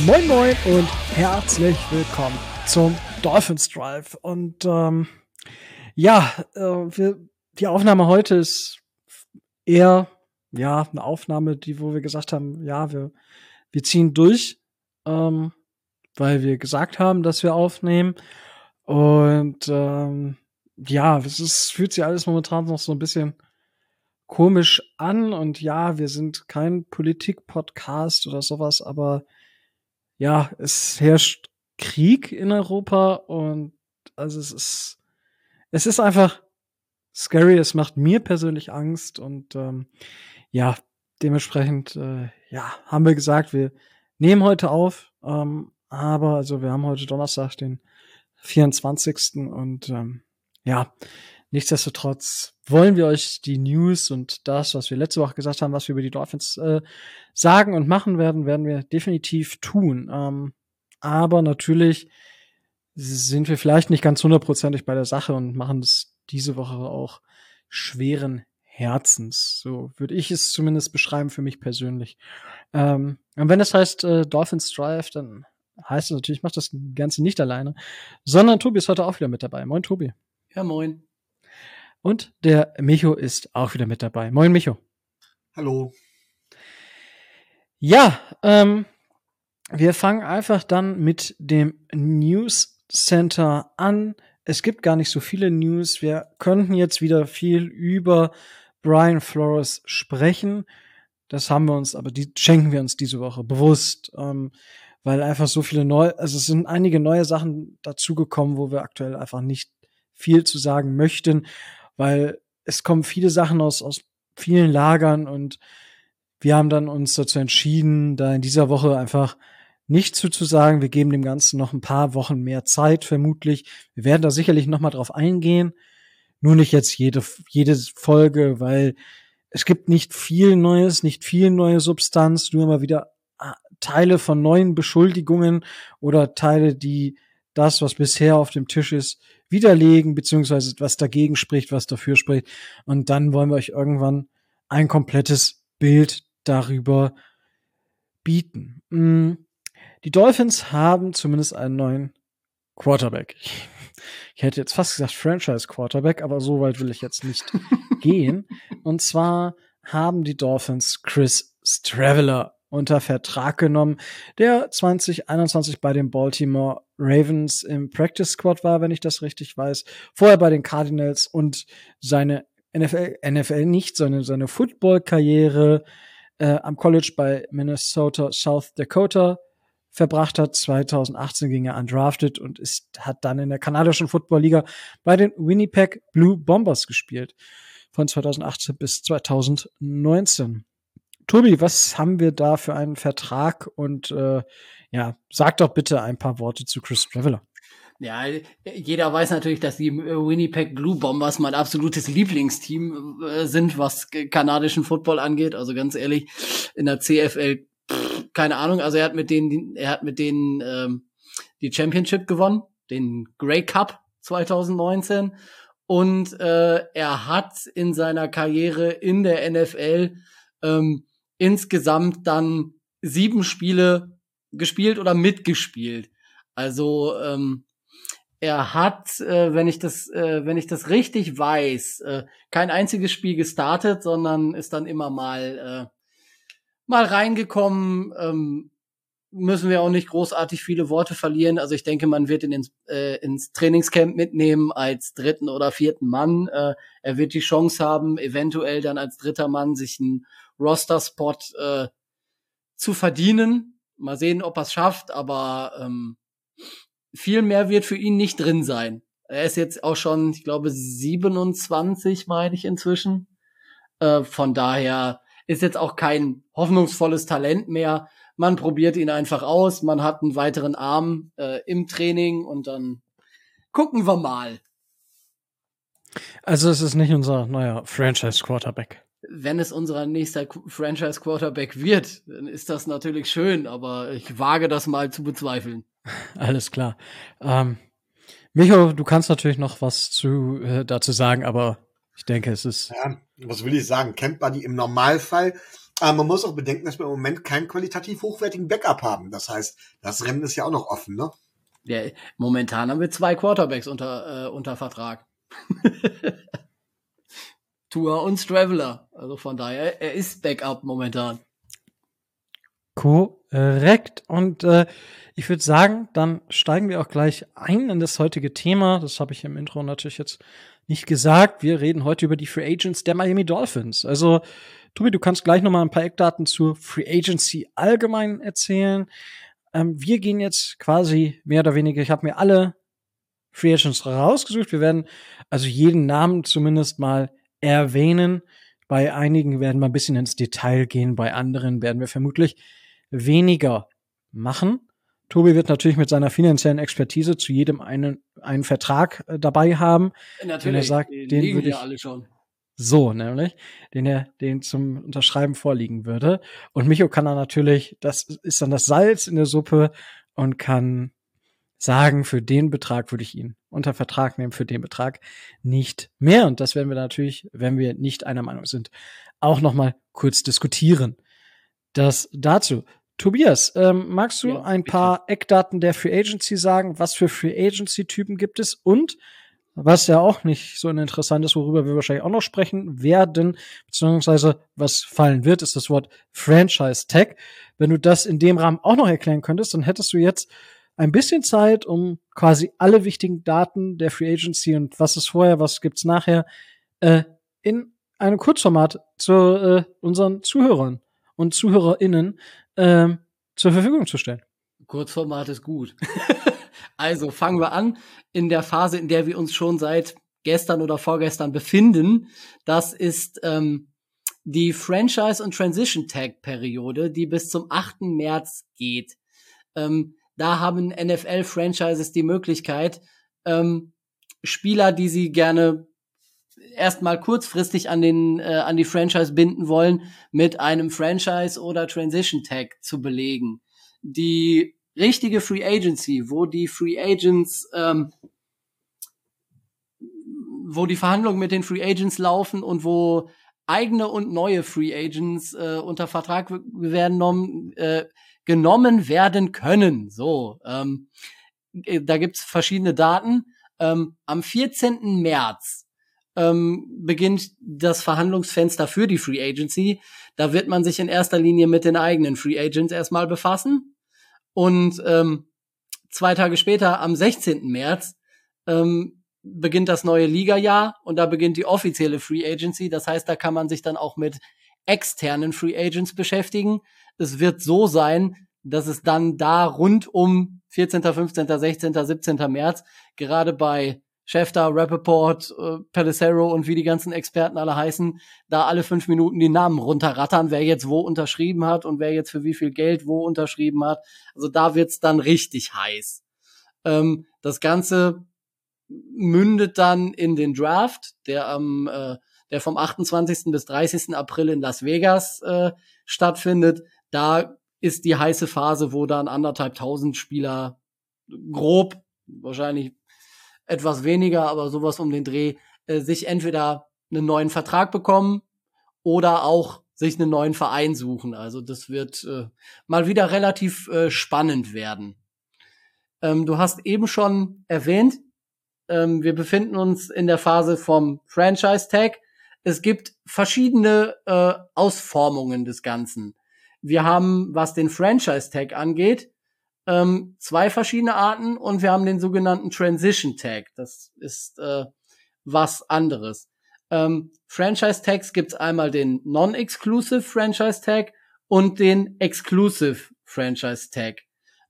Moin Moin und herzlich willkommen zum Dolphins Drive. Und die Aufnahme heute ist eher eine Aufnahme, wo wir gesagt haben, wir ziehen durch, weil wir gesagt haben, dass wir aufnehmen. Und fühlt sich alles momentan noch so ein bisschen komisch an. Und ja, wir sind kein Politik-Podcast oder sowas, aber ja, es herrscht Krieg in Europa und also es ist einfach scary. Es macht mir persönlich Angst und dementsprechend haben wir gesagt, wir nehmen heute auf, aber also wir haben heute Donnerstag, den 24. und nichtsdestotrotz wollen wir euch die News und das, was wir letzte Woche gesagt haben, was wir über die Dolphins sagen und machen werden wir definitiv tun. Aber natürlich sind wir vielleicht nicht ganz 100%ig bei der Sache und machen es diese Woche auch schweren Herzens. So würde ich es zumindest beschreiben für mich persönlich. Und wenn es heißt Dolphins Drive, dann heißt es natürlich, ich mache das Ganze nicht alleine, sondern Tobi ist heute auch wieder mit dabei. Moin, Tobi. Ja, moin. Und der Micho ist auch wieder mit dabei. Moin, Micho. Hallo. Ja, wir fangen einfach dann mit dem News Center an. Es gibt gar nicht so viele News. Wir könnten jetzt wieder viel über Brian Flores sprechen. Das haben wir uns, aber die schenken wir uns diese Woche bewusst, weil einfach so viele es sind einige neue Sachen dazugekommen, wo wir aktuell einfach nicht viel zu sagen möchten, weil es kommen viele Sachen aus vielen Lagern und wir haben dann uns dazu entschieden, da in dieser Woche einfach nichts zu sagen. Wir geben dem Ganzen noch ein paar Wochen mehr Zeit, vermutlich. Wir werden da sicherlich noch mal drauf eingehen. Nur nicht jetzt jede Folge, weil es gibt nicht viel Neues, nicht viel neue Substanz, nur immer wieder Teile von neuen Beschuldigungen oder Teile, die das, was bisher auf dem Tisch ist, widerlegen, beziehungsweise was dagegen spricht, was dafür spricht. Und dann wollen wir euch irgendwann ein komplettes Bild darüber bieten. Die Dolphins haben zumindest einen neuen Quarterback. Ich hätte jetzt fast gesagt Franchise-Quarterback, aber so weit will ich jetzt nicht gehen. Und zwar haben die Dolphins Chris Straveller unter Vertrag genommen, der 2021 bei den Baltimore Ravens im Practice Squad war, wenn ich das richtig weiß. Vorher bei den Cardinals und seine NFL nicht, sondern seine Football-Karriere am College bei Minnesota South Dakota verbracht hat. 2018 ging er undrafted und hat dann in der kanadischen Football-Liga bei den Winnipeg Blue Bombers gespielt. Von 2018 bis 2019. Tobi, was haben wir da für einen Vertrag? Und sag doch bitte ein paar Worte zu Chris Straveller. Ja, jeder weiß natürlich, dass die Winnipeg Blue Bombers mein absolutes Lieblingsteam sind, was kanadischen Football angeht. Also ganz ehrlich, in der CFL, keine Ahnung. Also er hat mit denen die Championship gewonnen, den Grey Cup 2019. Und er hat in seiner Karriere in der NFL insgesamt dann 7 Spiele gespielt oder mitgespielt. Also er hat, wenn ich das richtig weiß, kein einziges Spiel gestartet, sondern ist dann immer mal reingekommen. Müssen wir auch nicht großartig viele Worte verlieren. Also ich denke, man wird ihn ins Trainingscamp mitnehmen als 3. oder 4. Mann. Er wird die Chance haben, eventuell dann als 3. Mann sich einen Roster-Spot zu verdienen. Mal sehen, ob er es schafft, aber viel mehr wird für ihn nicht drin sein. Er ist jetzt auch schon, ich glaube, 27, meine ich inzwischen. Von daher ist jetzt auch kein hoffnungsvolles Talent mehr. Man probiert ihn einfach aus. Man hat einen weiteren Arm im Training und dann gucken wir mal. Also es ist nicht unser neuer Franchise-Quarterback. Wenn es unser nächster Franchise-Quarterback wird, dann ist das natürlich schön, aber ich wage das mal zu bezweifeln. Alles klar. Micho, du kannst natürlich noch was dazu sagen, aber ich denke, es ist... Ja, was will ich sagen? Camp Buddy im Normalfall Aber man muss auch bedenken, dass wir im Moment keinen qualitativ hochwertigen Backup haben. Das heißt, das Rennen ist ja auch noch offen, ne? Ja, momentan haben wir 2 Quarterbacks unter Vertrag. Tua und Straveller. Also von daher, er ist Backup momentan. Korrekt. Und ich würde sagen, dann steigen wir auch gleich ein in das heutige Thema. Das habe ich im Intro natürlich jetzt nicht gesagt. Wir reden heute über die Free Agents der Miami Dolphins. Also, Tobi, du kannst gleich noch mal ein paar Eckdaten zur Free Agency allgemein erzählen. Wir gehen jetzt quasi mehr oder weniger, ich habe mir alle Free Agents rausgesucht. Wir werden also jeden Namen zumindest mal erwähnen. Bei einigen werden wir ein bisschen ins Detail gehen, bei anderen werden wir vermutlich weniger machen. Tobi wird natürlich mit seiner finanziellen Expertise zu jedem einen Vertrag dabei haben. Natürlich, den er sagt, den würde ich alle schon. so, nämlich, den zum Unterschreiben vorliegen würde. Und Micho kann dann natürlich, das ist dann das Salz in der Suppe und kann sagen, für den Betrag würde ich ihn unter Vertrag nehmen, für den Betrag nicht mehr. Und das werden wir natürlich, wenn wir nicht einer Meinung sind, auch noch mal kurz diskutieren. Das dazu. Tobias, magst du ein paar Eckdaten der Free Agency sagen? Was für Free Agency-Typen gibt es? Und was ja auch nicht so interessant ist, worüber wir wahrscheinlich auch noch sprechen werden, beziehungsweise was fallen wird, ist das Wort Franchise Tag. Wenn du das in dem Rahmen auch noch erklären könntest, dann hättest du jetzt ein bisschen Zeit, um quasi alle wichtigen Daten der Free Agency und was ist vorher, was gibt's nachher, in einem Kurzformat zu unseren Zuhörern und ZuhörerInnen zur Verfügung zu stellen. Kurzformat ist gut. Also fangen wir an in der Phase, in der wir uns schon seit gestern oder vorgestern befinden. Das ist die Franchise- und Transition-Tag-Periode, die bis zum 8. März geht. Da haben NFL-Franchises die Möglichkeit, Spieler, die sie gerne erstmal kurzfristig an die Franchise binden wollen, mit einem Franchise- oder Transition-Tag zu belegen. Die richtige Free Agency, wo die Free Agents, wo die Verhandlungen mit den Free Agents laufen und wo eigene und neue Free Agents unter Vertrag genommen werden können. So, da gibt's verschiedene Daten. Am 14. März beginnt das Verhandlungsfenster für die Free Agency. Da wird man sich in erster Linie mit den eigenen Free Agents erstmal befassen. Und 2 Tage später, am 16. März, beginnt das neue Liga-Jahr und da beginnt die offizielle Free Agency. Das heißt, da kann man sich dann auch mit externen Free Agents beschäftigen. Es wird so sein, dass es dann da rund um 14., 15., 16., 17. März gerade bei Schefter, Rappaport, Pelissero und wie die ganzen Experten alle heißen, da alle 5 Minuten die Namen runterrattern, wer jetzt wo unterschrieben hat und wer jetzt für wie viel Geld wo unterschrieben hat. Also da wird's dann richtig heiß. Das Ganze mündet dann in den Draft, der vom 28. bis 30. April in Las Vegas stattfindet. Da ist die heiße Phase, wo dann 1.500 Spieler grob, wahrscheinlich etwas weniger, aber sowas um den Dreh, sich entweder einen neuen Vertrag bekommen oder auch sich einen neuen Verein suchen. Also das wird mal wieder relativ spannend werden. Du hast eben schon erwähnt, wir befinden uns in der Phase vom Franchise-Tag. Es gibt verschiedene Ausformungen des Ganzen. Wir haben, was den Franchise-Tag angeht, 2 verschiedene Arten und wir haben den sogenannten Transition-Tag. Das ist was anderes. Franchise-Tags gibt's einmal den Non-Exclusive Franchise-Tag und den Exclusive Franchise-Tag.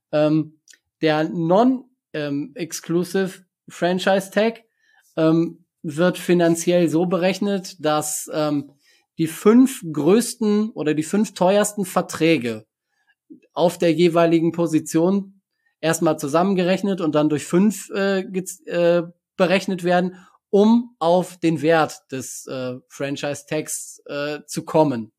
Der Non-Exclusive Franchise-Tag wird finanziell so berechnet, dass die 5 größten oder die 5 teuersten Verträge auf der jeweiligen Position erstmal zusammengerechnet und dann durch 5 berechnet werden, um auf den Wert des Franchise-Tags zu kommen.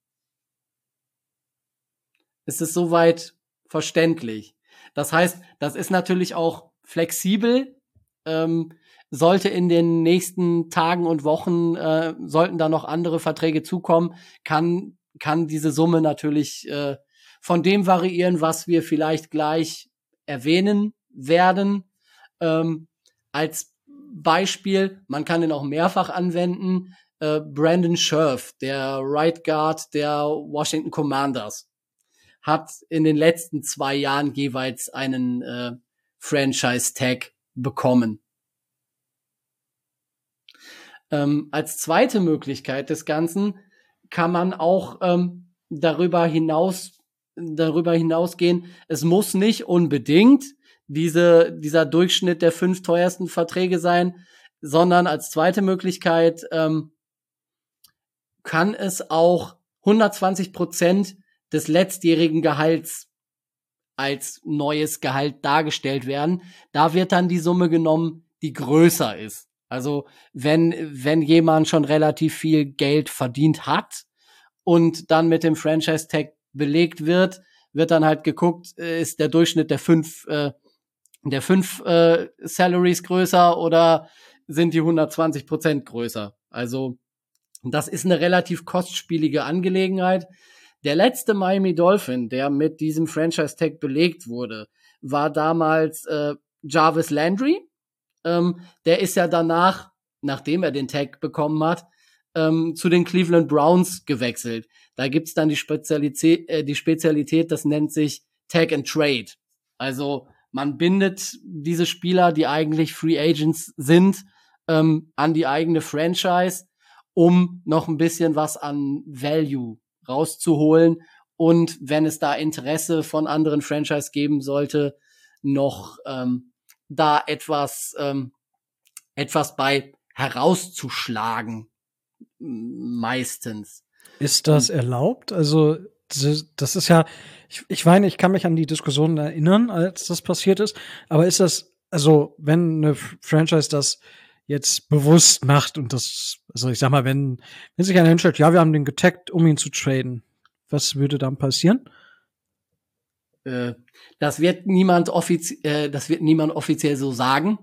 Ist es soweit verständlich? Das heißt, das ist natürlich auch flexibel. Sollte in den nächsten Tagen und Wochen, sollten da noch andere Verträge zukommen, kann kann diese Summe natürlich von dem variieren, was wir vielleicht gleich erwähnen werden. Als Beispiel, man kann den auch mehrfach anwenden, Brandon Scherf, der Right Guard der Washington Commanders, hat in den letzten 2 Jahren jeweils einen Franchise-Tag bekommen. Als zweite Möglichkeit des Ganzen kann man auch darüber hinausgehen. Es muss nicht unbedingt dieser Durchschnitt der 5 teuersten Verträge sein, sondern als zweite Möglichkeit kann es auch 120% des letztjährigen Gehalts als neues Gehalt dargestellt werden. Da wird dann die Summe genommen, die größer ist. Also wenn jemand schon relativ viel Geld verdient hat und dann mit dem Franchise-Tag belegt wird dann halt geguckt, ist der Durchschnitt der 5 Salaries größer oder sind die 120% größer? Also das ist eine relativ kostspielige Angelegenheit. Der letzte Miami Dolphin, der mit diesem Franchise-Tag belegt wurde, war damals Jarvis Landry. Der ist ja danach, nachdem er den Tag bekommen hat, zu den Cleveland Browns gewechselt. Da gibt's dann die Spezialität, das nennt sich Tag and Trade. Also man bindet diese Spieler, die eigentlich Free Agents sind, an die eigene Franchise, um noch ein bisschen was an Value rauszuholen und wenn es da Interesse von anderen Franchise geben sollte, noch da etwas bei herauszuschlagen, meistens. Ist das erlaubt? Also das ist ja, ich meine, ich kann mich an die Diskussion erinnern, als das passiert ist, aber ist das, also wenn eine Franchise das jetzt bewusst macht und das, also ich sag mal, wenn sich einer hinstellt, ja, wir haben den getaggt, um ihn zu traden, was würde dann passieren? Das wird niemand offiziell so sagen.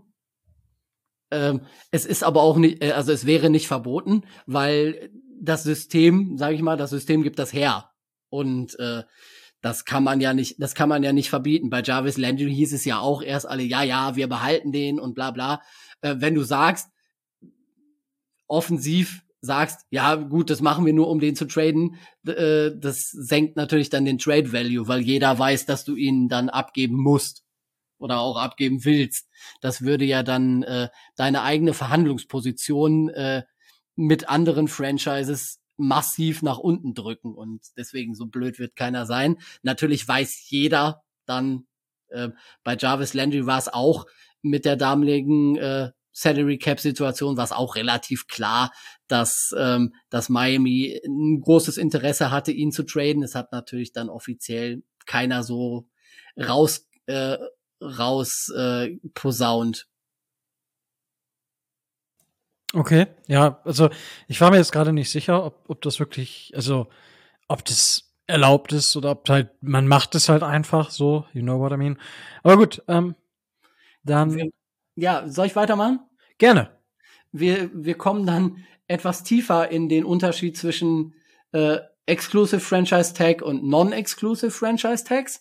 Es ist aber auch nicht, also es wäre nicht verboten, weil das System, sage ich mal, das System gibt das her. Und das kann man ja nicht verbieten. Bei Jarvis Landry hieß es ja auch erst alle, ja, wir behalten den und bla bla. Wenn du sagst, offensiv sagst, ja gut, das machen wir nur, um den zu traden, das senkt natürlich dann den Trade Value, weil jeder weiß, dass du ihn dann abgeben musst oder auch abgeben willst. Das würde ja dann deine eigene Verhandlungsposition mit anderen Franchises massiv nach unten drücken und deswegen so blöd wird keiner sein. Natürlich weiß jeder dann, bei Jarvis Landry war es auch mit der damaligen Salary Cap Situation war es auch relativ klar, dass Miami ein großes Interesse hatte, ihn zu traden. Es hat natürlich dann offiziell keiner so posaunt. Okay, ja, also ich war mir jetzt gerade nicht sicher, ob das wirklich, also ob das erlaubt ist oder ob halt, man macht es halt einfach so, you know what I mean. Aber gut, dann. Ja, soll ich weitermachen? Gerne. Wir kommen dann etwas tiefer in den Unterschied zwischen Exclusive Franchise Tag und Non-Exclusive Franchise Tags.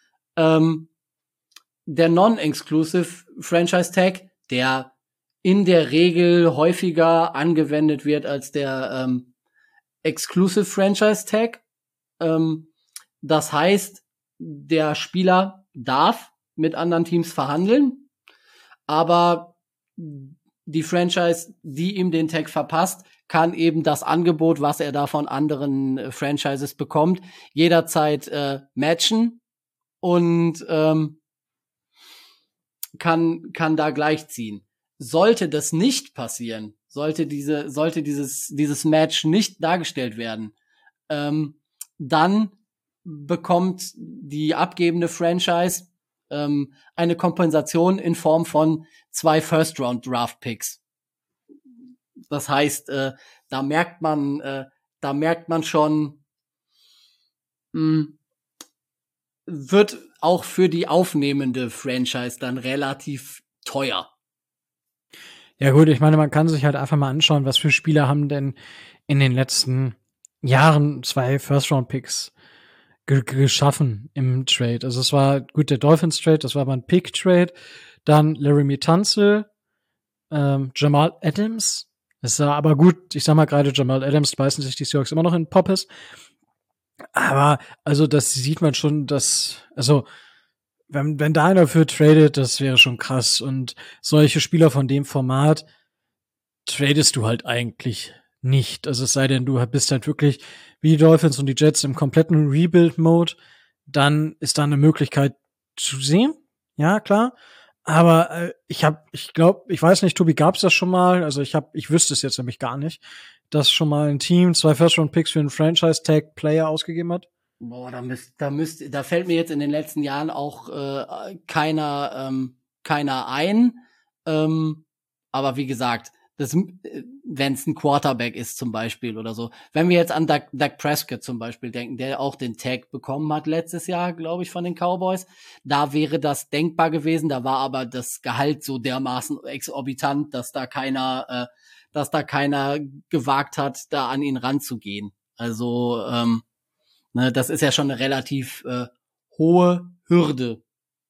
Der Non-Exclusive Franchise Tag, der in der Regel häufiger angewendet wird als der Exclusive Franchise Tag. Das heißt, der Spieler darf mit anderen Teams verhandeln, aber die Franchise, die ihm den Tag verpasst, kann eben das Angebot, was er da von anderen Franchises bekommt, jederzeit matchen und kann da gleichziehen. Sollte das nicht passieren, sollte dieses Match nicht dargestellt werden, dann bekommt die abgebende Franchise eine Kompensation in Form von 2 First-Round-Draft-Picks. Das heißt, da merkt man schon, wird auch für die aufnehmende Franchise dann relativ teuer. Ja gut, ich meine, man kann sich halt einfach mal anschauen, was für Spieler haben denn in den letzten Jahren 2 First-Round-Picks geschaffen im Trade. Also es war gut der Dolphins-Trade, das war aber ein Pick-Trade. Dann Laramie Tunsil, Jamal Adams. Das war aber gut, ich sag mal gerade Jamal Adams beißen sich die Seahawks immer noch in Poppes. Aber also das sieht man schon, also wenn da einer für tradet, das wäre schon krass. Und solche Spieler von dem Format tradest du halt eigentlich nicht. Also es sei denn, du bist halt wirklich wie die Dolphins und die Jets im kompletten Rebuild-Mode, dann ist da eine Möglichkeit zu sehen. Ja, klar. Aber ich glaube, ich weiß nicht, Tobi, gab's das schon mal? Also ich wüsste es jetzt nämlich gar nicht, dass schon mal ein Team 2 First-Round-Picks für einen Franchise-Tag-Player ausgegeben hat. Boah, da fällt mir jetzt in den letzten Jahren auch keiner ein. Aber wie gesagt, wenn es ein Quarterback ist zum Beispiel oder so. Wenn wir jetzt an Dak Prescott zum Beispiel denken, der auch den Tag bekommen hat letztes Jahr, glaube ich, von den Cowboys, da wäre das denkbar gewesen. Da war aber das Gehalt so dermaßen exorbitant, dass da keiner gewagt hat, da an ihn ranzugehen. Also ne, das ist ja schon eine relativ hohe Hürde.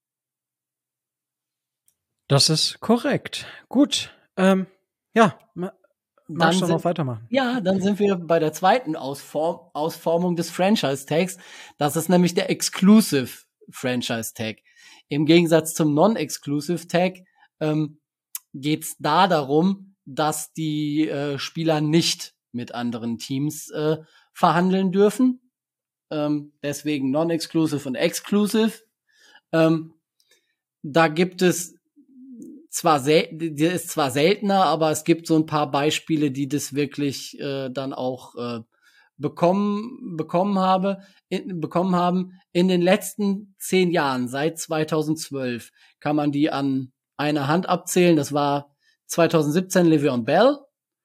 Das ist korrekt. Gut. Ja, magst du noch weitermachen? Ja, dann sind wir bei der zweiten Ausformung des Franchise-Tags. Das ist nämlich der Exclusive Franchise-Tag. Im Gegensatz zum Non-Exclusive-Tag geht's da darum, dass die Spieler nicht mit anderen Teams verhandeln dürfen. Deswegen Non-Exclusive und Exclusive. Da gibt es die ist zwar seltener, aber es gibt so ein paar Beispiele, die das wirklich dann auch bekommen haben. In den letzten 10 Jahren, seit 2012, kann man die an einer Hand abzählen. Das war 2017 Le'Veon Bell,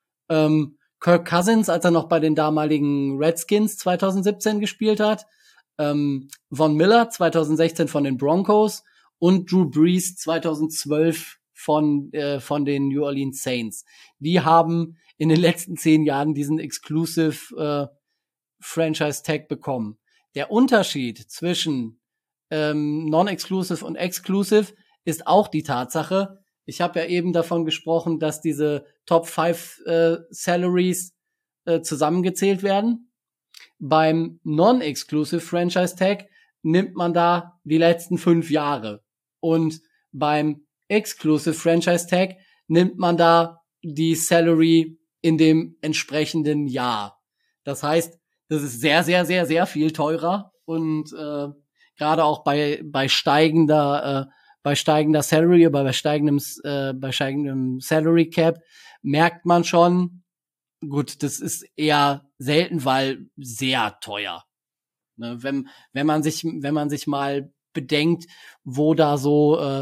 Kirk Cousins, als er noch bei den damaligen Redskins 2017 gespielt hat, Von Miller 2016 von den Broncos und Drew Brees 2012 von den New Orleans Saints. Die haben in den letzten 10 Jahren diesen Exclusive Franchise Tag bekommen. Der Unterschied zwischen Non-Exclusive und Exclusive ist auch die Tatsache, ich habe ja eben davon gesprochen, dass diese Top 5 Salaries zusammengezählt werden. Beim Non-Exclusive Franchise Tag nimmt man da die letzten 5 Jahre. Und beim Exclusive Franchise Tag nimmt man da die Salary in dem entsprechenden Jahr. Das heißt, das ist sehr, sehr, sehr, sehr viel teurer und gerade auch bei steigender Salary oder bei steigendem Salary Cap merkt man schon, gut, das ist eher selten, weil sehr teuer. Ne, wenn man sich mal bedenkt, wo da so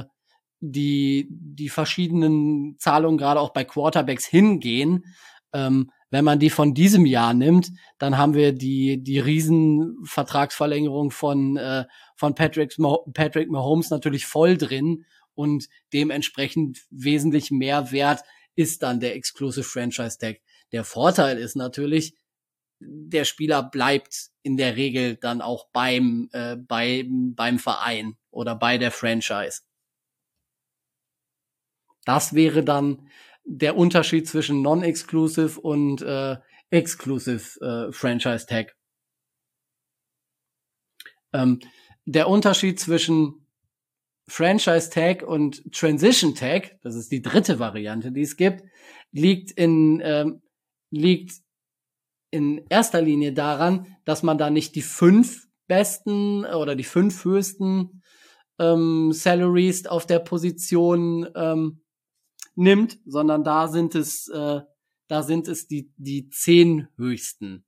die verschiedenen Zahlungen gerade auch bei Quarterbacks hingehen, wenn man die von diesem Jahr nimmt, dann haben wir die riesen Vertragsverlängerung von Patrick Mahomes natürlich voll drin und dementsprechend wesentlich mehr wert ist dann der Exclusive Franchise Tag. Der Vorteil ist natürlich, der Spieler bleibt in der Regel dann auch beim Verein oder bei der Franchise. Das wäre dann der Unterschied zwischen Non-Exclusive und Exclusive Franchise Tag. Der Unterschied zwischen Franchise Tag und Transition Tag, das ist die dritte Variante, die es gibt, liegt in erster Linie daran, dass man da nicht die 5 besten oder die 5 höchsten Salaries auf der Position nimmt, sondern da sind es die 10 höchsten,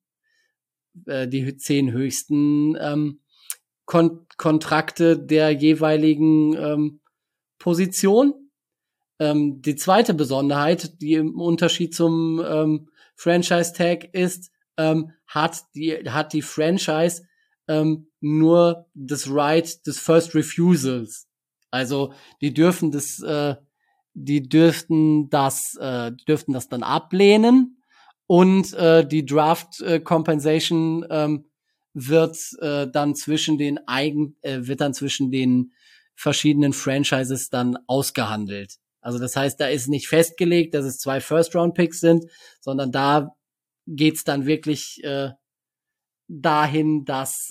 Kontrakte der jeweiligen Position. Die zweite Besonderheit, die im Unterschied zum Franchise Tag ist, hat die Franchise nur das Right des First Refusals. Also die dürften das dann ablehnen Und die Draft Compensation wird dann zwischen den verschiedenen Franchises dann ausgehandelt. Also das heißt, da ist nicht festgelegt, dass es 2 First-Round-Picks sind, sondern da geht's dann wirklich dahin, dass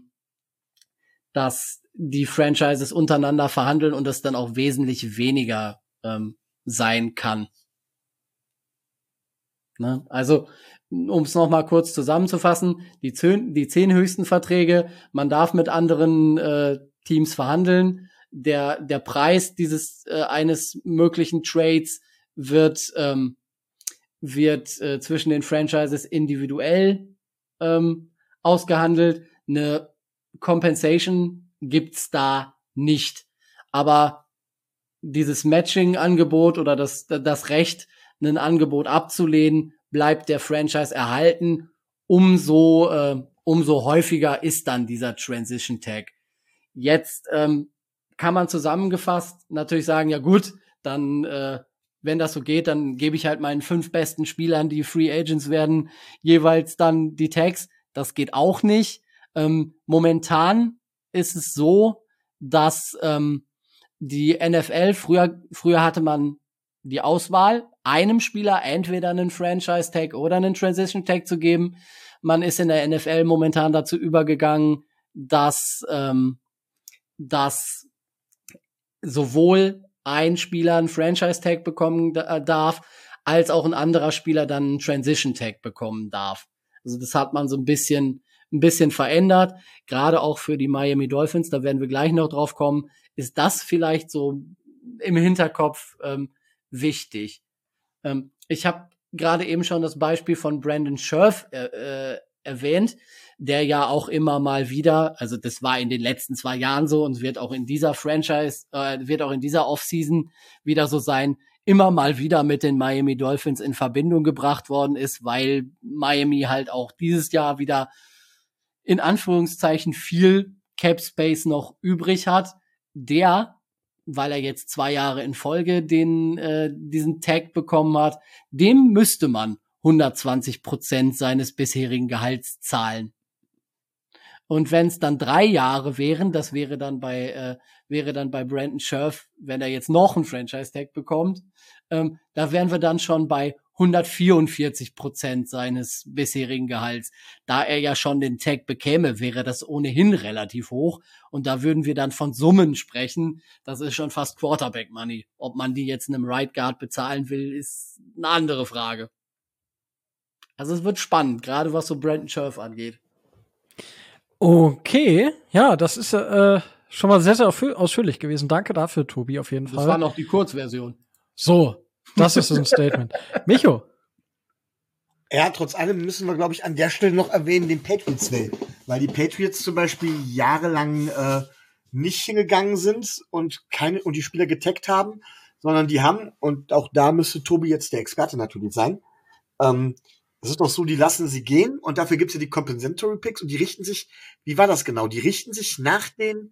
die Franchises untereinander verhandeln und das dann auch wesentlich weniger sein kann. Ne? Also, um es noch mal kurz zusammenzufassen, die 10 höchsten Verträge, man darf mit anderen Teams verhandeln. Der Preis dieses eines möglichen Trades wird zwischen den Franchises individuell ausgehandelt. Eine Compensation gibt's da nicht. Aber dieses Matching-Angebot oder das Recht, ein Angebot abzulehnen, bleibt der Franchise erhalten. Umso häufiger ist dann dieser Transition Tag. Jetzt kann man zusammengefasst natürlich sagen, ja gut, dann wenn das so geht, dann gebe ich halt meinen 5 besten Spielern, die Free Agents werden, jeweils dann die Tags. Das geht auch nicht. Momentan ist es so, dass die NFL, früher hatte man die Auswahl, einem Spieler entweder einen Franchise-Tag oder einen Transition-Tag zu geben. Man ist in der NFL momentan dazu übergegangen, dass sowohl ein Spieler einen Franchise-Tag bekommen darf, als auch ein anderer Spieler dann einen Transition-Tag bekommen darf. Also das hat man so ein bisschen verändert, gerade auch für die Miami Dolphins, da werden wir gleich noch drauf kommen, ist das vielleicht so im Hinterkopf wichtig. Ich habe gerade eben schon das Beispiel von Brandon Scherf erwähnt, der ja auch immer mal wieder, also das war in den letzten 2 Jahren so und wird auch in dieser Franchise, wird auch in dieser Offseason wieder so sein, immer mal wieder mit den Miami Dolphins in Verbindung gebracht worden ist, weil Miami halt auch dieses Jahr wieder in Anführungszeichen viel Cap Space noch übrig hat, der, weil er jetzt 2 Jahre in Folge diesen Tag bekommen hat, dem müsste man 120% seines bisherigen Gehalts zahlen. Und wenn es dann 3 Jahre wären, das wäre dann bei Brandon Scherf, wenn er jetzt noch einen Franchise-Tag bekommt, da wären wir dann schon bei 144% seines bisherigen Gehalts. Da er ja schon den Tag bekäme, wäre das ohnehin relativ hoch. Und da würden wir dann von Summen sprechen. Das ist schon fast Quarterback-Money. Ob man die jetzt einem Right Guard bezahlen will, ist eine andere Frage. Also es wird spannend, gerade was so Brandon Scherf angeht. Okay, ja, das ist schon mal sehr, sehr ausführlich gewesen. Danke dafür, Tobi, auf jeden Fall. Das war noch die Kurzversion. So, das ist ein Statement. Micho. Ja, trotz allem müssen wir, glaube ich, an der Stelle noch erwähnen, den Patriots Way. Weil die Patriots zum Beispiel jahrelang nicht hingegangen sind und die Spieler getaggt haben, sondern die haben, und auch da müsste Tobi jetzt der Experte natürlich sein, es ist doch so, die lassen sie gehen und dafür gibt's ja die Compensatory Picks und die richten sich, wie war das genau? Die richten sich nach dem,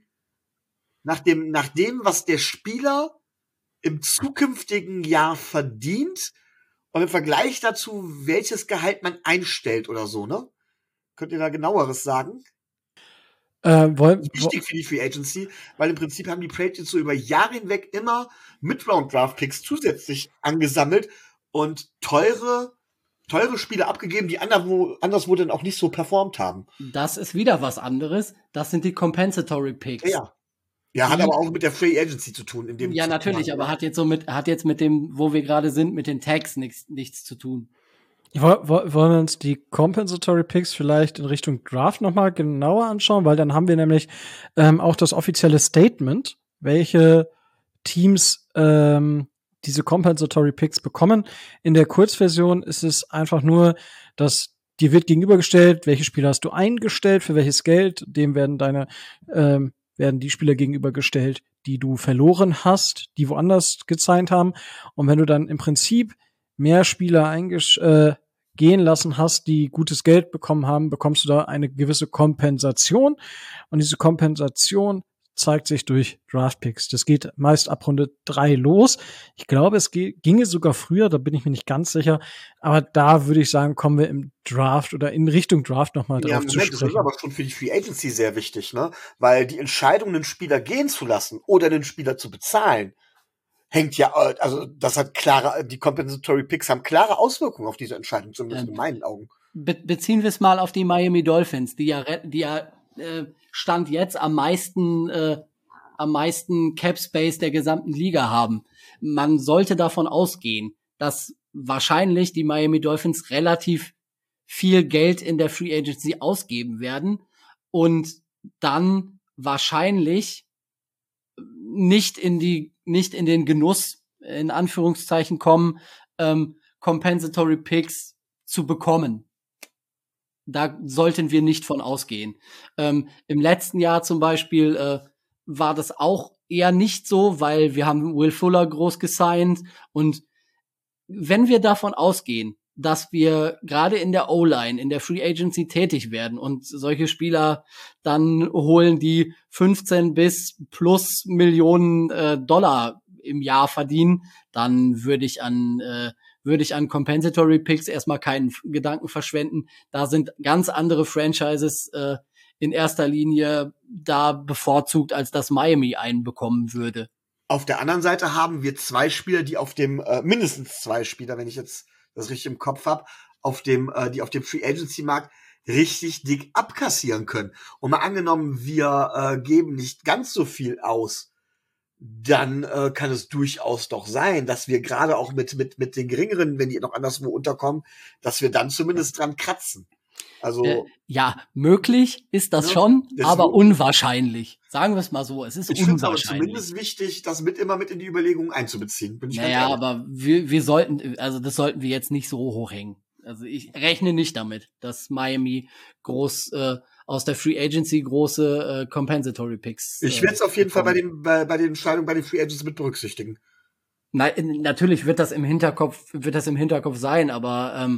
was der Spieler im zukünftigen Jahr verdient und im Vergleich dazu, welches Gehalt man einstellt oder so, ne? Könnt ihr da genaueres sagen? Wichtig für die Free Agency, weil im Prinzip haben die Patriots so über Jahre hinweg immer Mid-Round-Draft-Picks zusätzlich angesammelt und teure Spiele abgegeben, die anderswo dann auch nicht so performt haben. Das ist wieder was anderes. Das sind die Compensatory Picks. Ja, hat aber auch mit der Free Agency zu tun. Ja, natürlich, aber hat jetzt mit dem, wo wir gerade sind, mit den Tags nichts zu tun. Wollen wir uns die Compensatory Picks vielleicht in Richtung Draft noch mal genauer anschauen? Weil dann haben wir nämlich auch das offizielle Statement, welche Teams diese Compensatory Picks bekommen. In der Kurzversion ist es einfach nur, dass dir wird gegenübergestellt, welche Spieler hast du eingestellt, für welches Geld, dem werden die Spieler gegenübergestellt, die du verloren hast, die woanders gesigned haben. Und wenn du dann im Prinzip mehr Spieler gehen lassen hast, die gutes Geld bekommen haben, bekommst du da eine gewisse Kompensation. Und diese Kompensation zeigt sich durch Draftpicks. Das geht meist ab Runde 3 los. Ich glaube, es ginge sogar früher, da bin ich mir nicht ganz sicher. Aber da würde ich sagen, kommen wir im Draft oder in Richtung Draft nochmal drauf zu sprechen. Das ist aber schon für die Free Agency sehr wichtig, ne? Weil die Entscheidung, einen Spieler gehen zu lassen oder den Spieler zu bezahlen, hängt ja, also das hat die Compensatory Picks haben klare Auswirkungen auf diese Entscheidung, zumindest in meinen Augen. Beziehen wir es mal auf die Miami Dolphins, die ja Stand jetzt am meisten Cap Space der gesamten Liga haben. Man sollte davon ausgehen, dass wahrscheinlich die Miami Dolphins relativ viel Geld in der Free Agency ausgeben werden und dann wahrscheinlich nicht in den Genuss, in Anführungszeichen, kommen, Compensatory Picks zu bekommen. Da sollten wir nicht von ausgehen. Im letzten Jahr zum Beispiel war das auch eher nicht so, weil wir haben Will Fuller groß gesigned. Und wenn wir davon ausgehen, dass wir gerade in der O-Line, in der Free Agency tätig werden und solche Spieler dann holen, die 15 bis plus Millionen Dollar im Jahr verdienen, dann würde ich an Compensatory Picks erstmal keinen Gedanken verschwenden. Da sind ganz andere Franchises in erster Linie da bevorzugt, als dass Miami einen bekommen würde. Auf der anderen Seite haben wir zwei Spieler, die auf dem, mindestens zwei Spieler, wenn ich jetzt das richtig im Kopf habe, die auf dem Free Agency Markt richtig dick abkassieren können. Und mal angenommen, wir geben nicht ganz so viel aus, dann kann es durchaus doch sein, dass wir gerade auch mit den geringeren, wenn die noch anderswo unterkommen, dass wir dann zumindest dran kratzen. Also ja, möglich ist das schon, aber unwahrscheinlich. Sagen wir es mal so, es ist unwahrscheinlich. Ich finde es aber zumindest wichtig, das immer mit in die Überlegungen einzubeziehen. Aber wir sollten, also das sollten wir jetzt nicht so hochhängen. Also ich rechne nicht damit, dass Miami groß aus der Free Agency große Compensatory Picks. Ich werde es auf jeden Fall bei den Entscheidungen bei den Free Agents mit berücksichtigen. Nein, natürlich wird das im Hinterkopf sein, aber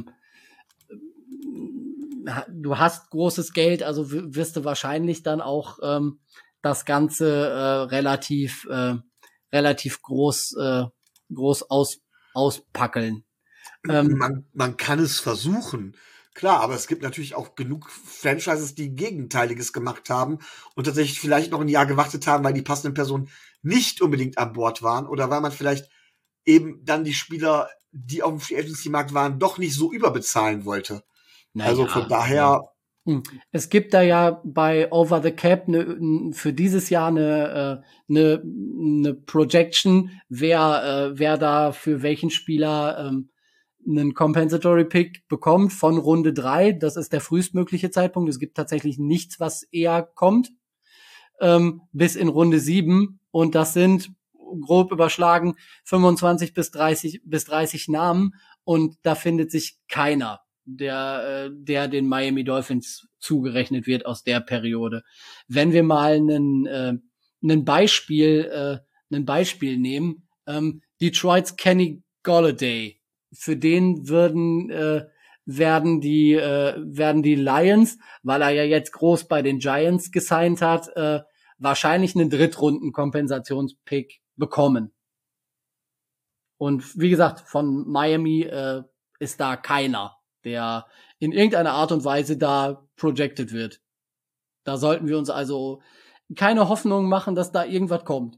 du hast großes Geld, also wirst du wahrscheinlich dann auch das Ganze relativ groß auspackeln. Man kann es versuchen, klar, aber es gibt natürlich auch genug Franchises, die Gegenteiliges gemacht haben und tatsächlich vielleicht noch ein Jahr gewartet haben, weil die passenden Personen nicht unbedingt an Bord waren oder weil man vielleicht eben dann die Spieler, die auf dem Free Agency Markt waren, doch nicht so überbezahlen wollte. Naja, also von daher. Es gibt da ja bei Over the Cap für dieses Jahr eine Projection, wer da für welchen Spieler einen Compensatory Pick bekommt von Runde 3. Das ist der frühestmögliche Zeitpunkt. Es gibt tatsächlich nichts, was eher kommt, bis in Runde 7. Und das sind grob überschlagen 25 bis 30 Namen. Und da findet sich keiner, der den Miami Dolphins zugerechnet wird aus der Periode. Wenn wir mal ein Beispiel nehmen, Detroits Kenny Golladay, für den werden die Lions, weil er ja jetzt groß bei den Giants gesigned hat, wahrscheinlich einen Drittrunden-Kompensationspick bekommen. Und wie gesagt, von Miami ist da keiner, der in irgendeiner Art und Weise da projected wird. Da sollten wir uns also keine Hoffnung machen, dass da irgendwas kommt.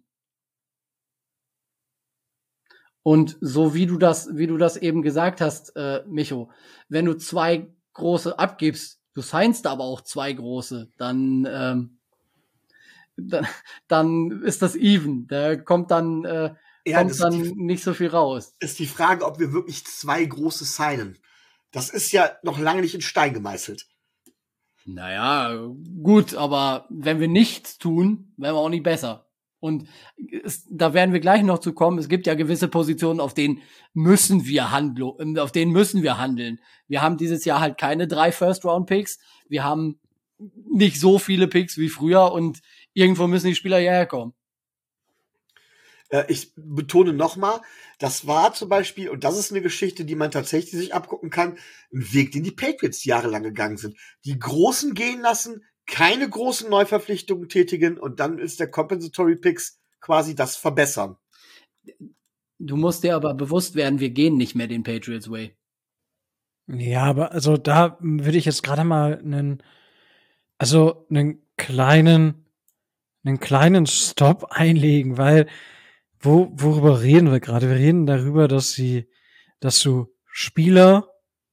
Und so wie du das eben gesagt hast, Micho, wenn du 2 große abgibst, du signst aber auch 2 große, dann ist das even. Da kommt dann nicht so viel raus. Ist die Frage, ob wir wirklich 2 große signen. Das ist ja noch lange nicht in Stein gemeißelt. Naja, gut, aber wenn wir nichts tun, werden wir auch nicht besser. Und da werden wir gleich noch zu kommen. Es gibt ja gewisse Positionen, auf denen müssen wir handeln. Wir haben dieses Jahr halt keine 3 First-Round-Picks. Wir haben nicht so viele Picks wie früher und irgendwo müssen die Spieler hierher kommen. Ich betone nochmal, das war zum Beispiel, und das ist eine Geschichte, die man tatsächlich sich abgucken kann, ein Weg, den die Patriots jahrelang gegangen sind. Die Großen gehen lassen, keine großen Neuverpflichtungen tätigen und dann ist der Compensatory Picks quasi das Verbessern. Du musst dir aber bewusst werden, wir gehen nicht mehr den Patriots Way. Ja, aber also da würde ich jetzt gerade mal einen kleinen Stop einlegen, weil worüber reden wir gerade? Wir reden darüber, dass du Spieler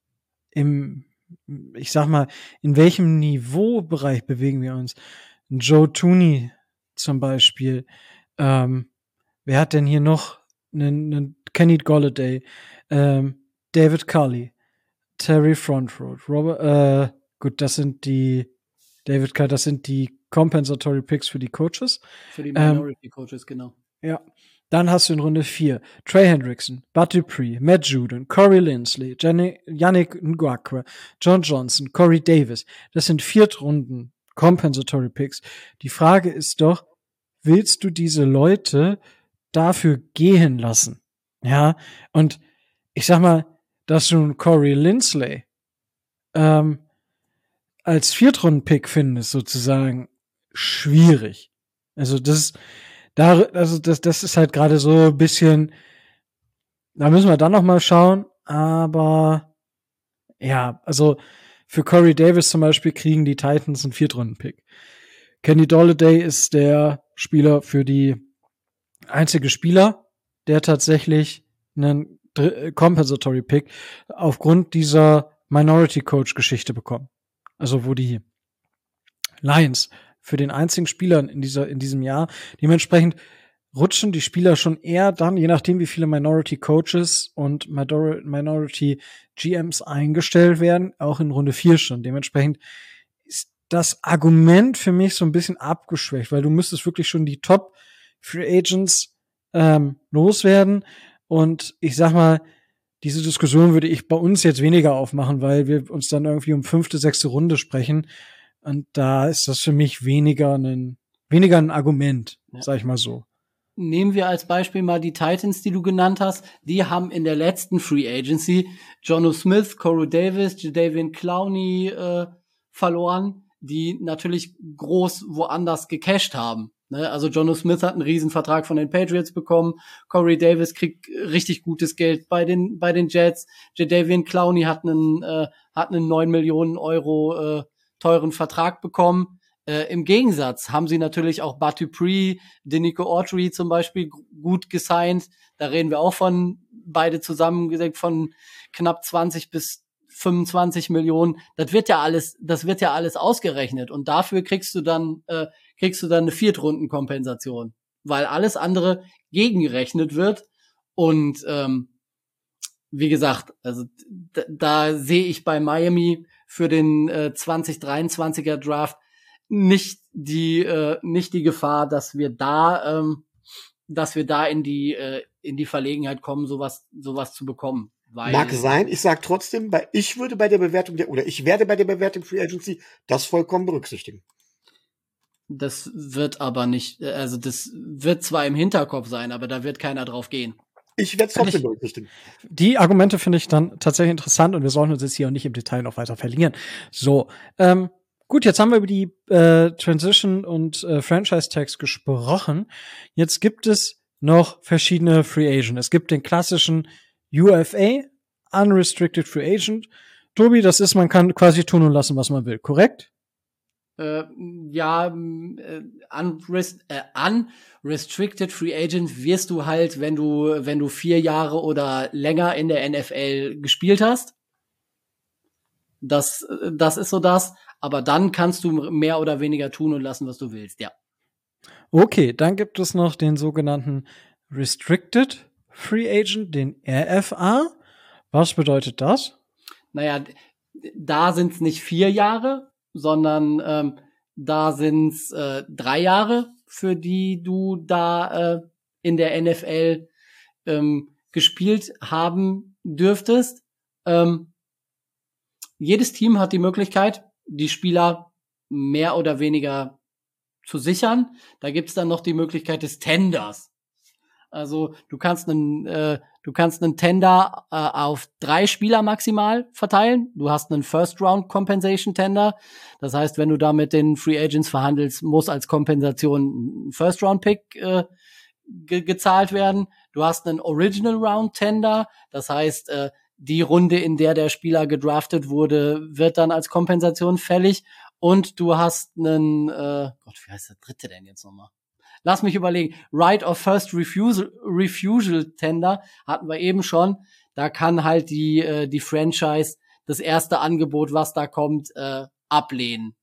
ich sag mal, in welchem Niveaubereich bewegen wir uns? Joe Thuney zum Beispiel. Wer hat denn hier noch einen Kenny Golladay, David Culley, Terry Frontroad, Robert, gut, das sind die Compensatory Picks für die Coaches. Für die Minority Coaches, genau. Ja. Dann hast du in Runde 4 Trey Hendrickson, Bud Dupree, Matt Judon, Corey Linsley, Yannick Ngakwe, John Johnson, Corey Davis. Das sind Viertrunden Compensatory Picks. Die Frage ist doch, willst du diese Leute dafür gehen lassen? Ja, und ich sag mal, dass du einen Corey Linsley als Viertrunden-Pick findest, sozusagen, schwierig. Also das ist halt gerade so ein bisschen, da müssen wir dann noch mal schauen, aber ja, also für Corey Davis zum Beispiel kriegen die Titans einen Viertrunden-Pick. Kenny Golladay ist der einzige Spieler, der tatsächlich einen Compensatory Pick aufgrund dieser Minority Coach Geschichte bekommen. Also wo die Lions für den einzigen Spieler in diesem Jahr, dementsprechend rutschen die Spieler schon eher dann, je nachdem wie viele Minority Coaches und Minority GMs eingestellt werden, auch in Runde 4 schon. Dementsprechend ist das Argument für mich so ein bisschen abgeschwächt, weil du müsstest wirklich schon die Top Free Agents loswerden. Und ich sag mal, diese Diskussion würde ich bei uns jetzt weniger aufmachen, weil wir uns dann irgendwie um 5., 6. Runde sprechen. Und da ist das für mich weniger ein Argument, sag ich mal so. Nehmen wir als Beispiel mal die Titans, die du genannt hast. Die haben in der letzten Free Agency Jonnu Smith, Corey Davis, Jadeveon Clowney verloren, die natürlich groß woanders gecasht haben. Ne? Also Jonnu Smith hat einen Riesenvertrag von den Patriots bekommen. Corey Davis kriegt richtig gutes Geld bei den Jets. Jadeveon Clowney hat einen 9 Millionen Euro teuren Vertrag bekommen. Im Gegensatz haben sie natürlich auch Bud Dupree, Denico Autry zum Beispiel gut gesigned. Da reden wir auch von, beide zusammen gesagt, von knapp 20 bis 25 Millionen. Das wird ja alles ausgerechnet. Und dafür kriegst du dann eine Viertrunden-Kompensation, weil alles andere gegengerechnet wird. Und wie gesagt, also da sehe ich bei Miami für den 2023er Draft nicht die Gefahr, dass wir da in die Verlegenheit kommen, sowas zu bekommen. Mag sein. Ich sag trotzdem, ich werde bei der Bewertung Free Agency das vollkommen berücksichtigen. Das wird aber nicht, also das wird zwar im Hinterkopf sein, aber da wird keiner drauf gehen. Ich werde es trotzdem berücksichtigen. Die Argumente finde ich dann tatsächlich interessant und wir sollten uns jetzt hier auch nicht im Detail noch weiter verlieren. So, gut, jetzt haben wir über die Transition und Franchise-Tags gesprochen. Jetzt gibt es noch verschiedene Free Agent. Es gibt den klassischen UFA, Unrestricted Free Agent. Tobi, das ist, man kann quasi tun und lassen, was man will, korrekt? Unrestricted Free Agent wirst du halt, wenn du 4 Jahre oder länger in der NFL gespielt hast. Das ist so das. Aber dann kannst du mehr oder weniger tun und lassen, was du willst, ja. Okay, dann gibt es noch den sogenannten Restricted Free Agent, den RFA. Was bedeutet das? Naja, da sind's nicht 4 Jahre, sondern da sind's 3 Jahre, für die du da in der NFL gespielt haben dürftest. Jedes Team hat die Möglichkeit, die Spieler mehr oder weniger zu sichern. Da gibt's dann noch die Möglichkeit des Tenders. Also du kannst einen Tender auf 3 Spieler maximal verteilen. Du hast einen First Round Compensation Tender. Das heißt, wenn du da mit den Free Agents verhandelst, muss als Kompensation ein First Round Pick gezahlt werden. Du hast einen Original Round Tender. Das heißt, die Runde, in der Spieler gedraftet wurde, wird dann als Kompensation fällig. Und du hast einen, wie heißt der dritte denn jetzt nochmal? Lass mich überlegen. Right of First Refusal Tender hatten wir eben schon. Da kann halt die Franchise das erste Angebot, was da kommt, ablehnen.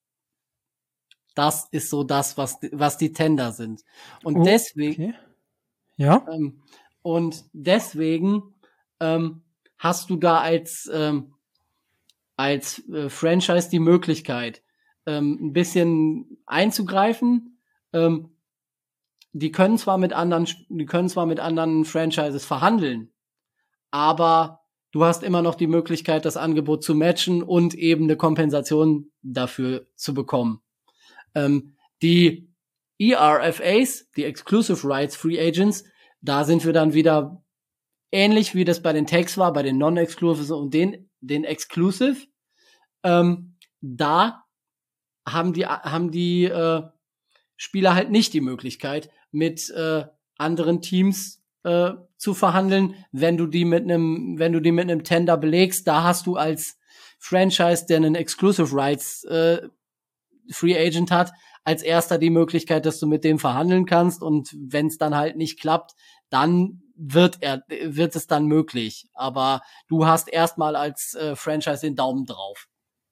Das ist so das, was die Tender sind. Und deswegen, okay. Ja. Und deswegen hast du da als Franchise die Möglichkeit, ein bisschen einzugreifen. Die können zwar mit anderen Franchises verhandeln, aber du hast immer noch die Möglichkeit, das Angebot zu matchen und eben eine Kompensation dafür zu bekommen. Die ERFAs, die Exclusive Rights Free Agents, da sind wir dann wieder ähnlich wie das bei den Tags war, bei den Non-Exclusive und den Exclusive. Da haben die Spieler halt nicht die Möglichkeit, mit anderen Teams zu verhandeln, wenn du die mit einem Tender belegst. Da hast du als Franchise, der einen Exclusive Rights Free Agent hat, als erster die Möglichkeit, dass du mit dem verhandeln kannst, und wenn es dann halt nicht klappt, dann wird es dann möglich. Aber du hast erstmal als Franchise den Daumen drauf.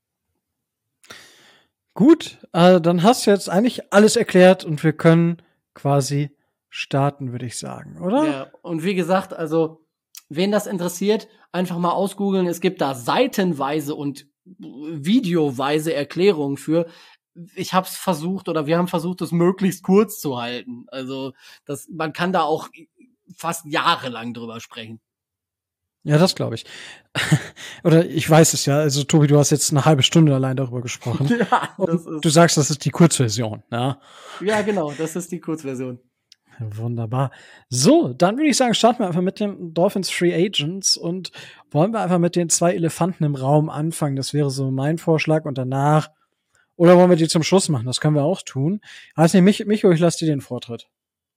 Gut, dann hast du jetzt eigentlich alles erklärt und wir können quasi starten, würde ich sagen, oder? Ja, und wie gesagt, also wen das interessiert, einfach mal ausgoogeln. Es gibt da seitenweise und videoweise Erklärungen für. Wir haben versucht, das möglichst kurz zu halten. Also man kann da auch fast jahrelang drüber sprechen. Ja, das glaube ich. Oder ich weiß es ja. Also Tobi, du hast jetzt eine halbe Stunde allein darüber gesprochen. Ja, du sagst, das ist die Kurzversion, ja? Ja, genau, das ist die Kurzversion. Wunderbar. So, dann würde ich sagen, starten wir einfach mit den Dolphins Free Agents und wollen wir einfach mit den 2 Elefanten im Raum anfangen. Das wäre so mein Vorschlag, und danach, oder wollen wir die zum Schluss machen? Das können wir auch tun. Also Micho, ich lasse dir den Vortritt.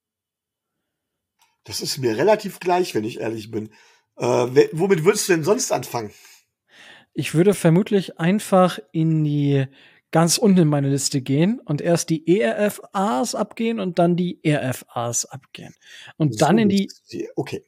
Das ist mir relativ gleich, wenn ich ehrlich bin. Womit würdest du denn sonst anfangen? Ich würde vermutlich einfach in die ganz unten in meine Liste gehen und erst die ERFAs abgehen und dann die RFAs abgehen. Und so, dann in die... Okay.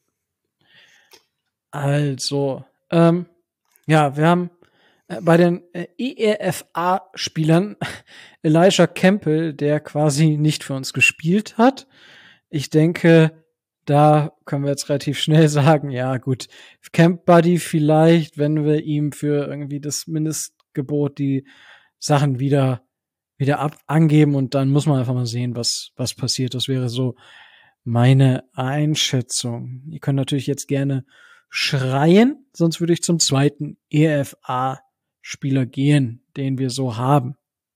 Also, ja, wir haben bei den ERFA-Spielern Elijah Campbell, der quasi nicht für uns gespielt hat. Ich denke, da können wir jetzt relativ schnell sagen, ja gut, Camp Buddy vielleicht, wenn wir ihm für irgendwie das Mindestgebot die Sachen wieder angeben, und dann muss man einfach mal sehen, was passiert. Das wäre so meine Einschätzung. Ihr könnt natürlich jetzt gerne schreien, sonst würde ich zum zweiten ERFA-Spieler gehen, den wir so haben.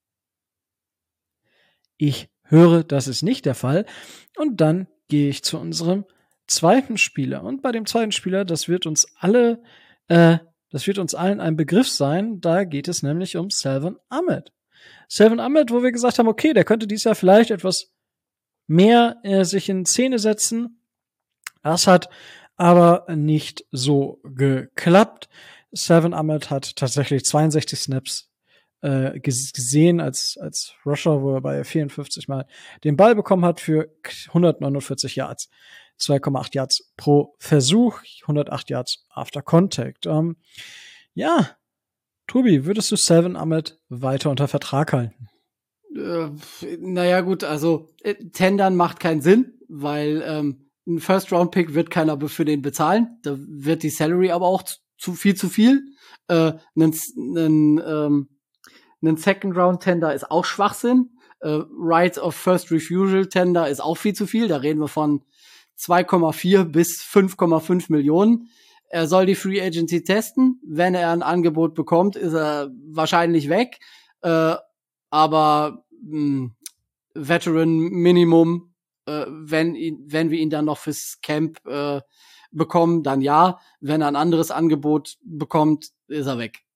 Ich höre, das ist nicht der Fall, und dann gehe ich zu unserem zweiten Spieler. Und bei dem zweiten Spieler, das wird uns allen ein Begriff sein. Da geht es nämlich um Salvon Ahmed. Salvon Ahmed, wo wir gesagt haben, okay, der könnte dieses Jahr vielleicht etwas mehr sich in Szene setzen. Das hat aber nicht so geklappt. Salvon Ahmed hat tatsächlich 62 Snaps gesehen als Rusher, wo er bei 54 Mal den Ball bekommen hat für 149 Yards, 2,8 Yards pro Versuch, 108 Yards after Contact. Ja, Tobi, würdest du Salvon Ahmed weiter unter Vertrag halten? Naja gut, also Tendern macht keinen Sinn, weil ein First-Round-Pick wird keiner für den bezahlen. Da wird die Salary aber auch zu viel. Ein Second-Round-Tender ist auch Schwachsinn. Right of First Refusal-Tender ist auch viel zu viel. Da reden wir von 2,4 bis 5,5 Millionen. Er soll die Free Agency testen. Wenn er ein Angebot bekommt, ist er wahrscheinlich weg. Aber Veteran Minimum wenn wir ihn dann noch fürs Camp bekommen, dann ja. Wenn er ein anderes Angebot bekommt, ist er weg.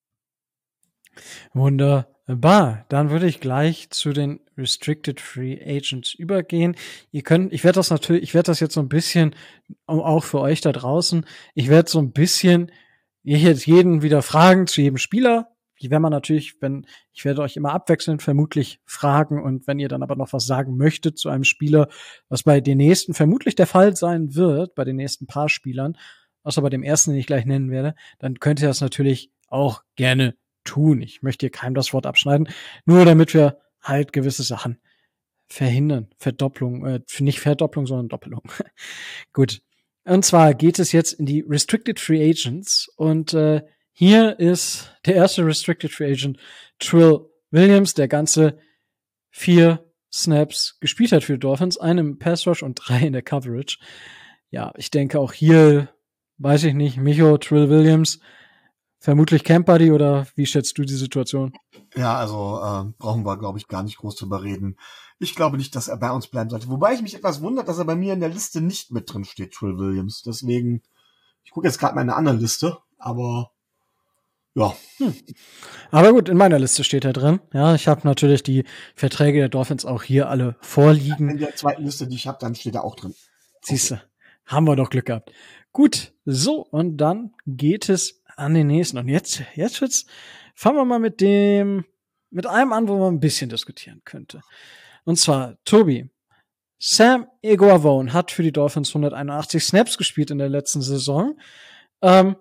Wunderbar. Dann würde ich gleich zu den Restricted Free Agents übergehen. Ich werde das jetzt so ein bisschen, auch für euch da draußen, ich werde so ein bisschen jetzt jeden wieder fragen zu jedem Spieler. Ich werde euch immer abwechselnd vermutlich fragen, und wenn ihr dann aber noch was sagen möchtet zu einem Spieler, was bei den nächsten vermutlich der Fall sein wird, bei den nächsten paar Spielern, außer bei dem ersten, den ich gleich nennen werde, dann könnt ihr das natürlich auch gerne tun. Ich möchte hier keinem das Wort abschneiden, nur damit wir halt gewisse Sachen verhindern. Nicht Verdopplung, sondern Doppelung. Gut. Und zwar geht es jetzt in die Restricted Free Agents, und hier ist der erste Restricted Free Agent Trill Williams, der ganze 4 Snaps gespielt hat für die Dolphins, 1 im Pass Rush und 3 in der Coverage. Ja, ich denke auch hier, weiß ich nicht, Micho, Trill Williams, vermutlich Camp Buddy, oder wie schätzt du die Situation? Ja, also brauchen wir, glaube ich, gar nicht groß drüber reden. Ich glaube nicht, dass er bei uns bleiben sollte. Wobei ich mich etwas wundert, dass er bei mir in der Liste nicht mit drin steht, Trill Williams. Deswegen, ich gucke jetzt gerade mal in eine andere Liste, aber ja. Aber gut, in meiner Liste steht er drin. Ja, ich habe natürlich die Verträge der Dolphins auch hier alle vorliegen. In der zweiten Liste, die ich habe, dann steht er auch drin. Siehste, haben wir doch Glück gehabt. Gut, so, und dann geht es an den nächsten. Und jetzt fangen wir mal mit einem an, wo man ein bisschen diskutieren könnte. Und zwar, Tobi, Sam Eguavoen hat für die Dolphins 181 Snaps gespielt in der letzten Saison. Nur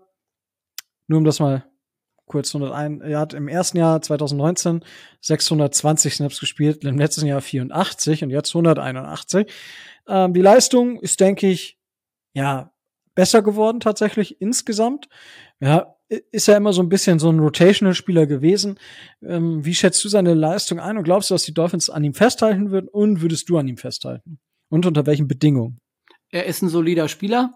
um das mal kurz, er hat im ersten Jahr 2019 620 Snaps gespielt, im letzten Jahr 84 und jetzt 181. Die Leistung ist, denke ich, ja, besser geworden tatsächlich insgesamt. Ja, ist ja immer so ein bisschen so ein Rotational-Spieler gewesen. Wie schätzt du seine Leistung ein, und glaubst du, dass die Dolphins an ihm festhalten würden, und würdest du an ihm festhalten? Und unter welchen Bedingungen? Er ist ein solider Spieler.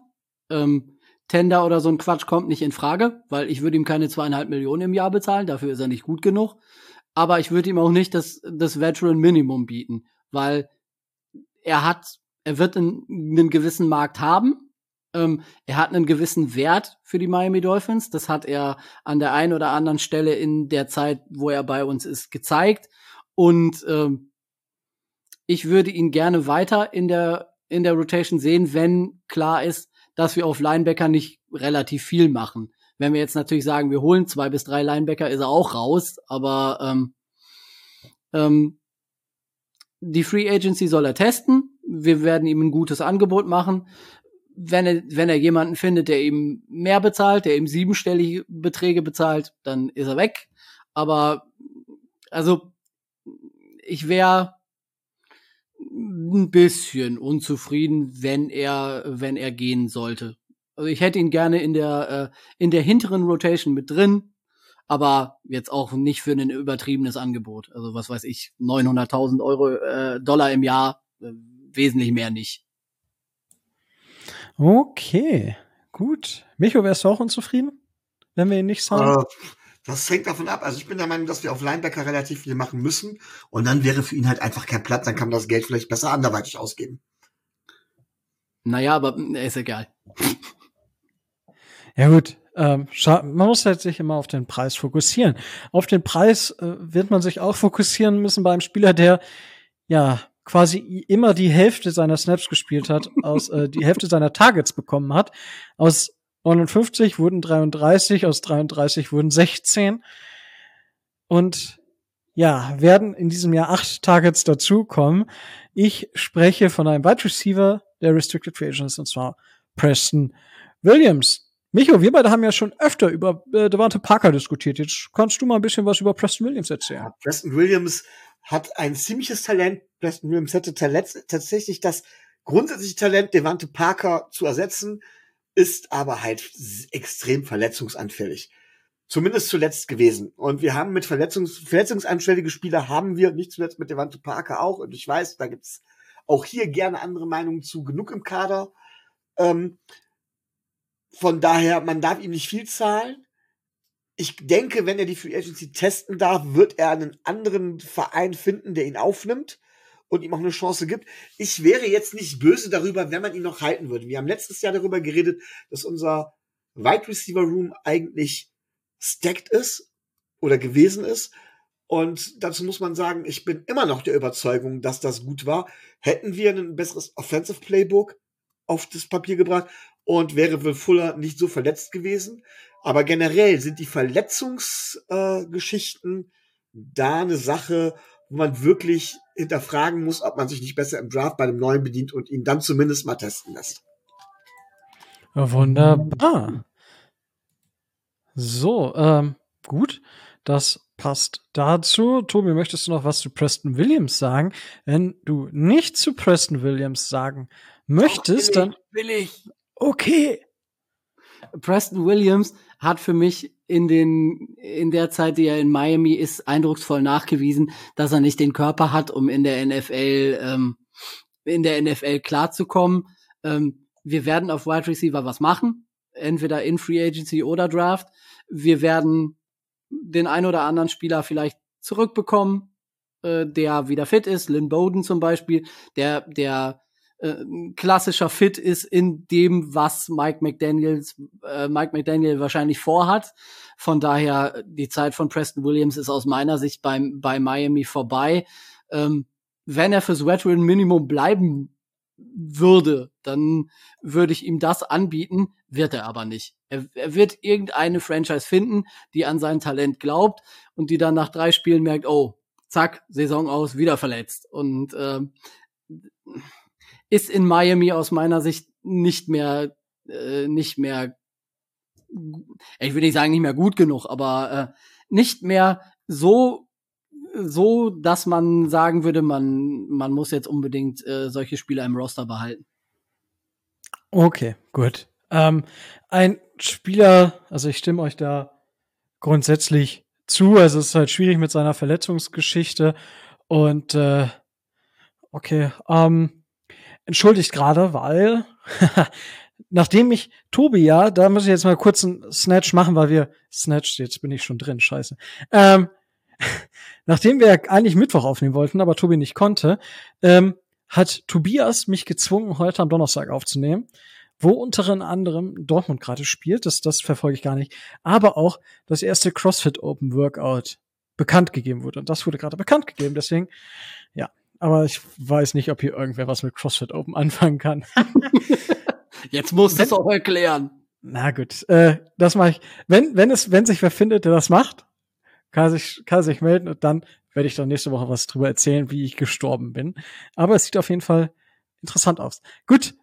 Tender oder so ein Quatsch kommt nicht in Frage, weil ich würde ihm keine 2,5 Millionen im Jahr bezahlen, dafür ist er nicht gut genug. Aber ich würde ihm auch nicht das Veteran Minimum bieten, weil er wird einen gewissen Markt haben. Er hat einen gewissen Wert für die Miami Dolphins. Das hat er an der einen oder anderen Stelle in der Zeit, wo er bei uns ist, gezeigt. Und ich würde ihn gerne weiter in der Rotation sehen, wenn klar ist, dass wir auf Linebacker nicht relativ viel machen. Wenn wir jetzt natürlich sagen, wir holen 2 bis 3 Linebacker, ist er auch raus. Aber die Free Agency soll er testen. Wir werden ihm ein gutes Angebot machen. Wenn er jemanden findet, der ihm mehr bezahlt, der ihm 7-stellige Beträge bezahlt, dann ist er weg. Aber also ich wäre ein bisschen unzufrieden, wenn er gehen sollte. Also ich hätte ihn gerne in der hinteren Rotation mit drin, aber jetzt auch nicht für ein übertriebenes Angebot. Also was weiß ich, 900.000 Dollar im Jahr, wesentlich mehr nicht. Okay, gut. Micho, wärst du auch unzufrieden, wenn wir ihn nicht sagen? Das hängt davon ab. Also ich bin der Meinung, dass wir auf Linebacker relativ viel machen müssen. Und dann wäre für ihn halt einfach kein Platz. Dann kann man das Geld vielleicht besser anderweitig ausgeben. Naja, aber ist egal. Ja gut, man muss halt sich immer auf den Preis fokussieren. Auf den Preis wird man sich auch fokussieren müssen bei einem Spieler, der ja quasi immer die Hälfte seiner Snaps gespielt hat, die Hälfte seiner Targets bekommen hat. Aus 59 wurden 33, aus 33 wurden 16. Und ja, werden in diesem Jahr 8 Targets dazukommen. Ich spreche von einem Wide Receiver der Restricted Free Agents, und zwar Preston Williams. Micho, wir beide haben ja schon öfter über Devante Parker diskutiert. Jetzt kannst du mal ein bisschen was über Preston Williams erzählen. Ja, Preston Williams hat ein ziemliches Talent. Preston Williams hätte tatsächlich das grundsätzliche Talent, Devante Parker zu ersetzen, ist aber halt extrem verletzungsanfällig. Zumindest zuletzt gewesen. Und wir haben mit verletzungsanfällige Spieler haben wir, nicht zuletzt mit Devante Parker auch. Und ich weiß, da gibt's auch hier gerne andere Meinungen zu, genug im Kader. Von daher, man darf ihm nicht viel zahlen. Ich denke, wenn er die Free Agency testen darf, wird er einen anderen Verein finden, der ihn aufnimmt und ihm auch eine Chance gibt. Ich wäre jetzt nicht böse darüber, wenn man ihn noch halten würde. Wir haben letztes Jahr darüber geredet, dass unser Wide Receiver Room eigentlich stacked ist oder gewesen ist. Und dazu muss man sagen, ich bin immer noch der Überzeugung, dass das gut war. Hätten wir ein besseres Offensive Playbook auf das Papier gebracht und wäre Will Fuller nicht so verletzt gewesen. Aber generell sind die Verletzungsgeschichten da eine Sache, wo man wirklich hinterfragen muss, ob man sich nicht besser im Draft bei einem Neuen bedient und ihn dann zumindest mal testen lässt. Ja, wunderbar. So, gut. Das passt dazu. Tobi, möchtest du noch was zu Preston Williams sagen? Wenn du nicht zu Preston Williams sagen möchtest, dann will ich. Okay. Preston Williams hat für mich in der Zeit, die er in Miami ist, eindrucksvoll nachgewiesen, dass er nicht den Körper hat, um in der NFL klarzukommen. Wir werden auf Wide Receiver was machen, entweder in Free Agency oder Draft. Wir werden den ein oder anderen Spieler vielleicht zurückbekommen, der wieder fit ist. Lynn Bowden zum Beispiel, der klassischer Fit ist in dem, was Mike McDaniel wahrscheinlich vorhat. Von daher, die Zeit von Preston Williams ist aus meiner Sicht bei Miami vorbei. Wenn er fürs Veteran Minimum bleiben würde, dann würde ich ihm das anbieten, wird er aber nicht. Er wird irgendeine Franchise finden, die an sein Talent glaubt und die dann nach 3 Spielen merkt, oh, zack, Saison aus, wieder verletzt. Und ist in Miami aus meiner Sicht nicht mehr, ich will nicht sagen nicht mehr gut genug, aber nicht mehr so, dass man sagen würde, man muss jetzt unbedingt solche Spieler im Roster behalten. Okay, gut. Ein Spieler, also ich stimme euch da grundsätzlich zu, also es ist halt schwierig mit seiner Verletzungsgeschichte und okay, entschuldigt gerade, weil nachdem ich Tobi da muss ich jetzt mal kurz einen Snatch machen, weil jetzt bin ich schon drin, scheiße. Nachdem wir eigentlich Mittwoch aufnehmen wollten, aber Tobi nicht konnte, hat Tobias mich gezwungen, heute am Donnerstag aufzunehmen, wo unter anderem Dortmund gerade spielt, das verfolge ich gar nicht, aber auch das erste CrossFit Open Workout bekannt gegeben wurde. Und das wurde gerade bekannt gegeben, deswegen, ja. Aber ich weiß nicht, ob hier irgendwer was mit CrossFit Open anfangen kann. Jetzt musst du es auch erklären. Na gut, das mache ich. Wenn sich wer findet, der das macht, kann sich melden und dann werde ich dann nächste Woche was drüber erzählen, wie ich gestorben bin. Aber es sieht auf jeden Fall interessant aus. Gut,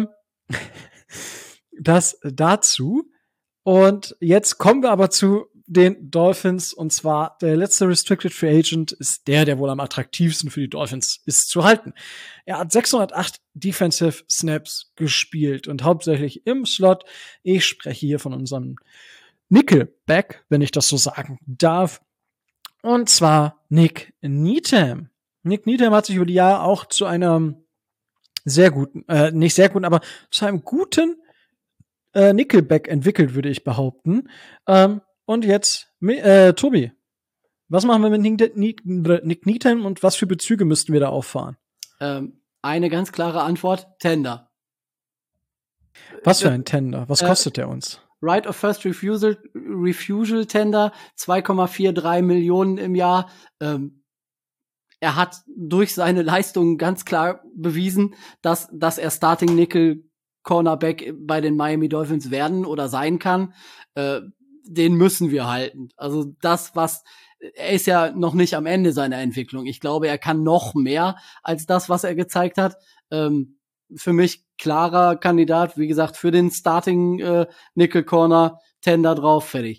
das dazu. Und jetzt kommen wir aber zu den Dolphins. Und zwar der letzte Restricted Free Agent ist der wohl am attraktivsten für die Dolphins ist zu halten. Er hat 608 Defensive Snaps gespielt und hauptsächlich im Slot. Ich spreche hier von unserem Nickelback, wenn ich das so sagen darf. Und zwar Nick Needham. Nick Needham hat sich über die Jahre auch zu einem sehr guten, nicht sehr guten, aber zu einem guten Nickelback entwickelt, würde ich behaupten. Und jetzt, Tobi, was machen wir mit Nick Needham und was für Bezüge müssten wir da auffahren? Eine ganz klare Antwort, Tender. Was für ein Tender? Was kostet der uns? Right of First Refusal Tender, 2,43 Millionen im Jahr. Er hat durch seine Leistungen ganz klar bewiesen, dass er Starting Nickel Cornerback bei den Miami Dolphins werden oder sein kann. Den müssen wir halten. Also er ist ja noch nicht am Ende seiner Entwicklung. Ich glaube, er kann noch mehr als das, was er gezeigt hat. Für mich klarer Kandidat, wie gesagt, für den Starting Nickel Corner, Tender drauf, fertig.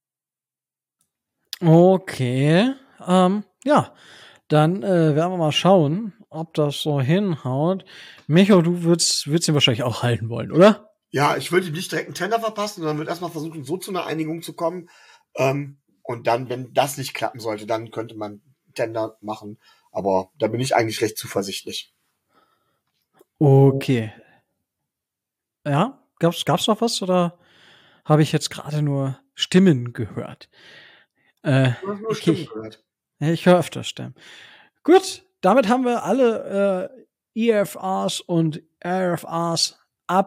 Okay, ja, dann werden wir mal schauen, ob das so hinhaut. Micho, du würdest ihn wahrscheinlich auch halten wollen, oder? Ja, ich würde ihm nicht direkt einen Tender verpassen, sondern würde erstmal versuchen, so zu einer Einigung zu kommen. Und dann, wenn das nicht klappen sollte, dann könnte man Tender machen. Aber da bin ich eigentlich recht zuversichtlich. Okay. Ja, gab's noch was oder habe ich jetzt gerade nur Stimmen gehört? Du hast nur Stimmen gehört. Ich höre öfter Stimmen. Gut, damit haben wir alle EFRs und RFRs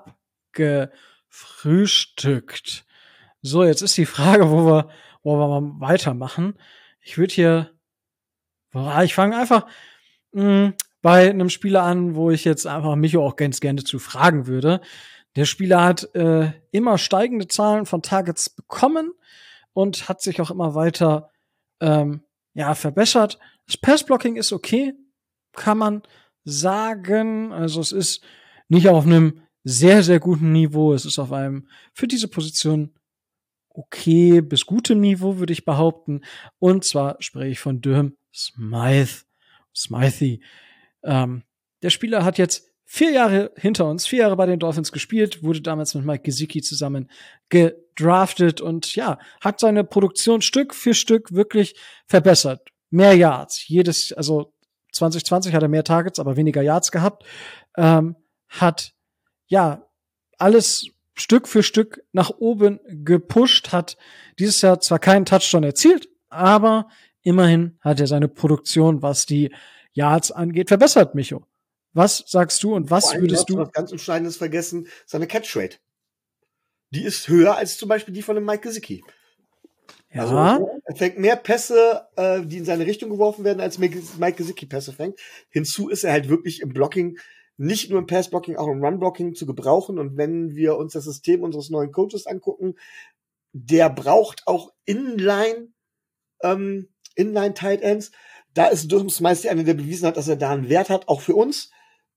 abgefrühstückt. So, jetzt ist die Frage, wo wir mal weitermachen. Ich fange einfach bei einem Spieler an, wo ich jetzt einfach Micho auch ganz gerne zu fragen würde. Der Spieler hat immer steigende Zahlen von Targets bekommen und hat sich auch immer weiter verbessert. Das Passblocking ist okay, kann man sagen. Also es ist nicht auf einem sehr, sehr guten Niveau. Es ist auf einem für diese Position okay bis gutem Niveau, würde ich behaupten. Und zwar spreche ich von Durham Smythe. Der Spieler hat jetzt 4 Jahre hinter uns, 4 Jahre bei den Dolphins gespielt, wurde damals mit Mike Gesicki zusammen gedraftet und ja, hat seine Produktion Stück für Stück wirklich verbessert. Mehr Yards. 2020 hat er mehr Targets, aber weniger Yards gehabt. Hat alles Stück für Stück nach oben gepusht, hat dieses Jahr zwar keinen Touchdown erzielt, aber immerhin hat er seine Produktion, was die Yards angeht, verbessert, Micho. Was sagst du und was würdest du? Was ganz Entscheidendes vergessen, seine Catch-Rate. Die ist höher als zum Beispiel die von dem Mike Gesicki. Ja. Also, er fängt mehr Pässe, die in seine Richtung geworfen werden, als Mike Gesicki Pässe fängt. Hinzu ist er halt wirklich im Blocking, nicht nur im Pass-Blocking, auch im Run-Blocking zu gebrauchen. Und wenn wir uns das System unseres neuen Coaches angucken, der braucht auch Inline Tight Ends. Da ist Durham Smythe einer, der bewiesen hat, dass er da einen Wert hat, auch für uns.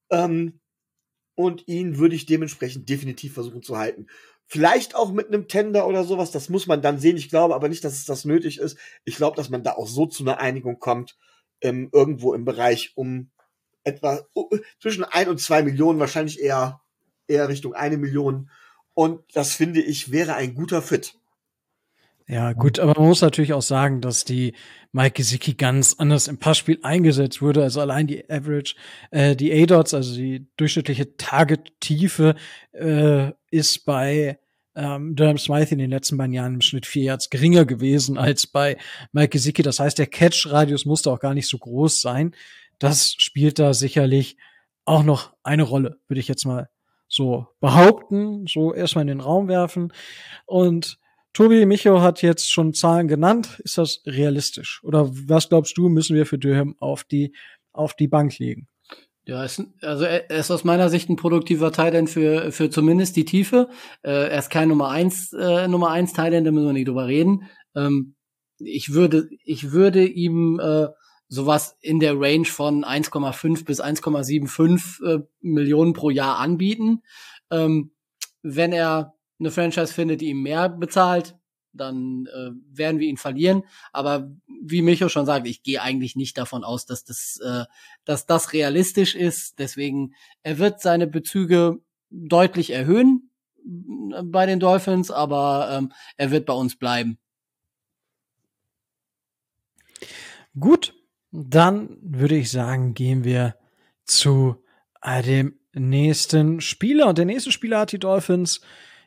Und ihn würde ich dementsprechend definitiv versuchen zu halten. Vielleicht auch mit einem Tender oder sowas, das muss man dann sehen. Ich glaube aber nicht, dass es das nötig ist. Ich glaube, dass man da auch so zu einer Einigung kommt, irgendwo im Bereich um etwa zwischen 1 und 2 Millionen, wahrscheinlich eher Richtung 1 Million. Und das, finde ich, wäre ein guter Fit. Ja, gut, aber man muss natürlich auch sagen, dass die Mike Gesicki ganz anders im Passspiel eingesetzt wurde. Also allein die Average, die A-Dots, also die durchschnittliche Target-Tiefe, ist bei Durham Smythe in den letzten beiden Jahren im Schnitt 4 Yards geringer gewesen als bei Mike Gesicki. Das heißt, der Catch-Radius musste auch gar nicht so groß sein. Das spielt da sicherlich auch noch eine Rolle, würde ich jetzt mal so behaupten, so erstmal in den Raum werfen. Und Tobi, Micho hat jetzt schon Zahlen genannt. Ist das realistisch? Oder was glaubst du, müssen wir für Durham auf die Bank legen? Ja, er ist aus meiner Sicht ein produktiver Tight End für zumindest die Tiefe. Er ist kein Nummer 1 Tight End, da müssen wir nicht drüber reden. Ich würde ihm sowas in der Range von 1,5 bis 1,75 Millionen pro Jahr anbieten. Wenn er eine Franchise findet, die ihm mehr bezahlt, dann werden wir ihn verlieren. Aber wie Micho schon sagt, ich gehe eigentlich nicht davon aus, dass das realistisch ist. Deswegen, er wird seine Bezüge deutlich erhöhen bei den Dolphins, aber er wird bei uns bleiben. Gut, dann würde ich sagen, gehen wir zu dem nächsten Spieler. Und der nächste Spieler hat die Dolphins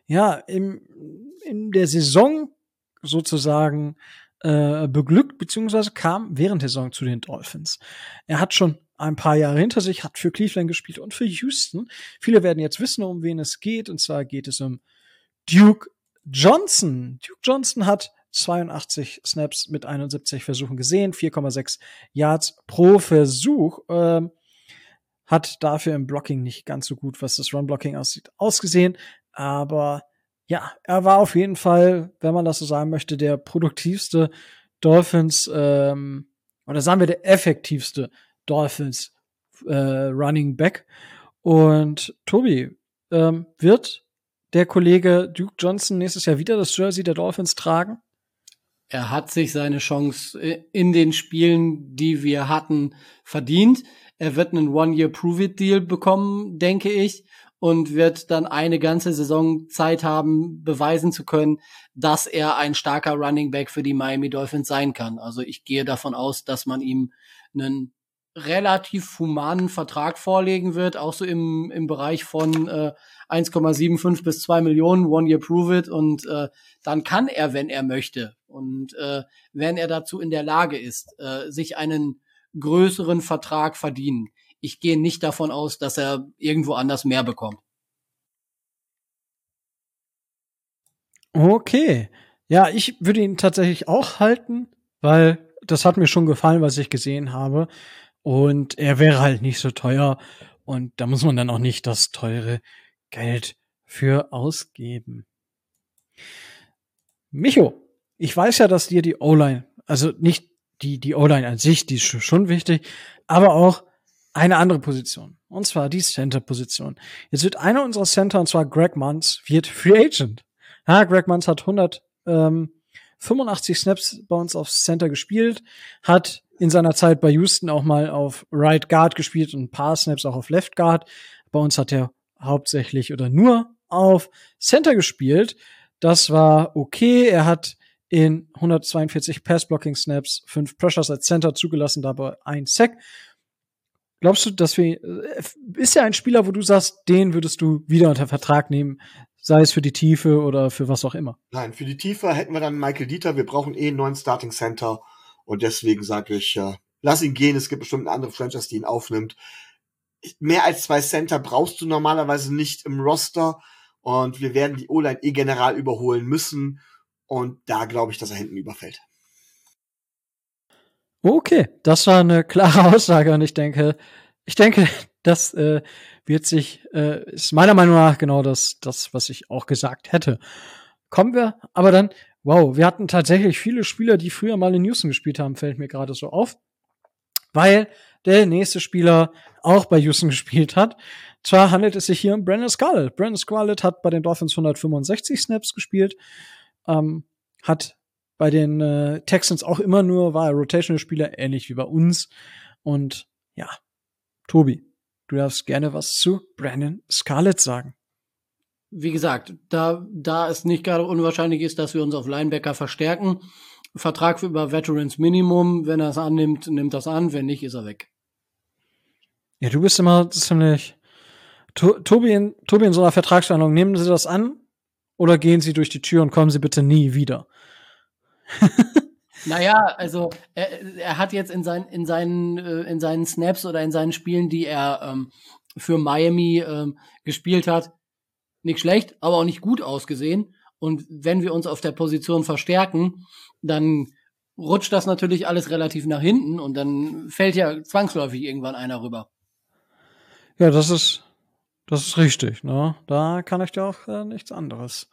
in der Saison sozusagen beglückt, beziehungsweise kam während der Saison zu den Dolphins. Er hat schon ein paar Jahre hinter sich, hat für Cleveland gespielt und für Houston. Viele werden jetzt wissen, um wen es geht, und zwar geht es um Duke Johnson. Duke Johnson hat 82 Snaps mit 71 Versuchen gesehen, 4,6 Yards pro Versuch. Hat dafür im Blocking nicht ganz so gut, was das Run-Blocking aussieht, ausgesehen. Aber ja, er war auf jeden Fall, wenn man das so sagen möchte, der produktivste Dolphins, oder sagen wir der effektivste Dolphins Running Back. Und Tobi, wird der Kollege Duke Johnson nächstes Jahr wieder das Jersey der Dolphins tragen? Er hat sich seine Chance in den Spielen, die wir hatten, verdient. Er wird einen One-Year-Prove-It-Deal bekommen, denke ich, und wird dann eine ganze Saison Zeit haben, beweisen zu können, dass er ein starker Running Back für die Miami Dolphins sein kann. Also ich gehe davon aus, dass man ihm einen relativ humanen Vertrag vorlegen wird, auch so im Bereich von 1,75 bis 2 Millionen, One Year Prove It, und dann kann er, wenn er möchte und wenn er dazu in der Lage ist, sich einen größeren Vertrag verdienen. Ich gehe nicht davon aus, dass er irgendwo anders mehr bekommt. Okay. Ja, ich würde ihn tatsächlich auch halten, weil das hat mir schon gefallen, was ich gesehen habe. Und er wäre halt nicht so teuer. Und da muss man dann auch nicht das teure Geld für ausgeben. Micho, ich weiß ja, dass dir die O-Line, also nicht die O-Line an sich, die ist schon wichtig, aber auch eine andere Position. Und zwar die Center-Position. Jetzt wird einer unserer Center, und zwar Greg Munz, wird Free Agent. Ja, Greg Munz hat 185 Snaps bei uns auf Center gespielt, hat in seiner Zeit bei Houston auch mal auf Right Guard gespielt und ein paar Snaps auch auf Left Guard. Bei uns hat er hauptsächlich oder nur auf Center gespielt. Das war okay. Er hat in 142 Pass-Blocking-Snaps 5 Pressures als Center zugelassen, dabei 1 Sack. Glaubst du, dass ist er ein Spieler, wo du sagst, den würdest du wieder unter Vertrag nehmen, sei es für die Tiefe oder für was auch immer? Nein, für die Tiefe hätten wir dann Michael Dieter. Wir brauchen einen neuen Starting Center. Und deswegen sage ich, lass ihn gehen. Es gibt bestimmt eine andere Franchise, die ihn aufnimmt. Mehr als 2 Center brauchst du normalerweise nicht im Roster. Und wir werden die O-Line general überholen müssen. Und da glaube ich, dass er hinten überfällt. Okay, das war eine klare Aussage und ich denke, das ist meiner Meinung nach genau das, was ich auch gesagt hätte. Kommen wir aber dann, wow, wir hatten tatsächlich viele Spieler, die früher mal in Houston gespielt haben, fällt mir gerade so auf, weil der nächste Spieler auch bei Houston gespielt hat. Zwar handelt es sich hier um Brandon Scarlett. Brandon Scarlett hat bei den Dolphins 165 Snaps gespielt, hat bei den Texans auch immer nur, war er Rotational-Spieler, ähnlich wie bei uns. Und ja, Tobi, du darfst gerne was zu Brandon Scarlett sagen. Wie gesagt, da es nicht gerade unwahrscheinlich ist, dass wir uns auf Linebacker verstärken, Vertrag für über Veterans Minimum, wenn er es annimmt, nimmt das an, wenn nicht, ist er weg. Ja, du bist immer ziemlich Tobi in so einer Vertragsverhandlung, nehmen Sie das an oder gehen Sie durch die Tür und kommen Sie bitte nie wieder? Naja, also er hat jetzt in seinen Snaps oder in seinen Spielen, die er für Miami gespielt hat, nicht schlecht, aber auch nicht gut ausgesehen. Und wenn wir uns auf der Position verstärken, dann rutscht das natürlich alles relativ nach hinten und dann fällt ja zwangsläufig irgendwann einer rüber. Ja, das ist richtig, ne? Da kann ich dir auch nichts anderes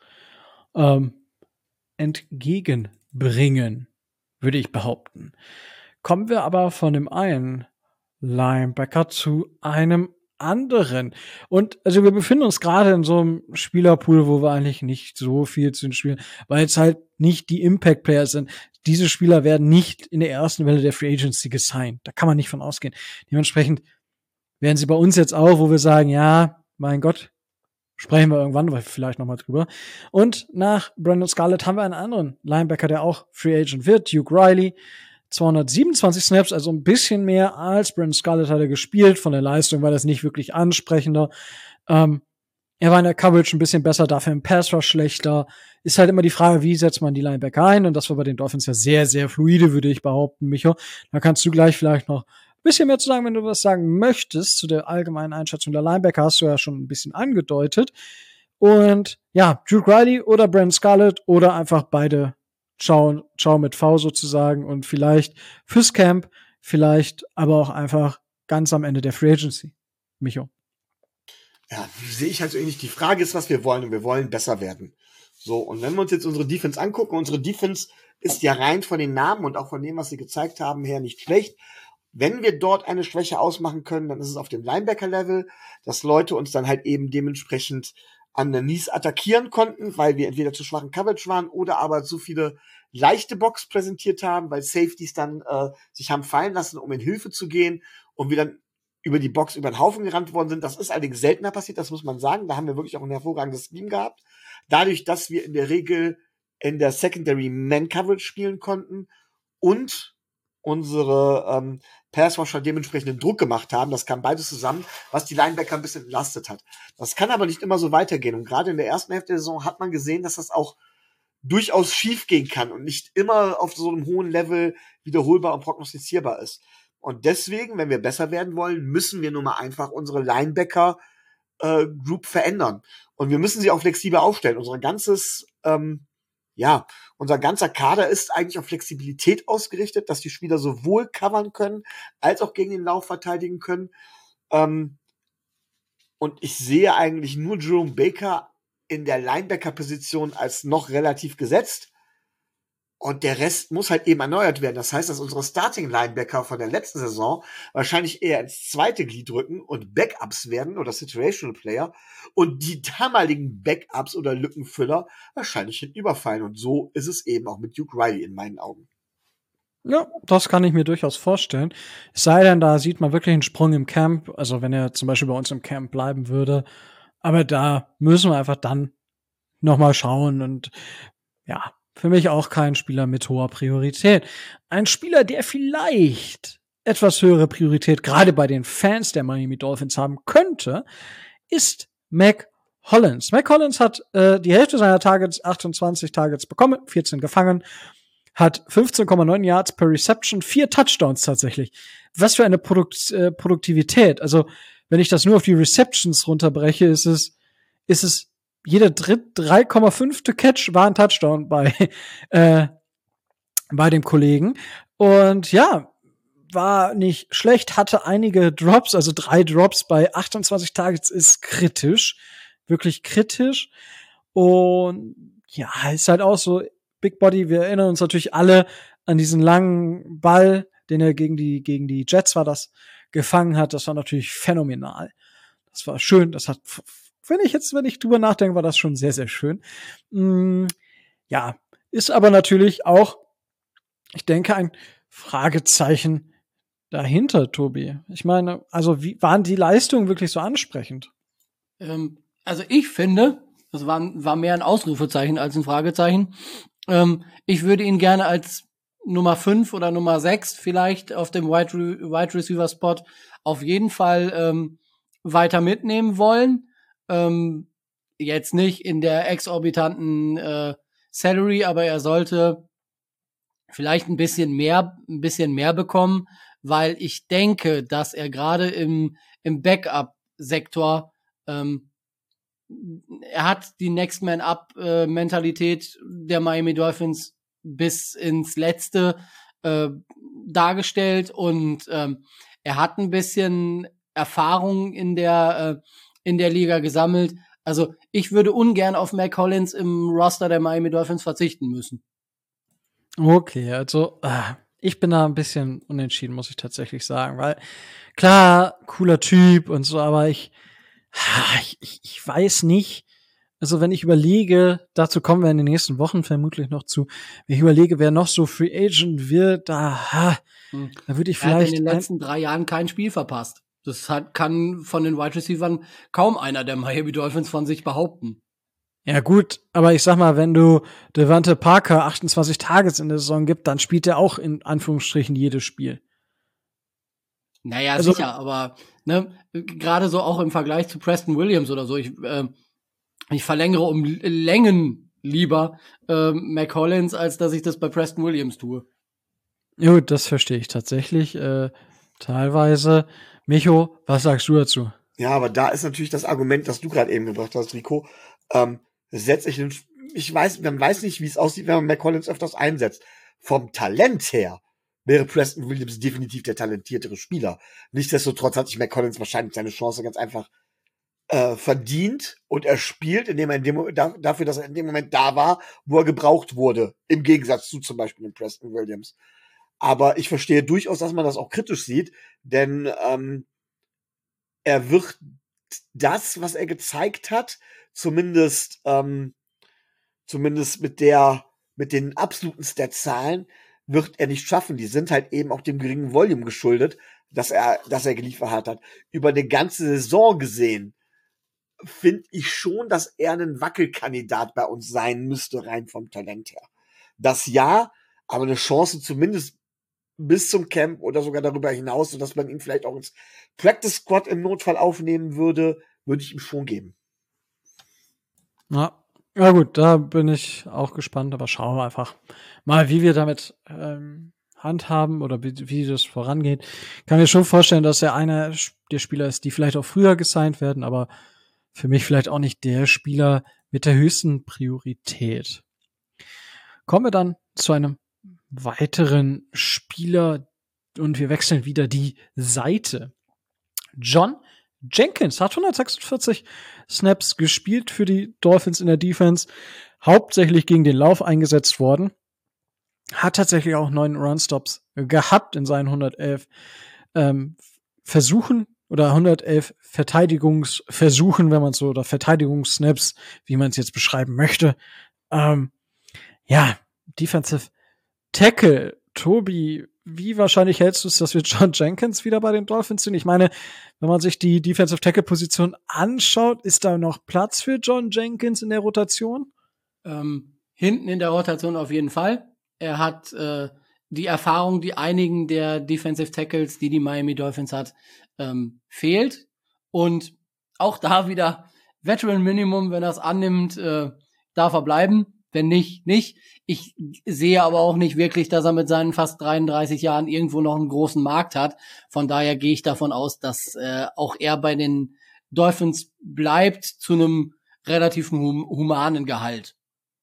entgegenbringen, würde ich behaupten. Kommen wir aber von dem einen Linebacker zu einem anderen. Und also wir befinden uns gerade in so einem Spielerpool, wo wir eigentlich nicht so viel zu den Spielen, weil es halt nicht die Impact-Player sind. Diese Spieler werden nicht in der ersten Welle der Free Agency gesigned. Da kann man nicht von ausgehen. Dementsprechend werden sie bei uns jetzt auch, wo wir sagen, ja, mein Gott, sprechen wir irgendwann vielleicht noch mal drüber. Und nach Brandon Scarlett haben wir einen anderen Linebacker, der auch Free Agent wird, Duke Riley. 227 Snaps, also ein bisschen mehr als Brandon Scarlett hat er gespielt. Von der Leistung war das nicht wirklich ansprechender. Er war in der Coverage ein bisschen besser, dafür im Pass Rush schlechter. Ist halt immer die Frage, wie setzt man die Linebacker ein? Und das war bei den Dolphins ja sehr, sehr fluide, würde ich behaupten, Micho. Da kannst du gleich vielleicht noch ein bisschen mehr zu sagen, wenn du was sagen möchtest zu der allgemeinen Einschätzung der Linebacker, hast du ja schon ein bisschen angedeutet. Und ja, Duke Riley oder Brandon Scarlett oder einfach beide Ciao mit V sozusagen und vielleicht fürs Camp, vielleicht aber auch einfach ganz am Ende der Free Agency. Micho. Ja, sehe ich halt so ähnlich. Die Frage ist, was wir wollen, und wir wollen besser werden. So, und wenn wir uns jetzt unsere Defense angucken, unsere Defense ist ja rein von den Namen und auch von dem, was sie gezeigt haben, her nicht schlecht. Wenn wir dort eine Schwäche ausmachen können, dann ist es auf dem Linebacker-Level, dass Leute uns dann halt eben dementsprechend an der Knees attackieren konnten, weil wir entweder zu schwachen Coverage waren oder aber zu viele leichte Box präsentiert haben, weil Safeties dann sich haben fallen lassen, um in Hilfe zu gehen und wir dann über die Box über den Haufen gerannt worden sind. Das ist allerdings seltener passiert, das muss man sagen. Da haben wir wirklich auch ein hervorragendes Scheme gehabt. Dadurch, dass wir in der Regel in der Secondary Man-Coverage spielen konnten und unsere Passwasher dementsprechenden Druck gemacht haben. Das kam beides zusammen, was die Linebacker ein bisschen entlastet hat. Das kann aber nicht immer so weitergehen. Und gerade in der ersten Hälfte der Saison hat man gesehen, dass das auch durchaus schief gehen kann und nicht immer auf so einem hohen Level wiederholbar und prognostizierbar ist. Und deswegen, wenn wir besser werden wollen, müssen wir nun mal einfach unsere Linebacker-Group verändern. Und wir müssen sie auch flexibel aufstellen. Unser ganzer Kader ist eigentlich auf Flexibilität ausgerichtet, dass die Spieler sowohl covern können, als auch gegen den Lauf verteidigen können. Und ich sehe eigentlich nur Jerome Baker in der Linebacker-Position als noch relativ gesetzt. Und der Rest muss halt eben erneuert werden. Das heißt, dass unsere Starting-Linebacker von der letzten Saison wahrscheinlich eher ins zweite Glied rücken und Backups werden oder Situational Player und die damaligen Backups oder Lückenfüller wahrscheinlich hinüberfallen. Und so ist es eben auch mit Duke Riley in meinen Augen. Ja, das kann ich mir durchaus vorstellen. Es sei denn, da sieht man wirklich einen Sprung im Camp, also wenn er zum Beispiel bei uns im Camp bleiben würde. Aber da müssen wir einfach dann noch mal schauen und ja, für mich auch kein Spieler mit hoher Priorität. Ein Spieler, der vielleicht etwas höhere Priorität gerade bei den Fans der Miami Dolphins haben könnte, ist Mack Hollins. Mack Hollins hat die Hälfte seiner Targets, 28 Targets bekommen, 14 gefangen, hat 15,9 Yards per Reception, 4 Touchdowns tatsächlich. Was für eine Produktivität. Also, wenn ich das nur auf die Receptions runterbreche, ist es jeder 3,5. Catch war ein Touchdown bei dem Kollegen. Und ja, war nicht schlecht, hatte einige Drops, also 3 Drops bei 28 Targets ist kritisch. Wirklich kritisch. Und ja, ist halt auch so Big Body. Wir erinnern uns natürlich alle an diesen langen Ball, den er gegen die Jets das gefangen hat. Das war natürlich phänomenal. Das war schön. Das hat, wenn ich drüber nachdenke, war das schon sehr, sehr schön. Ja, ist aber natürlich auch, ich denke, ein Fragezeichen dahinter, Tobi. Ich meine, also wie waren die Leistungen wirklich so ansprechend? Also ich finde, das war mehr ein Ausrufezeichen als ein Fragezeichen. Ich würde ihn gerne als Nummer 5 oder Nummer 6 vielleicht auf dem Wide Receiver Spot auf jeden Fall weiter mitnehmen wollen. Jetzt nicht in der exorbitanten Salary, aber er sollte vielleicht ein bisschen mehr bekommen, weil ich denke, dass er gerade im Backup-Sektor er hat die Next Man Up Mentalität der Miami Dolphins bis ins Letzte dargestellt und er hat ein bisschen Erfahrung in der Liga gesammelt. Also ich würde ungern auf Mack Hollins im Roster der Miami Dolphins verzichten müssen. Okay, also ich bin da ein bisschen unentschieden, muss ich tatsächlich sagen, weil klar, cooler Typ und so, aber ich weiß nicht. Also wenn ich überlege, dazu kommen wir in den nächsten Wochen vermutlich noch zu, wenn ich überlege, wer noch so Free Agent wird, da würde ich vielleicht... Er hat in den letzten 3 Jahren kein Spiel verpasst. Das kann von den Wide Receivern kaum einer der Miami Dolphins von sich behaupten. Ja gut, aber ich sag mal, wenn du Devante Parker 28 Targets in der Saison gibt, dann spielt er auch in Anführungsstrichen jedes Spiel. Naja, also, sicher, aber ne, gerade so auch im Vergleich zu Preston Williams oder so, ich verlängere um Längen lieber Mack Hollins, als dass ich das bei Preston Williams tue. Gut, das verstehe ich tatsächlich teilweise. Micho, was sagst du dazu? Ja, aber da ist natürlich das Argument, das du gerade eben gebracht hast, Rico. Man weiß nicht, wie es aussieht, wenn man Mack Hollins öfters einsetzt. Vom Talent her wäre Preston Williams definitiv der talentiertere Spieler. Nichtsdestotrotz hat sich Mack Hollins wahrscheinlich seine Chance ganz einfach verdient und er spielt, indem er dafür, dass er in dem Moment da war, wo er gebraucht wurde. Im Gegensatz zu zum Beispiel dem Preston Williams. Aber ich verstehe durchaus, dass man das auch kritisch sieht, denn er wird das, was er gezeigt hat, zumindest mit den absoluten Stat-Zahlen, wird er nicht schaffen. Die sind halt eben auch dem geringen Volume geschuldet, dass er geliefert hat. Über eine ganze Saison gesehen finde ich schon, dass er ein Wackelkandidat bei uns sein müsste, rein vom Talent her. Das ja, aber eine Chance zumindest bis zum Camp oder sogar darüber hinaus, sodass man ihn vielleicht auch ins Practice Squad im Notfall aufnehmen würde ich ihm schon geben. Ja gut, da bin ich auch gespannt, aber schauen wir einfach mal, wie wir damit handhaben oder wie das vorangeht. Kann mir schon vorstellen, dass er einer der Spieler ist, die vielleicht auch früher gesigned werden, aber für mich vielleicht auch nicht der Spieler mit der höchsten Priorität. Kommen wir dann zu einem weiteren Spieler und wir wechseln wieder die Seite. John Jenkins hat 146 Snaps gespielt für die Dolphins in der Defense, hauptsächlich gegen den Lauf eingesetzt worden. Hat tatsächlich auch 9 Runstops gehabt in seinen 111 Versuchen oder 111 Verteidigungsversuchen, wenn man so, oder Verteidigungssnaps, wie man es jetzt beschreiben möchte. Ja, Defensive Tackle. Tobi, wie wahrscheinlich hältst du es, dass wir John Jenkins wieder bei den Dolphins sind? Ich meine, wenn man sich die Defensive Tackle Position anschaut, ist da noch Platz für John Jenkins in der Rotation? Hinten in der Rotation auf jeden Fall. Er hat die Erfahrung, die einigen der Defensive Tackles, die Miami Dolphins hat, fehlt. Und auch da wieder Veteran Minimum, wenn er es annimmt, darf er bleiben. Wenn nicht, nicht. Ich sehe aber auch nicht wirklich, dass er mit seinen fast 33 Jahren irgendwo noch einen großen Markt hat. Von daher gehe ich davon aus, dass auch er bei den Dolphins bleibt zu einem relativ humanen Gehalt.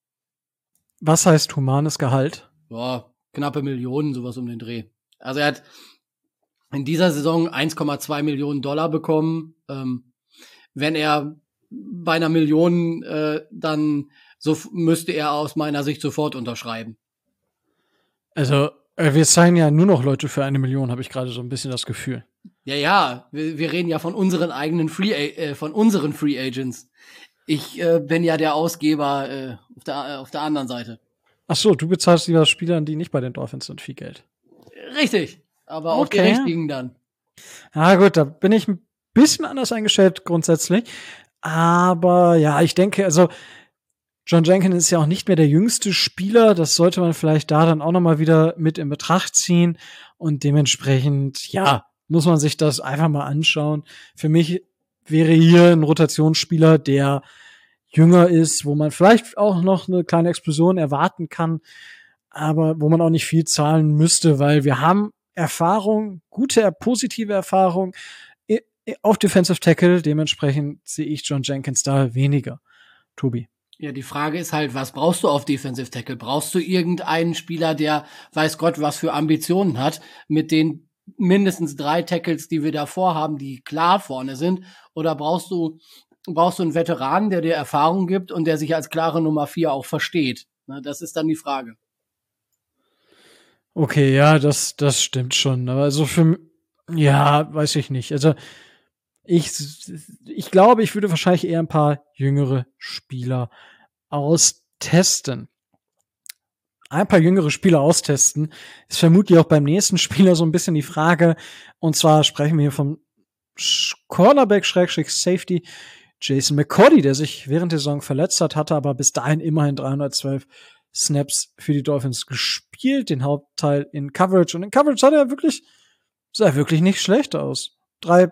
Was heißt humanes Gehalt? Ja, knappe Millionen, sowas um den Dreh. Also er hat in dieser Saison 1,2 Millionen Dollar bekommen. Wenn er bei einer Million dann so müsste er aus meiner Sicht sofort unterschreiben. Also, wir signen ja nur noch Leute für 1 Million, habe ich gerade so ein bisschen das Gefühl. Ja, wir reden ja von unseren eigenen Free Agents. Ich bin ja der Ausgeber auf der anderen Seite. Ach so, du bezahlst lieber Spielern, die nicht bei den Dolphins sind, viel Geld. Richtig, aber auch die richtigen dann. Ah gut, da bin ich ein bisschen anders eingestellt grundsätzlich. Aber ja, ich denke, also John Jenkins ist ja auch nicht mehr der jüngste Spieler. Das sollte man vielleicht da dann auch nochmal wieder mit in Betracht ziehen. Und dementsprechend, ja, muss man sich das einfach mal anschauen. Für mich wäre hier ein Rotationsspieler, der jünger ist, wo man vielleicht auch noch eine kleine Explosion erwarten kann, aber wo man auch nicht viel zahlen müsste, weil wir haben Erfahrung, gute, positive Erfahrung auf Defensive Tackle. Dementsprechend sehe ich John Jenkins da weniger. Tobi. Ja, die Frage ist halt, was brauchst du auf Defensive Tackle? Brauchst du irgendeinen Spieler, der weiß Gott was für Ambitionen hat, mit den mindestens 3 Tackles, die wir davor haben, die klar vorne sind? Oder brauchst du einen Veteran, der dir Erfahrung gibt und der sich als klare Nummer 4 auch versteht? Das ist dann die Frage. Okay, ja, das stimmt schon. Aber also ja, weiß ich nicht. Also ich glaube, ich würde wahrscheinlich eher ein paar jüngere Spieler austesten. Ein paar jüngere Spieler austesten ist vermutlich auch beim nächsten Spieler so ein bisschen die Frage. Und zwar sprechen wir hier vom Cornerback/Safety Jason McCourty, der sich während der Saison verletzt hat, hatte aber bis dahin immerhin 312 Snaps für die Dolphins gespielt, den Hauptteil in Coverage. Und in Coverage sah er wirklich nicht schlecht aus. 3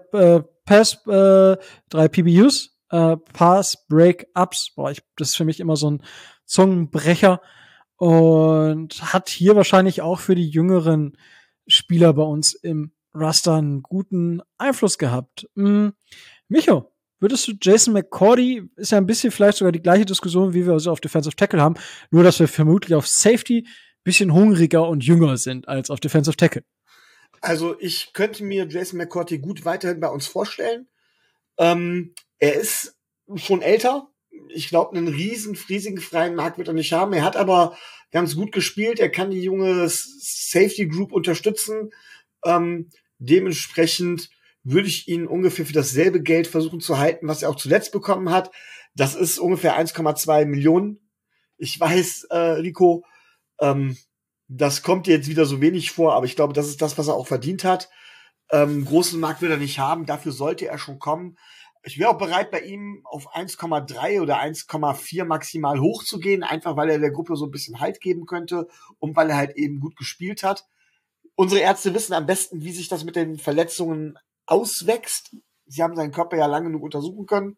PBUs, Pass, Break-Ups. Das ist für mich immer so ein Zungenbrecher. Und hat hier wahrscheinlich auch für die jüngeren Spieler bei uns im Roster einen guten Einfluss gehabt. Micho, würdest du Jason McCourty, ist ja ein bisschen vielleicht sogar die gleiche Diskussion, wie wir also auf Defensive Tackle haben, nur dass wir vermutlich auf Safety ein bisschen hungriger und jünger sind als auf Defensive Tackle. Also ich könnte mir Jason McCourty gut weiterhin bei uns vorstellen. Er ist schon älter. Ich glaube, einen riesigen freien Markt wird er nicht haben. Er hat aber ganz gut gespielt. Er kann die junge Safety Group unterstützen. Dementsprechend würde ich ihn ungefähr für dasselbe Geld versuchen zu halten, was er auch zuletzt bekommen hat. Das ist ungefähr 1,2 Millionen. Ich weiß, Rico, das kommt dir jetzt wieder so wenig vor, aber ich glaube, das ist das, was er auch verdient hat. Großen Markt wird er nicht haben, dafür sollte er schon kommen. Ich wäre auch bereit, bei ihm auf 1,3 oder 1,4 maximal hochzugehen, einfach weil er der Gruppe so ein bisschen Halt geben könnte und weil er halt eben gut gespielt hat. Unsere Ärzte wissen am besten, wie sich das mit den Verletzungen auswächst. Sie haben seinen Körper ja lange genug untersuchen können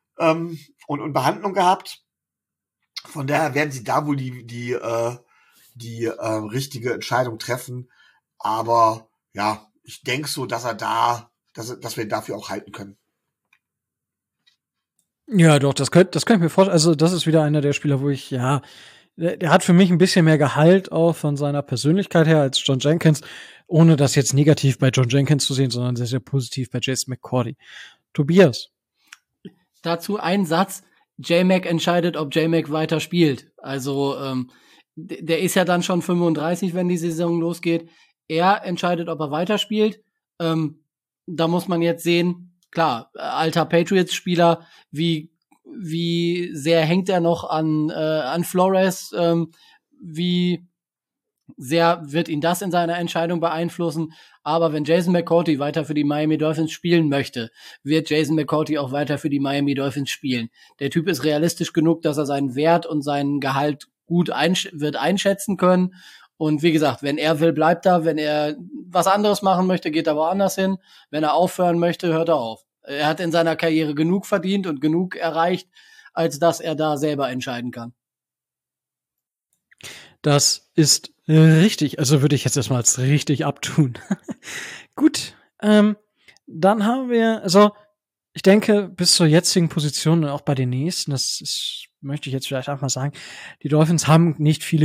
und Behandlung gehabt. Von daher werden sie da wohl die die richtige Entscheidung treffen. Aber ja, ich denke so, dass wir ihn dafür auch halten können. Ja, doch, das könnte ich mir vorstellen. Also, das ist wieder einer der Spieler, wo ich, ja, der hat für mich ein bisschen mehr Gehalt auch von seiner Persönlichkeit her als John Jenkins, ohne das jetzt negativ bei John Jenkins zu sehen, sondern sehr, sehr positiv bei Jason McCourty. Tobias. Dazu ein Satz. J-Mac entscheidet, ob J-Mac weiter spielt. Also, der ist ja dann schon 35, wenn die Saison losgeht. Er entscheidet, ob er weiterspielt. Da muss man jetzt sehen, klar, alter Patriots-Spieler, wie sehr hängt er noch an Flores, wie sehr wird ihn das in seiner Entscheidung beeinflussen. Aber wenn Jason McCourty weiter für die Miami Dolphins spielen möchte, wird Jason McCourty auch weiter für die Miami Dolphins spielen. Der Typ ist realistisch genug, dass er seinen Wert und seinen Gehalt gut wird einschätzen können. Und wie gesagt, wenn er will, bleibt er. Wenn er was anderes machen möchte, geht er woanders hin. Wenn er aufhören möchte, hört er auf. Er hat in seiner Karriere genug verdient und genug erreicht, als dass er da selber entscheiden kann. Das ist richtig. Also würde ich jetzt erstmal als richtig abtun. Gut. Dann haben wir, also ich denke, bis zur jetzigen Position und auch bei den nächsten, möchte ich jetzt vielleicht auch mal sagen, die Dolphins haben nicht viele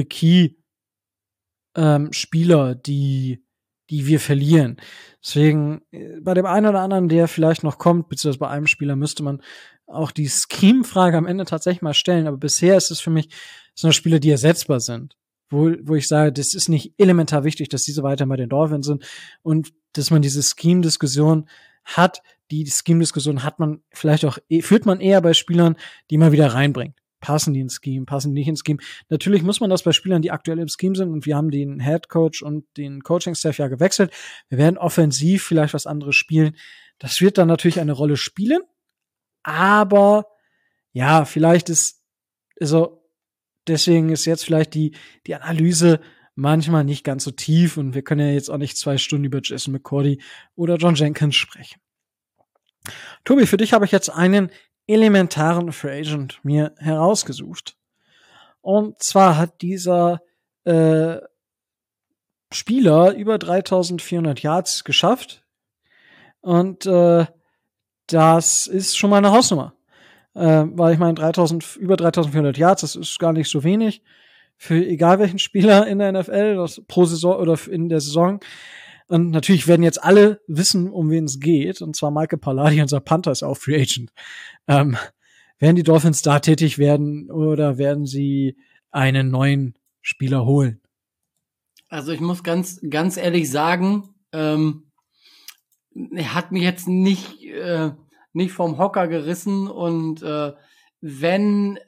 Spieler, die wir verlieren. Deswegen, bei dem einen oder anderen, der vielleicht noch kommt, beziehungsweise bei einem Spieler müsste man auch die Scheme-Frage am Ende tatsächlich mal stellen. Aber bisher ist es für mich so eine Spieler, die ersetzbar sind. Wo ich sage, das ist nicht elementar wichtig, dass diese weiter bei den Dolphins sind und dass man diese Scheme-Diskussion hat. Die Scheme-Diskussion führt man eher bei Spielern, die man wieder reinbringt. Passen die ins Scheme, passen die nicht ins Scheme? Natürlich muss man das bei Spielern, die aktuell im Scheme sind, und wir haben den Head Coach und den Coaching-Staff ja gewechselt. Wir werden offensiv vielleicht was anderes spielen. Das wird dann natürlich eine Rolle spielen. Aber ja, vielleicht deswegen ist jetzt vielleicht die Analyse manchmal nicht ganz so tief und wir können ja jetzt auch nicht 2 Stunden über Jason McCourty oder John Jenkins sprechen. Tobi, für dich habe ich jetzt einen elementaren Free Agent mir herausgesucht. Und zwar hat dieser Spieler über 3400 Yards geschafft. Und das ist schon mal eine Hausnummer. Weil ich meine, über 3400 Yards, das ist gar nicht so wenig für egal welchen Spieler in der NFL, das pro Saison oder in der Saison. Und natürlich werden jetzt alle wissen, um wen es geht. Und zwar Michael Palardy, unser Panther, ist auch Free Agent. Werden die Dolphins da tätig werden oder werden sie einen neuen Spieler holen? Also ich muss ganz ehrlich sagen, er hat mich jetzt nicht vom Hocker gerissen und wenn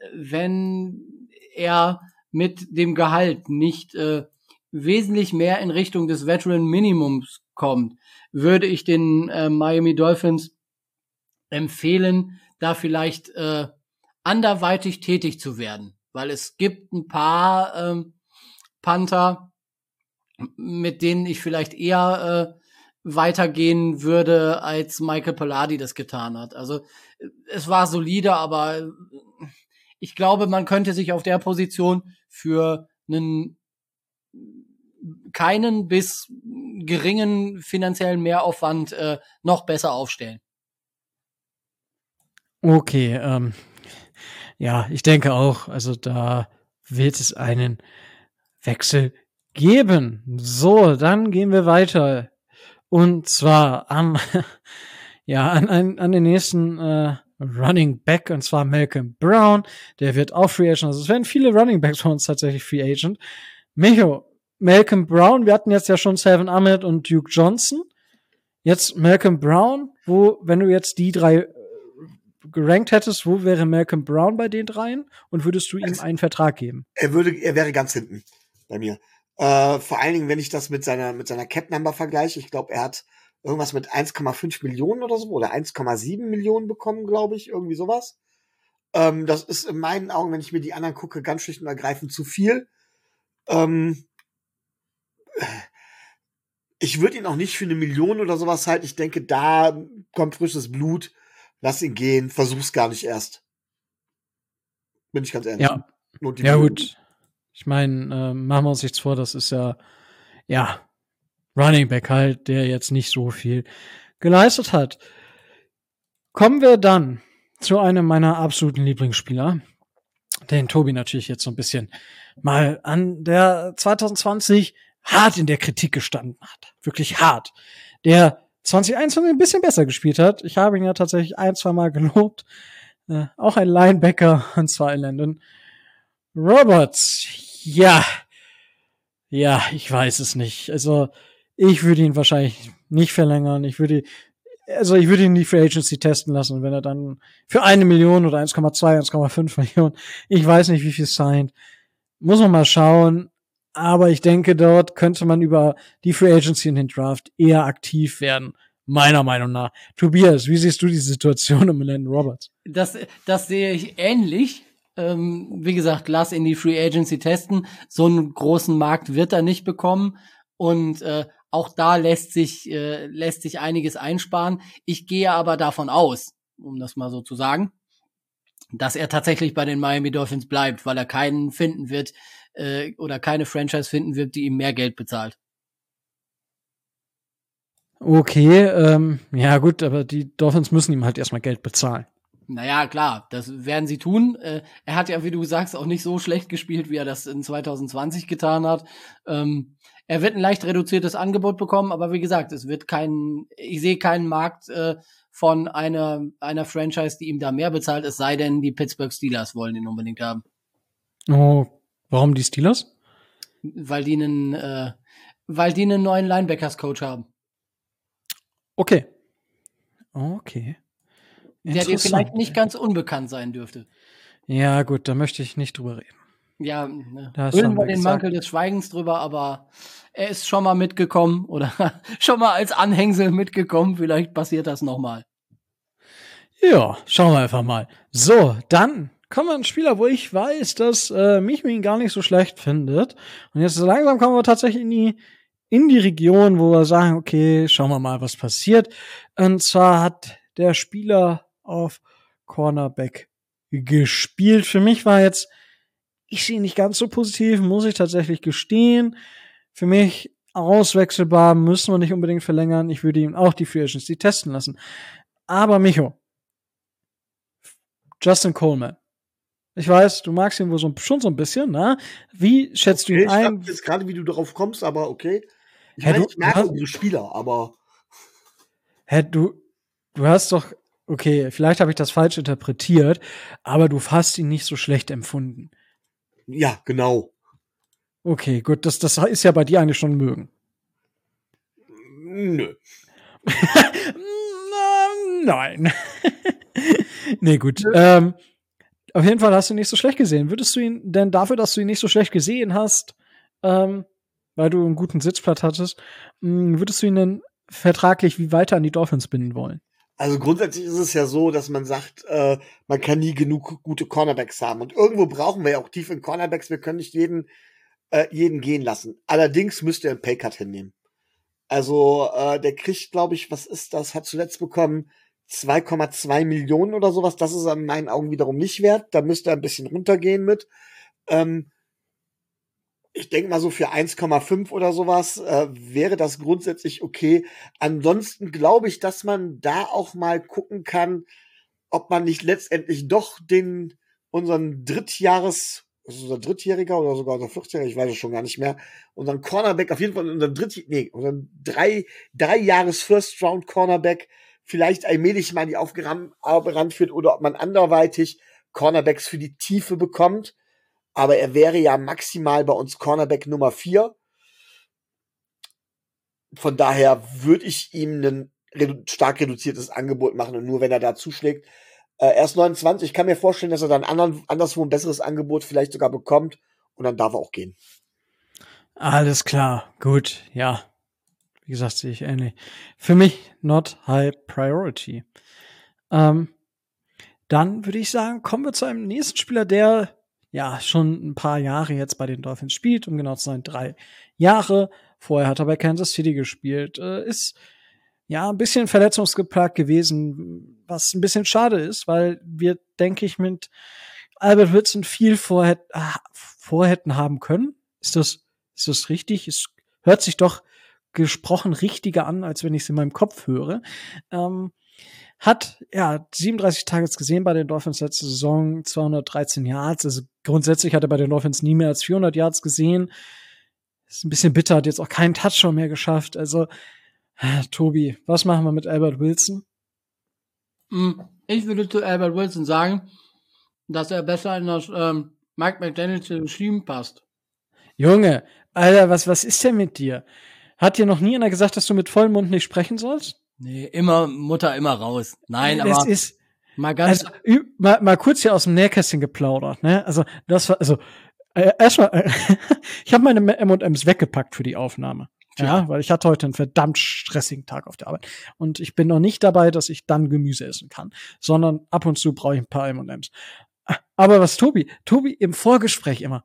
er mit dem Gehalt nicht wesentlich mehr in Richtung des Veteran Minimums kommt, würde ich den Miami Dolphins empfehlen, da vielleicht anderweitig tätig zu werden, weil es gibt ein paar Panther, mit denen ich vielleicht eher weitergehen würde, als Michael Palardy das getan hat. Also es war solide, aber ich glaube, man könnte sich auf der Position für einen keinen bis geringen finanziellen Mehraufwand noch besser aufstellen. Okay, ja, ich denke auch, also da wird es einen Wechsel geben. So, dann gehen wir weiter. Und zwar an den nächsten Running Back, und zwar Malcolm Brown. Der wird auch Free Agent. Also es werden viele Running Backs von uns tatsächlich Free Agent. Micho, Malcolm Brown, wir hatten jetzt ja schon Salvon Ahmed und Duke Johnson. Jetzt Malcolm Brown, wenn du jetzt die 3 gerankt hättest, wo wäre Malcolm Brown bei den 3? Und würdest du ihm einen Vertrag geben? Er wäre ganz hinten bei mir. Vor allen Dingen, wenn ich das mit seiner Cap-Number vergleiche. Ich glaube, er hat irgendwas mit 1,5 Millionen oder so oder 1,7 Millionen bekommen, glaube ich, irgendwie sowas. Das ist in meinen Augen, wenn ich mir die anderen gucke, ganz schlicht und ergreifend zu viel. Ich würde ihn auch nicht für 1 Million oder sowas halten. Ich denke, da kommt frisches Blut. Lass ihn gehen. Versuch's gar nicht erst. Bin ich ganz ehrlich. Ja, ja gut. Ich meine, machen wir uns nichts vor, das ist ja, Running Back halt, der jetzt nicht so viel geleistet hat. Kommen wir dann zu einem meiner absoluten Lieblingsspieler, den Tobi natürlich jetzt so ein bisschen mal an, der 2020 hart in der Kritik gestanden hat. Wirklich hart. Der 2021 ein bisschen besser gespielt hat. Ich habe ihn ja tatsächlich 1-2 Mal gelobt. Auch ein Linebacker, und zwar Landon Roberts. Ja, ich weiß es nicht. Also, ich würde ihn wahrscheinlich nicht verlängern. Ich würde ihn die Free Agency testen lassen. Und wenn er dann für 1 Million oder 1,2, 1,5 Millionen, ich weiß nicht, wie viel signed, muss man mal schauen. Aber ich denke, dort könnte man über die Free Agency und den Draft eher aktiv werden. Meiner Meinung nach. Tobias, wie siehst du die Situation um Landon Roberts? Das sehe ich ähnlich. Wie gesagt, lass in die Free Agency testen. So einen großen Markt wird er nicht bekommen. Und auch da lässt sich einiges einsparen. Ich gehe aber davon aus, um das mal so zu sagen, dass er tatsächlich bei den Miami Dolphins bleibt, weil er keinen finden wird oder keine Franchise finden wird, die ihm mehr Geld bezahlt. Okay, ja gut, aber die Dolphins müssen ihm halt erstmal Geld bezahlen. Naja, klar, das werden sie tun. Er hat ja, wie du sagst, auch nicht so schlecht gespielt, wie er das in 2020 getan hat. Er wird ein leicht reduziertes Angebot bekommen, aber wie gesagt, ich sehe keinen Markt von einer Franchise, die ihm da mehr bezahlt, es sei denn, die Pittsburgh Steelers wollen ihn unbedingt haben. Oh, warum die Steelers? Weil die einen neuen Linebackers-Coach haben. Okay. Der dir vielleicht nicht ganz unbekannt sein dürfte. Ja, gut, da möchte ich nicht drüber reden. Ja, hüllen wir den Mantel des Schweigens drüber, aber er ist schon mal mitgekommen oder schon mal als Anhängsel mitgekommen. Vielleicht passiert das nochmal. Ja, schauen wir einfach mal. So, dann kommen wir an einen Spieler, wo ich weiß, dass Micho ihn gar nicht so schlecht findet. Und jetzt so langsam kommen wir tatsächlich in die Region, wo wir sagen, okay, schauen wir mal, was passiert. Und zwar hat der Spieler auf Cornerback gespielt. Für mich war jetzt, ich sehe ihn nicht ganz so positiv, muss ich tatsächlich gestehen. Für mich auswechselbar, müssen wir nicht unbedingt verlängern. Ich würde ihm auch die Free Agency testen lassen. Aber Micho, Justin Coleman. Ich weiß, du magst ihn wohl schon so ein bisschen, ne? Wie schätzt du ihn ein? Ich weiß jetzt gerade, wie du darauf kommst, aber okay. Ich mag unsere Spieler, aber du hast doch, okay, vielleicht habe ich das falsch interpretiert, aber du hast ihn nicht so schlecht empfunden. Ja, genau. Okay, gut, das ist ja bei dir eigentlich schon mögen. Nö. Nein. Nee, gut. Auf jeden Fall hast du ihn nicht so schlecht gesehen. Würdest du ihn denn dafür, dass du ihn nicht so schlecht gesehen hast, weil du einen guten Sitzplatz hattest, würdest du ihn denn vertraglich wie weiter an die Dolphins binden wollen? Also grundsätzlich ist es ja so, dass man sagt, man kann nie genug gute Cornerbacks haben. Und irgendwo brauchen wir ja auch tiefe Cornerbacks. Wir können nicht jeden gehen lassen. Allerdings müsste er einen Paycut hinnehmen. Also der kriegt, glaube ich, was ist das? Hat zuletzt bekommen 2,2 Millionen oder sowas. Das ist in meinen Augen wiederum nicht wert. Da müsste er ein bisschen runtergehen mit. Ich denke mal so für 1,5 oder sowas wäre das grundsätzlich okay. Ansonsten glaube ich, dass man da auch mal gucken kann, ob man nicht letztendlich doch unseren unser Drittjähriger oder sogar unser Viertjähriger, ich weiß es schon gar nicht mehr, unseren Cornerback, auf jeden Fall unseren 3 Jahres First Round Cornerback vielleicht allmählich mal in die Aufgabe ranführt oder ob man anderweitig Cornerbacks für die Tiefe bekommt. Aber er wäre ja maximal bei uns Cornerback Nummer 4. Von daher würde ich ihm ein stark reduziertes Angebot machen und nur wenn er da zuschlägt. Er ist 29, ich kann mir vorstellen, dass er dann anderswo ein besseres Angebot vielleicht sogar bekommt und dann darf er auch gehen. Alles klar, gut, ja. Wie gesagt, sehe ich ähnlich. Für mich not high priority. Dann würde ich sagen, kommen wir zu einem nächsten Spieler, der ja schon ein paar Jahre jetzt bei den Dolphins spielt, um genau zu sein, 3 Jahre. Vorher hat er bei Kansas City gespielt, ist ja ein bisschen verletzungsgeplagt gewesen, was ein bisschen schade ist, weil wir, denke ich, mit Albert Wilson viel vorhätten haben können. Ist das richtig? Es hört sich doch gesprochen richtiger an, als wenn ich es in meinem Kopf höre. Hat 37 Targets gesehen bei den Dolphins letzte Saison, 213 Yards. Also grundsätzlich hat er bei den Dolphins nie mehr als 400 Yards gesehen. Ist ein bisschen bitter, hat jetzt auch keinen Touchdown mehr geschafft. Also, Tobi, was machen wir mit Albert Wilson? Ich würde zu Albert Wilson sagen, dass er besser in das Mike McDaniels Regime passt. Junge, Alter, was ist denn mit dir? Hat dir noch nie einer gesagt, dass du mit vollem Mund nicht sprechen sollst? Nee, Mutter immer raus. Nein, das aber ist mal ganz mal kurz hier aus dem Nähkästchen geplaudert, ne? Also, das war erstmal ich habe meine M&Ms weggepackt für die Aufnahme. Ja, weil ich hatte heute einen verdammt stressigen Tag auf der Arbeit. Und ich bin noch nicht dabei, dass ich dann Gemüse essen kann, sondern ab und zu brauche ich ein paar M&Ms. Aber was Tobi im Vorgespräch immer,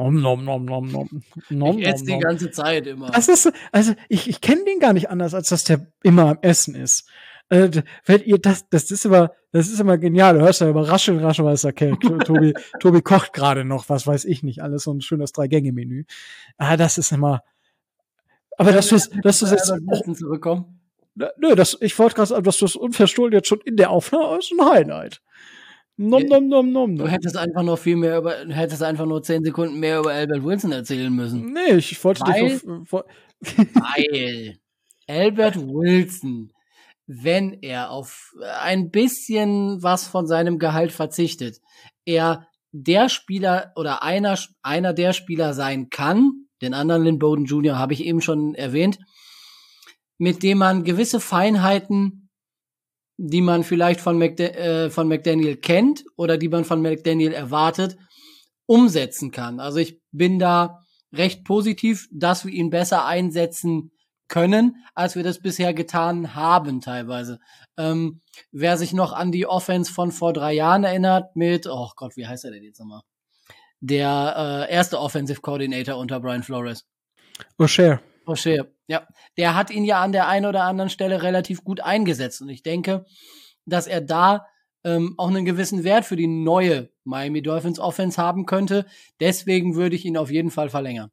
ich esse die ganze Zeit immer. Das ist, also ich kenne den gar nicht anders, als dass der immer am Essen ist. Wenn ihr das ist immer genial. Du hörst ja immer rascheln, was okay, Tobi kocht gerade noch, was weiß ich nicht, alles so ein schönes 3-Gänge-Menü. Das ist immer. Aber dass du jetzt zurückkommen? Nö, ich wollte gerade sagen, dass du es unverstohlen jetzt schon in der Aufnahme ist ein Highlight. Du hättest einfach noch hättest einfach nur 10 Sekunden mehr über Albert Wilson erzählen müssen. Nee, ich wollte dich weil Albert Wilson, wenn er auf ein bisschen was von seinem Gehalt verzichtet, er der Spieler oder einer der Spieler sein kann, den anderen Lynn Bowden Jr. habe ich eben schon erwähnt, mit dem man gewisse Feinheiten, die man vielleicht von McDaniel kennt oder die man von McDaniel erwartet, umsetzen kann. Also ich bin da recht positiv, dass wir ihn besser einsetzen können, als wir das bisher getan haben teilweise. Wer sich noch an die Offense von vor 3 Jahren erinnert mit, oh Gott, wie heißt er denn jetzt nochmal? Der erste Offensive Coordinator unter Brian Flores. O'Shea, ja. Der hat ihn ja an der einen oder anderen Stelle relativ gut eingesetzt. Und ich denke, dass er da auch einen gewissen Wert für die neue Miami Dolphins Offense haben könnte. Deswegen würde ich ihn auf jeden Fall verlängern.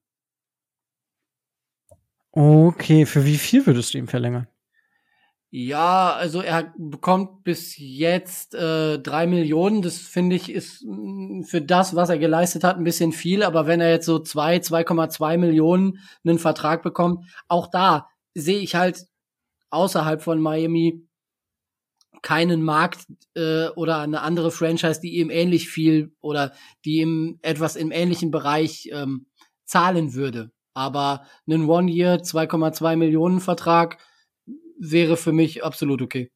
Okay, für wie viel würdest du ihn verlängern? Ja, also er bekommt bis jetzt 3 Millionen. Das finde ich ist für das, was er geleistet hat, ein bisschen viel. Aber wenn er jetzt so 2,2 Millionen einen Vertrag bekommt, auch da sehe ich halt außerhalb von Miami keinen Markt oder eine andere Franchise, die ihm ähnlich viel oder die ihm etwas im ähnlichen Bereich zahlen würde. Aber einen One-Year 2,2 Millionen Vertrag wäre für mich absolut okay.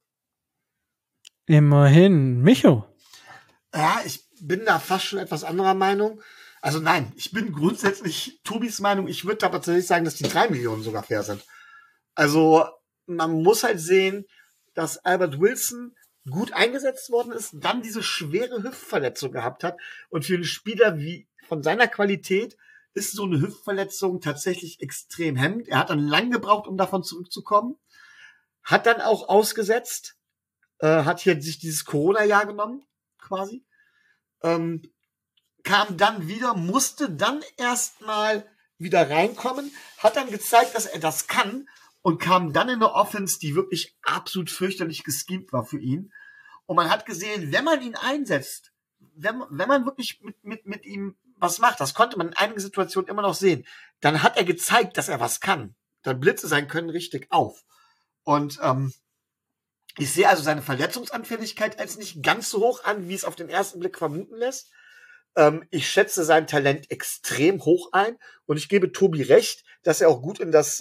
Immerhin. Micho. Ja, ich bin da fast schon etwas anderer Meinung. Also nein, ich bin grundsätzlich Tobis Meinung. Ich würde aber tatsächlich sagen, dass die 3 Millionen sogar fair sind. Also man muss halt sehen, dass Albert Wilson gut eingesetzt worden ist, dann diese schwere Hüftverletzung gehabt hat. Und für einen Spieler wie von seiner Qualität ist so eine Hüftverletzung tatsächlich extrem hemmend. Er hat dann lang gebraucht, um davon zurückzukommen. Hat dann auch ausgesetzt, hat hier sich dieses Corona-Jahr genommen, quasi. Kam dann wieder, musste dann erstmal wieder reinkommen, hat dann gezeigt, dass er das kann und kam dann in eine Offense, die wirklich absolut fürchterlich geschemt war für ihn. Und man hat gesehen, wenn man ihn einsetzt, wenn man wirklich mit ihm was macht, das konnte man in einigen Situationen immer noch sehen, dann hat er gezeigt, dass er was kann. Dann blitze sein Können richtig auf. Und ich sehe also seine Verletzungsanfälligkeit als nicht ganz so hoch an, wie es auf den ersten Blick vermuten lässt. Ich schätze sein Talent extrem hoch ein und ich gebe Tobi recht, dass er auch gut in das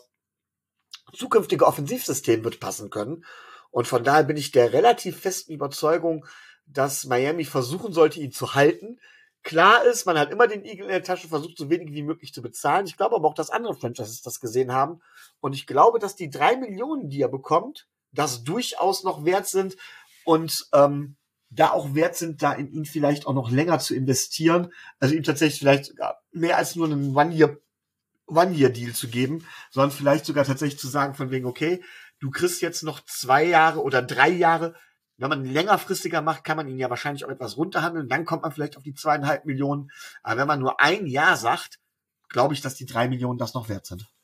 zukünftige Offensivsystem wird passen können. Und von daher bin ich der relativ festen Überzeugung, dass Miami versuchen sollte, ihn zu halten. Klar ist, man hat immer den Igel in der Tasche, versucht so wenig wie möglich zu bezahlen. Ich glaube aber auch, dass andere Franchises das gesehen haben. Und ich glaube, dass die 3 Millionen, die er bekommt, das durchaus noch wert sind und da auch wert sind, da in ihn vielleicht auch noch länger zu investieren. Also ihm tatsächlich vielleicht sogar mehr als nur einen One-Year-Deal zu geben, sondern vielleicht sogar tatsächlich zu sagen von wegen, okay, du kriegst jetzt noch 2 Jahre oder 3 Jahre Wenn man ihn längerfristiger macht, kann man ihn ja wahrscheinlich auch etwas runterhandeln. Dann kommt man vielleicht auf die 2,5 Millionen. Aber wenn man nur ein Jahr sagt, glaube ich, dass die 3 Millionen das noch wert sind.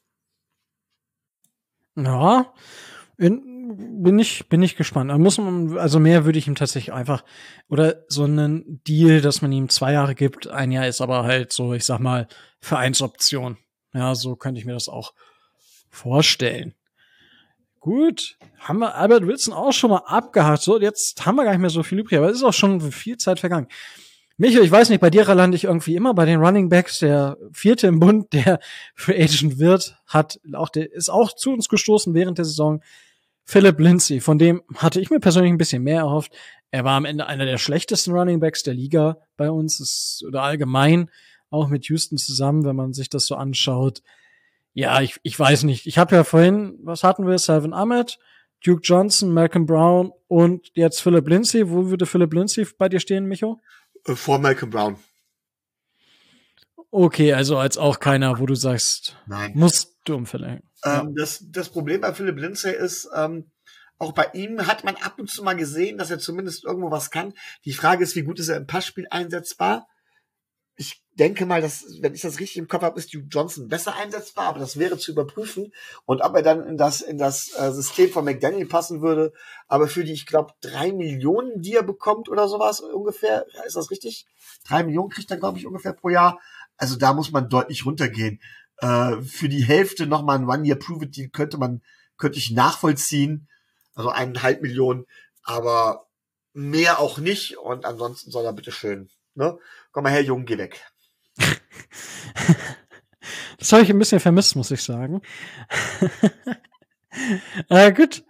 Ja, bin ich gespannt. Also mehr würde ich ihm tatsächlich einfach, oder so einen Deal, dass man ihm 2 Jahre gibt, ein Jahr ist aber halt so, ich sag mal, Vereinsoption. Ja, so könnte ich mir das auch vorstellen. Gut, haben wir Albert Wilson auch schon mal abgehakt. So, jetzt haben wir gar nicht mehr so viel übrig, aber es ist auch schon viel Zeit vergangen. Michael, ich weiß nicht, bei dir lande ich irgendwie immer bei den Running Backs, der vierte im Bund, der Free Agent wird, ist auch zu uns gestoßen während der Saison. Philip Lindsay, von dem hatte ich mir persönlich ein bisschen mehr erhofft. Er war am Ende einer der schlechtesten Running Backs der Liga bei uns, oder allgemein, auch mit Houston zusammen, wenn man sich das so anschaut. Ja, ich weiß nicht. Ich habe ja vorhin, was hatten wir? Salvin Ahmed, Duke Johnson, Malcolm Brown und jetzt Philip Lindsay. Wo würde Philip Lindsay bei dir stehen, Micho? Vor Malcolm Brown. Okay, also als auch keiner, wo du sagst, nein, musst du umverlängern. Ja. Das Problem bei Philip Lindsay ist, auch bei ihm hat man ab und zu mal gesehen, dass er zumindest irgendwo was kann. Die Frage ist, wie gut ist er im Passspiel einsetzbar? Ich denke mal, dass, wenn ich das richtig im Kopf habe, ist Duke Johnson besser einsetzbar, aber das wäre zu überprüfen. Und ob er dann in das System von McDaniel passen würde, aber für die, ich glaube, 3 Millionen, die er bekommt oder sowas ungefähr, ist das richtig? 3 Millionen kriegt er, glaube ich, ungefähr pro Jahr. Also da muss man deutlich runtergehen. Für die Hälfte nochmal ein One-Year-Prove-It-Deal könnte ich nachvollziehen. Also 1,5 Millionen, aber mehr auch nicht. Und ansonsten soll er bitte schön, ne? Komm mal her, Junge, geh weg. Das habe ich ein bisschen vermisst, muss ich sagen. Gut.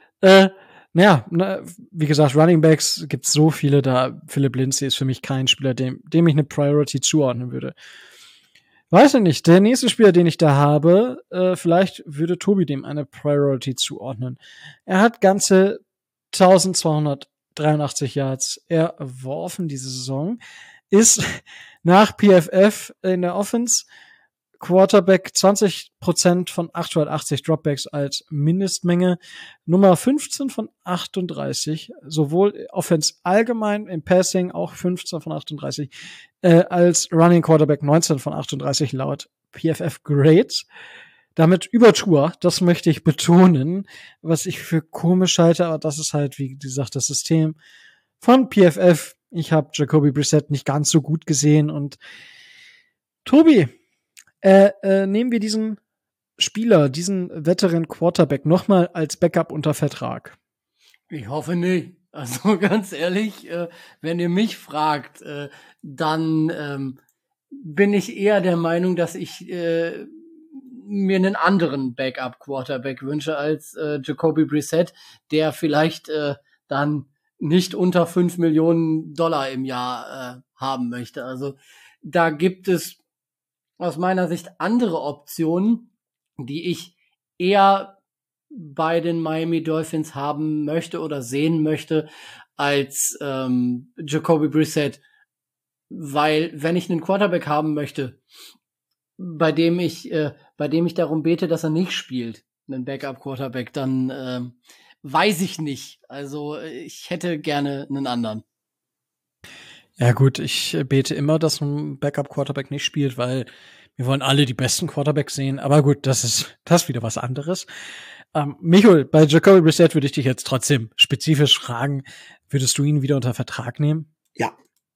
Wie gesagt, Running Backs gibt's so viele da. Philip Lindsay ist für mich kein Spieler, dem ich eine Priority zuordnen würde. Weiß ich nicht. Der nächste Spieler, den ich da habe, vielleicht würde Tobi dem eine Priority zuordnen. Er hat ganze 1283 Yards erworfen diese Saison. Ist nach PFF in der Offense Quarterback 20% von 880 Dropbacks als Mindestmenge. Nummer 15 von 38. Sowohl Offense allgemein im Passing auch 15 von 38. Als Running Quarterback 19 von 38 laut PFF Grades. Damit über Tour, das möchte ich betonen, was ich für komisch halte, aber das ist halt, wie gesagt, das System von PFF. Ich habe Jacoby Brissett nicht ganz so gut gesehen und Tobi, nehmen wir diesen Spieler, diesen Veteran Quarterback nochmal als Backup unter Vertrag? Ich hoffe nicht. Also ganz ehrlich, wenn ihr mich fragt, dann bin ich eher der Meinung, dass ich mir einen anderen Backup-Quarterback wünsche als Jacoby Brissett, der vielleicht dann nicht unter 5 Millionen Dollar im Jahr haben möchte. Also da gibt es aus meiner Sicht andere Optionen, die ich eher bei den Miami Dolphins haben möchte oder sehen möchte als Jacoby Brissett. Weil wenn ich einen Quarterback haben möchte, bei dem ich darum bete, dass er nicht spielt, einen Backup-Quarterback, dann weiß ich nicht. Also ich hätte gerne einen anderen. Ja gut, ich bete immer, dass ein Backup-Quarterback nicht spielt, weil wir wollen alle die besten Quarterbacks sehen. Aber gut, das ist wieder was anderes. Michael, bei Jacoby Brissett würde ich dich jetzt trotzdem spezifisch fragen, würdest du ihn wieder unter Vertrag nehmen? Ja.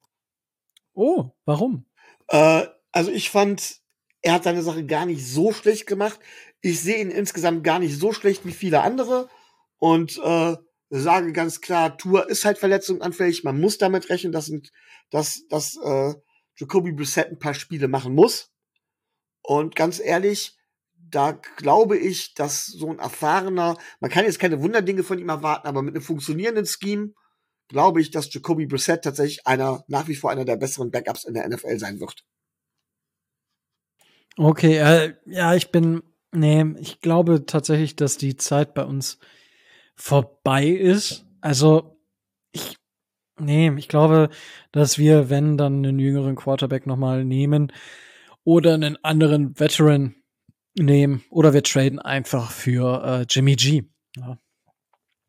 Oh, warum? Also ich fand, er hat seine Sache gar nicht so schlecht gemacht. Ich sehe ihn insgesamt gar nicht so schlecht wie viele andere. Und sage ganz klar, Tour ist halt verletzungsanfällig. Man muss damit rechnen, dass Jacoby Brissett ein paar Spiele machen muss. Und ganz ehrlich, da glaube ich, dass so ein erfahrener, man kann jetzt keine Wunderdinge von ihm erwarten, aber mit einem funktionierenden Scheme glaube ich, dass Jacoby Brissett tatsächlich nach wie vor einer der besseren Backups in der NFL sein wird. Okay, ja, ich glaube tatsächlich, dass die Zeit bei uns vorbei ist. Also, ich glaube, dass wir, wenn dann einen jüngeren Quarterback nochmal nehmen oder einen anderen Veteran nehmen oder wir traden einfach für Jimmy G. Ja.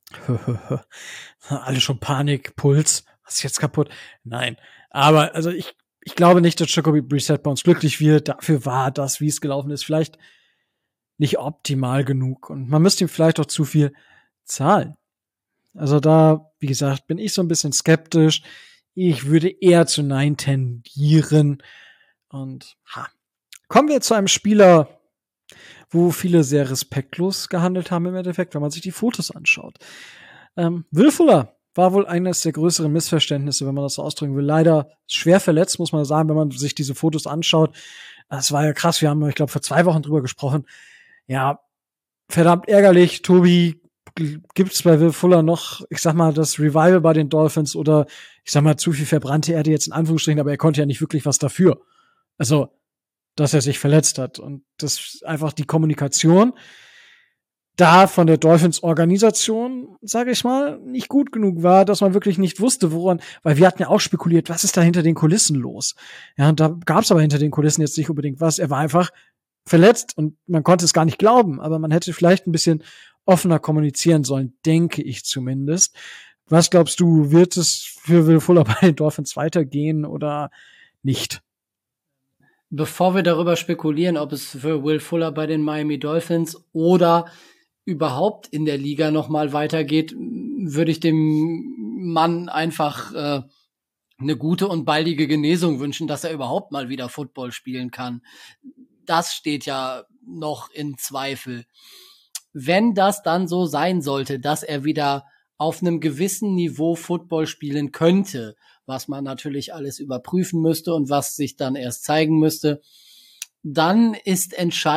Alle schon Panik, Puls, was ist jetzt kaputt? Nein, aber also ich glaube nicht, dass Jacoby Brissett bei uns glücklich wird. Dafür war das, wie es gelaufen ist, vielleicht nicht optimal genug. Und man müsste ihm vielleicht auch zu viel zahlen. Also da, wie gesagt, bin ich so ein bisschen skeptisch. Ich würde eher zu Nein tendieren. Und kommen wir zu einem Spieler, wo viele sehr respektlos gehandelt haben im Endeffekt, wenn man sich die Fotos anschaut. Will Fuller war wohl eines der größeren Missverständnisse, wenn man das so ausdrücken will. Leider schwer verletzt, muss man sagen, wenn man sich diese Fotos anschaut. Das war ja krass. Wir haben, ich glaube, vor 2 Wochen drüber gesprochen. Ja, verdammt ärgerlich. Tobi, gibt's bei Will Fuller noch, ich sag mal, das Revival bei den Dolphins oder ich sag mal, zu viel verbrannte Erde jetzt in Anführungsstrichen, aber er konnte ja nicht wirklich was dafür. Also, dass er sich verletzt hat. Und das einfach die Kommunikation da von der Dolphins-Organisation, sage ich mal, nicht gut genug war, dass man wirklich nicht wusste, woran, weil wir hatten ja auch spekuliert, was ist da hinter den Kulissen los? Ja, und da gab's aber hinter den Kulissen jetzt nicht unbedingt was. Er war einfach verletzt und man konnte es gar nicht glauben, aber man hätte vielleicht ein bisschen offener kommunizieren sollen, denke ich zumindest. Was glaubst du, wird es für Will Fuller bei den Dolphins weitergehen oder nicht? Bevor wir darüber spekulieren, ob es für Will Fuller bei den Miami Dolphins oder überhaupt in der Liga noch mal weitergeht, würde ich dem Mann einfach eine gute und baldige Genesung wünschen, dass er überhaupt mal wieder Football spielen kann. Das steht ja noch in Zweifel. Wenn das dann so sein sollte, dass er wieder auf einem gewissen Niveau Football spielen könnte, was man natürlich alles überprüfen müsste und was sich dann erst zeigen müsste, dann ist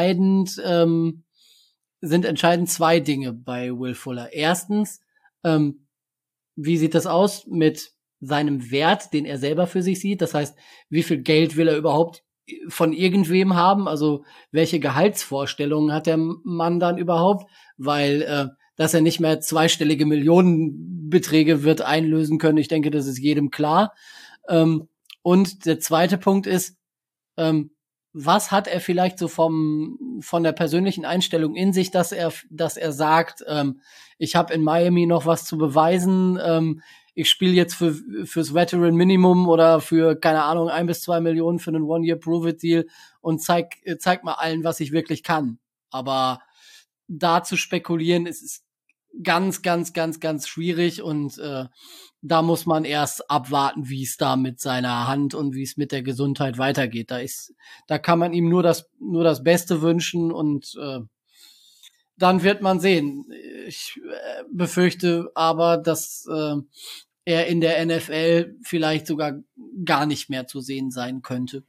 sind entscheidend 2 Dinge bei Will Fuller. Erstens, wie sieht das aus mit seinem Wert, den er selber für sich sieht? Das heißt, wie viel Geld will er überhaupt von irgendwem haben? Also welche Gehaltsvorstellungen hat der Mann dann überhaupt? Weil dass er nicht mehr zweistellige Millionenbeträge wird einlösen können, ich denke, das ist jedem klar. Und der zweite Punkt ist, was hat er vielleicht so von der persönlichen Einstellung in sich, dass er sagt, ich habe in Miami noch was zu beweisen, ich spiele jetzt fürs Veteran Minimum oder für, keine Ahnung, 1 bis 2 Millionen für einen One-Year-Prove-It-Deal und zeig mal allen, was ich wirklich kann. Aber da zu spekulieren, ist ganz, ganz, ganz, ganz schwierig und da muss man erst abwarten, wie es da mit seiner Hand und wie es mit der Gesundheit weitergeht. Da kann man ihm nur das Beste wünschen und dann wird man sehen. Ich befürchte aber, dass er in der NFL vielleicht sogar gar nicht mehr zu sehen sein könnte.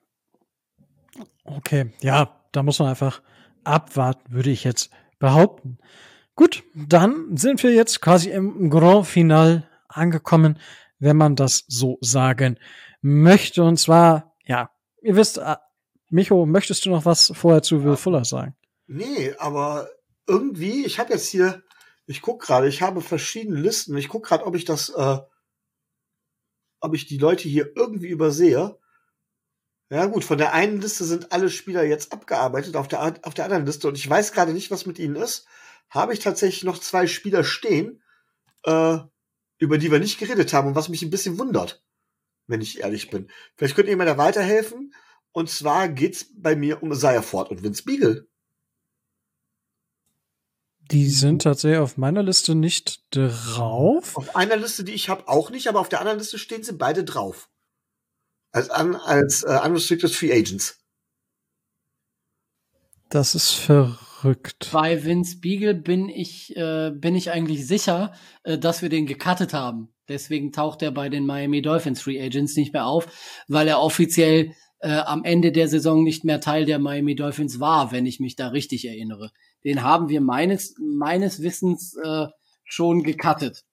Okay, ja, da muss man einfach abwarten, würde ich jetzt behaupten. Gut, dann sind wir jetzt quasi im Grand Finale angekommen, wenn man das so sagen möchte. Und zwar, ja, ihr wisst, Micho, möchtest du noch was vorher zu Will Fuller sagen? Nee, aber irgendwie, ich habe jetzt hier, ich guck gerade, ich habe verschiedene Listen. Ich guck gerade, ob ich die Leute hier irgendwie übersehe. Ja gut, von der einen Liste sind alle Spieler jetzt abgearbeitet, auf der anderen Liste, und ich weiß gerade nicht, was mit ihnen ist. Habe ich tatsächlich noch 2 Spieler stehen, über die wir nicht geredet haben und was mich ein bisschen wundert, wenn ich ehrlich bin. Vielleicht könnt ihr mir da weiterhelfen. Und zwar geht's bei mir um Isaiah Ford und Vince Beagle. Die sind tatsächlich auf meiner Liste nicht drauf. Auf einer Liste, die ich habe, auch nicht, aber auf der anderen Liste stehen sie beide drauf. Als unrestricted Free Agents. Das ist verrückt. Bei Vince Beagle bin ich eigentlich sicher, dass wir den gecuttet haben. Deswegen taucht er bei den Miami Dolphins Free Agents nicht mehr auf, weil er offiziell am Ende der Saison nicht mehr Teil der Miami Dolphins war, wenn ich mich da richtig erinnere. Den haben wir meines Wissens schon gecuttet.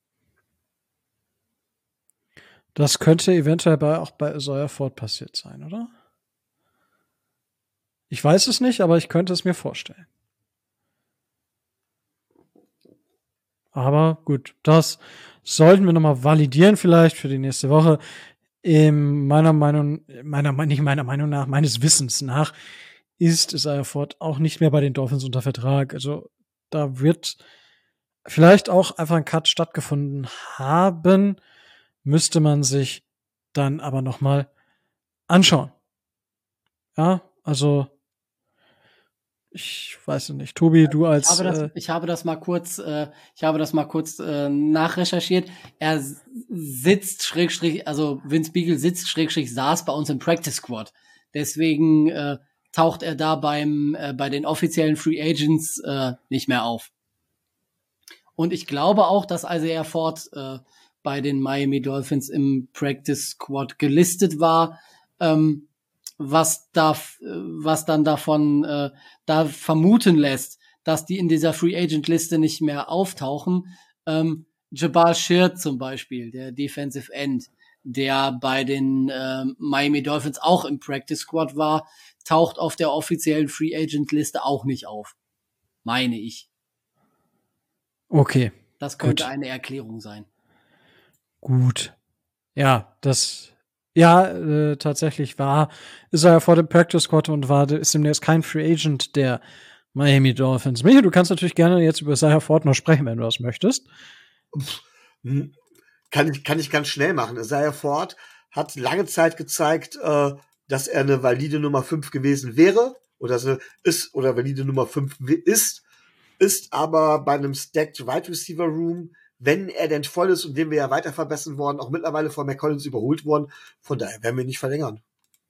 Das könnte eventuell auch bei Isaiah Ford passiert sein, oder? Ich weiß es nicht, aber ich könnte es mir vorstellen. Aber gut, das sollten wir nochmal validieren vielleicht für die nächste Woche. Meines Wissens nach ist Isaiah Ford auch nicht mehr bei den Dolphins unter Vertrag. Also da wird vielleicht auch einfach ein Cut stattgefunden haben, müsste man sich dann aber noch mal anschauen. Ja, also ich weiß nicht. Tobi, du als Ich habe das mal kurz nachrecherchiert. Er sitzt also Vince Beagle sitzt saß bei uns im Practice Squad. Deswegen taucht er da bei den offiziellen Free Agents nicht mehr auf. Und ich glaube auch, dass Isaiah Ford bei den Miami Dolphins im Practice Squad gelistet war, was dann davon da vermuten lässt, dass die in dieser Free Agent Liste nicht mehr auftauchen. Jabal Sheard zum Beispiel, der Defensive End, der bei den Miami Dolphins auch im Practice Squad war, taucht auf der offiziellen Free Agent Liste auch nicht auf. Meine ich. Okay. Das könnte eine Erklärung sein. Gut. Ja, tatsächlich ist er ja vor dem Practice Squad und ist demnächst kein Free Agent der Miami Dolphins. Michael, du kannst natürlich gerne jetzt über Isaiah Ford noch sprechen, wenn du das möchtest. Kann ich ganz schnell machen. Isaiah Ford hat lange Zeit gezeigt, dass er eine valide Nummer 5 gewesen wäre oder valide Nummer 5 ist aber bei einem Stacked Wide Receiver Room, wenn er denn voll ist und den wir ja weiter verbessern worden, auch mittlerweile von McCollins überholt worden. Von daher werden wir nicht verlängern.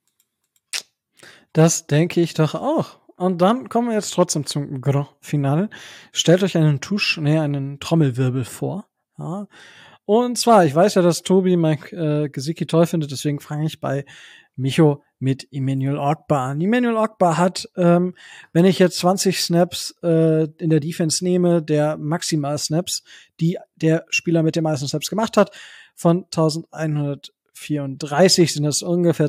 Das denke ich doch auch. Und dann kommen wir jetzt trotzdem zum Grand Finale. Stellt euch einen Trommelwirbel vor. Ja. Und zwar, ich weiß ja, dass Tobi Mike Gesicki toll findet, deswegen fange ich bei Micho mit Emmanuel Ogbah an. Emmanuel Ogbah hat, wenn ich jetzt 20 Snaps in der Defense nehme, der Maximal Snaps, die der Spieler mit den meisten Snaps gemacht hat, von 1134 sind das ungefähr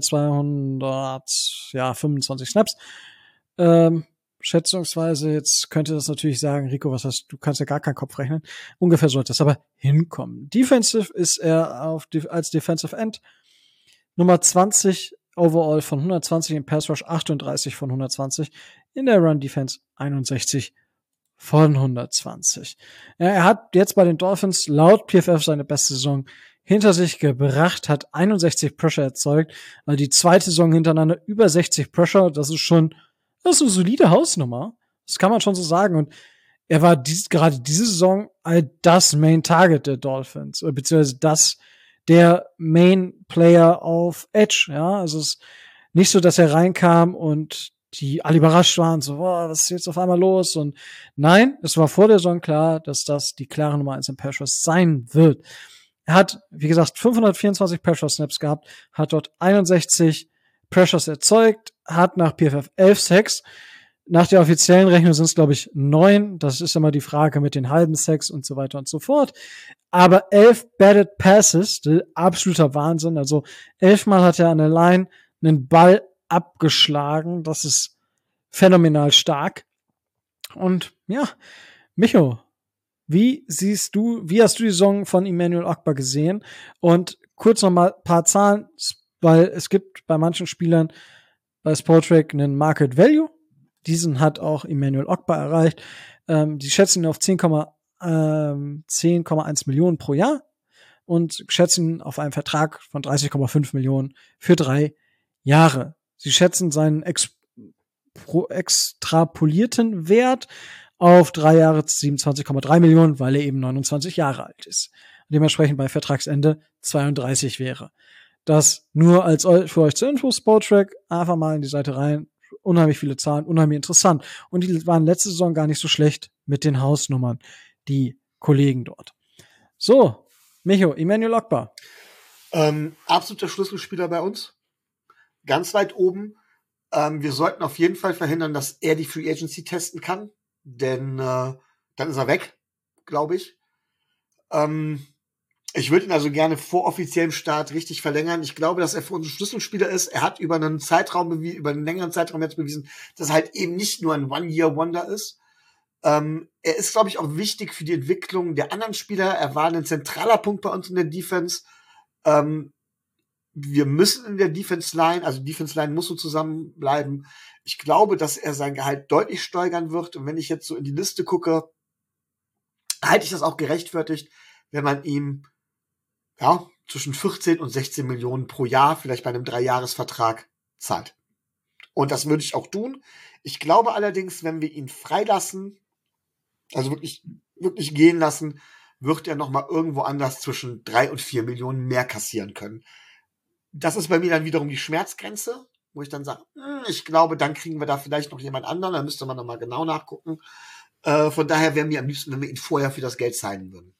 225 Snaps. Schätzungsweise, jetzt könnte das natürlich sagen, Rico, du kannst ja gar keinen Kopf rechnen. Ungefähr sollte das aber hinkommen. Defensive ist er als Defensive End Nummer 20 overall von 120, im Pass Rush 38 von 120, in der Run Defense 61 von 120. Er hat jetzt bei den Dolphins laut PFF seine beste Saison hinter sich gebracht, hat 61 Pressure erzeugt, also die zweite Saison hintereinander über 60 Pressure, das ist eine solide Hausnummer. Das kann man schon so sagen. Und er war gerade diese Saison das Main Target der Dolphins, beziehungsweise der Main Player auf Edge. Ja, also es ist nicht so, dass er reinkam und die alle überrascht waren, so, boah, was ist jetzt auf einmal los? Und nein, es war vor der Saison klar, dass das die klare Nummer 1 im Pass Rush sein wird. Er hat, wie gesagt, 524 Pass Rush Snaps gehabt, hat dort 61 Pressures erzeugt, hat nach PFF 11 Sacks. Nach der offiziellen Rechnung sind es, glaube ich, 9. Das ist immer die Frage mit den halben Sacks und so weiter und so fort. Aber 11 batted Passes, absoluter Wahnsinn. Also 11 Mal hat er an der Line einen Ball abgeschlagen. Das ist phänomenal stark. Und ja, Micho, wie hast du die Saison von Emmanuel Ogbah gesehen? Und kurz noch mal ein paar Zahlen, weil es gibt bei manchen Spielern bei Spotrac einen Market Value. Diesen hat auch Emmanuel Ogbah erreicht. Die schätzen ihn auf 10,1 Millionen pro Jahr und schätzen ihn auf einen Vertrag von 30,5 Millionen für 3 Jahre. Sie schätzen seinen extrapolierten Wert auf 3 Jahre 27,3 Millionen, weil er eben 29 Jahre alt ist. Und dementsprechend bei Vertragsende 32 wäre. Das nur für euch zur Info, Spotrac, einfach mal in die Seite rein. Unheimlich viele Zahlen, unheimlich interessant. Und die waren letzte Saison gar nicht so schlecht mit den Hausnummern, die Kollegen dort. So, Micho, Emmanuel Ogbah. Absoluter Schlüsselspieler bei uns. Ganz weit oben. Wir sollten auf jeden Fall verhindern, dass er die Free Agency testen kann. Denn dann ist er weg, glaube ich. Ich würde ihn also gerne vor offiziellem Start richtig verlängern. Ich glaube, dass er für uns ein Schlüsselspieler ist. Er hat über einen längeren Zeitraum jetzt bewiesen, dass er halt eben nicht nur ein One-Year-Wonder ist. Er ist, glaube ich, auch wichtig für die Entwicklung der anderen Spieler. Er war ein zentraler Punkt bei uns in der Defense. Wir müssen in der Defense-Line, also die Defense-Line muss so zusammenbleiben. Ich glaube, dass er sein Gehalt deutlich steigern wird. Und wenn ich jetzt so in die Liste gucke, halte ich das auch gerechtfertigt, wenn man ihm zwischen 14 und 16 Millionen pro Jahr, vielleicht bei einem 3-Jahres-Vertrag, zahlt. Und das würde ich auch tun. Ich glaube allerdings, wenn wir ihn freilassen, also wirklich, wirklich gehen lassen, wird er nochmal irgendwo anders zwischen 3 und 4 Millionen mehr kassieren können. Das ist bei mir dann wiederum die Schmerzgrenze, wo ich dann sage, ich glaube, dann kriegen wir da vielleicht noch jemand anderen, da müsste man nochmal genau nachgucken. Von daher wäre mir am liebsten, wenn wir ihn vorher für das Geld signen würden.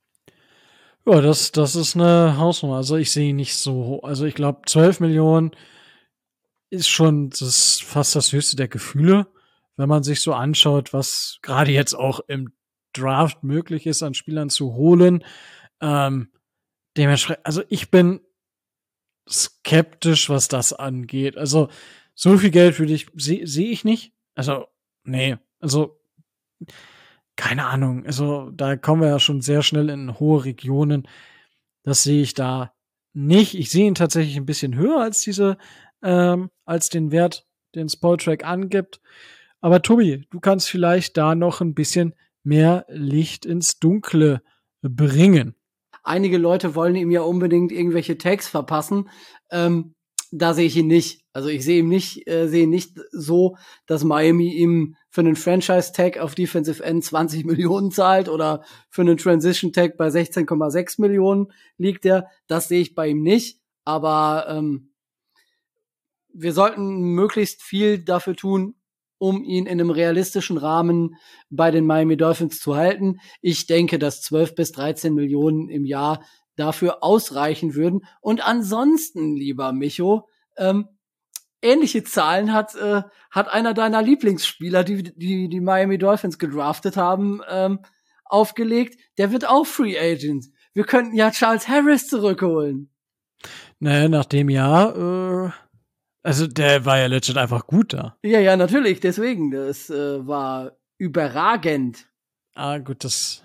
Ja, das ist eine Hausnummer. Also ich sehe ihn nicht so hoch. Also ich glaube, 12 Millionen ist schon fast das höchste der Gefühle, wenn man sich so anschaut, was gerade jetzt auch im Draft möglich ist, an Spielern zu holen. Dementsprechend, also ich bin skeptisch, was das angeht. Also so viel Geld sehe ich nicht. Also nee, also keine Ahnung. Also da kommen wir ja schon sehr schnell in hohe Regionen. Das sehe ich da nicht. Ich sehe ihn tatsächlich ein bisschen höher als als den Wert, den Spoiltrack angibt. Aber Tobi, du kannst vielleicht da noch ein bisschen mehr Licht ins Dunkle bringen. Einige Leute wollen ihm ja unbedingt irgendwelche Tags verpassen. Da sehe ich ihn nicht. Also ich sehe ihn nicht so, dass Miami ihm für einen Franchise-Tag auf Defensive End 20 Millionen zahlt oder für einen Transition-Tag bei 16,6 Millionen liegt er. Das sehe ich bei ihm nicht. Aber wir sollten möglichst viel dafür tun, um ihn in einem realistischen Rahmen bei den Miami Dolphins zu halten. Ich denke, dass 12 bis 13 Millionen im Jahr dafür ausreichen würden. Und ansonsten, lieber Micho, ähnliche Zahlen hat einer deiner Lieblingsspieler, die Miami Dolphins gedraftet haben, aufgelegt. Der wird auch Free Agent. Wir könnten ja Charles Harris zurückholen. Naja, nach dem Jahr, also der war ja legit einfach gut da. Ja, natürlich, deswegen. Das war überragend. Ah, gut,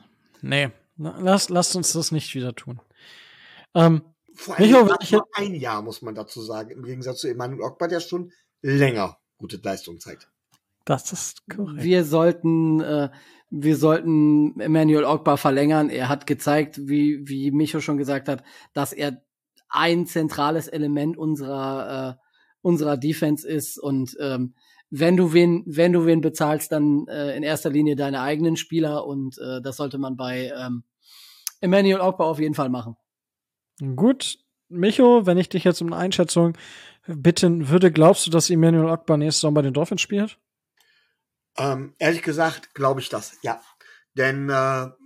lasst uns das nicht wieder tun. Vor allem nur ein Jahr, muss man dazu sagen, im Gegensatz zu Emmanuel Ogbah, der schon länger gute Leistung zeigt. Das ist korrekt. Wir sollten Emmanuel Ogbah verlängern. Er hat gezeigt, wie Micho schon gesagt hat, dass er ein zentrales Element unserer Defense ist. Und wenn du wen bezahlst, dann in erster Linie deine eigenen Spieler. Und das sollte man bei Emmanuel Ogbah auf jeden Fall machen. Gut, Micho, wenn ich dich jetzt um eine Einschätzung bitten würde, glaubst du, dass Emmanuel Ogbah nächstes Jahr bei den Dolphins spielt? Ehrlich gesagt, glaube ich das, ja. Denn, wir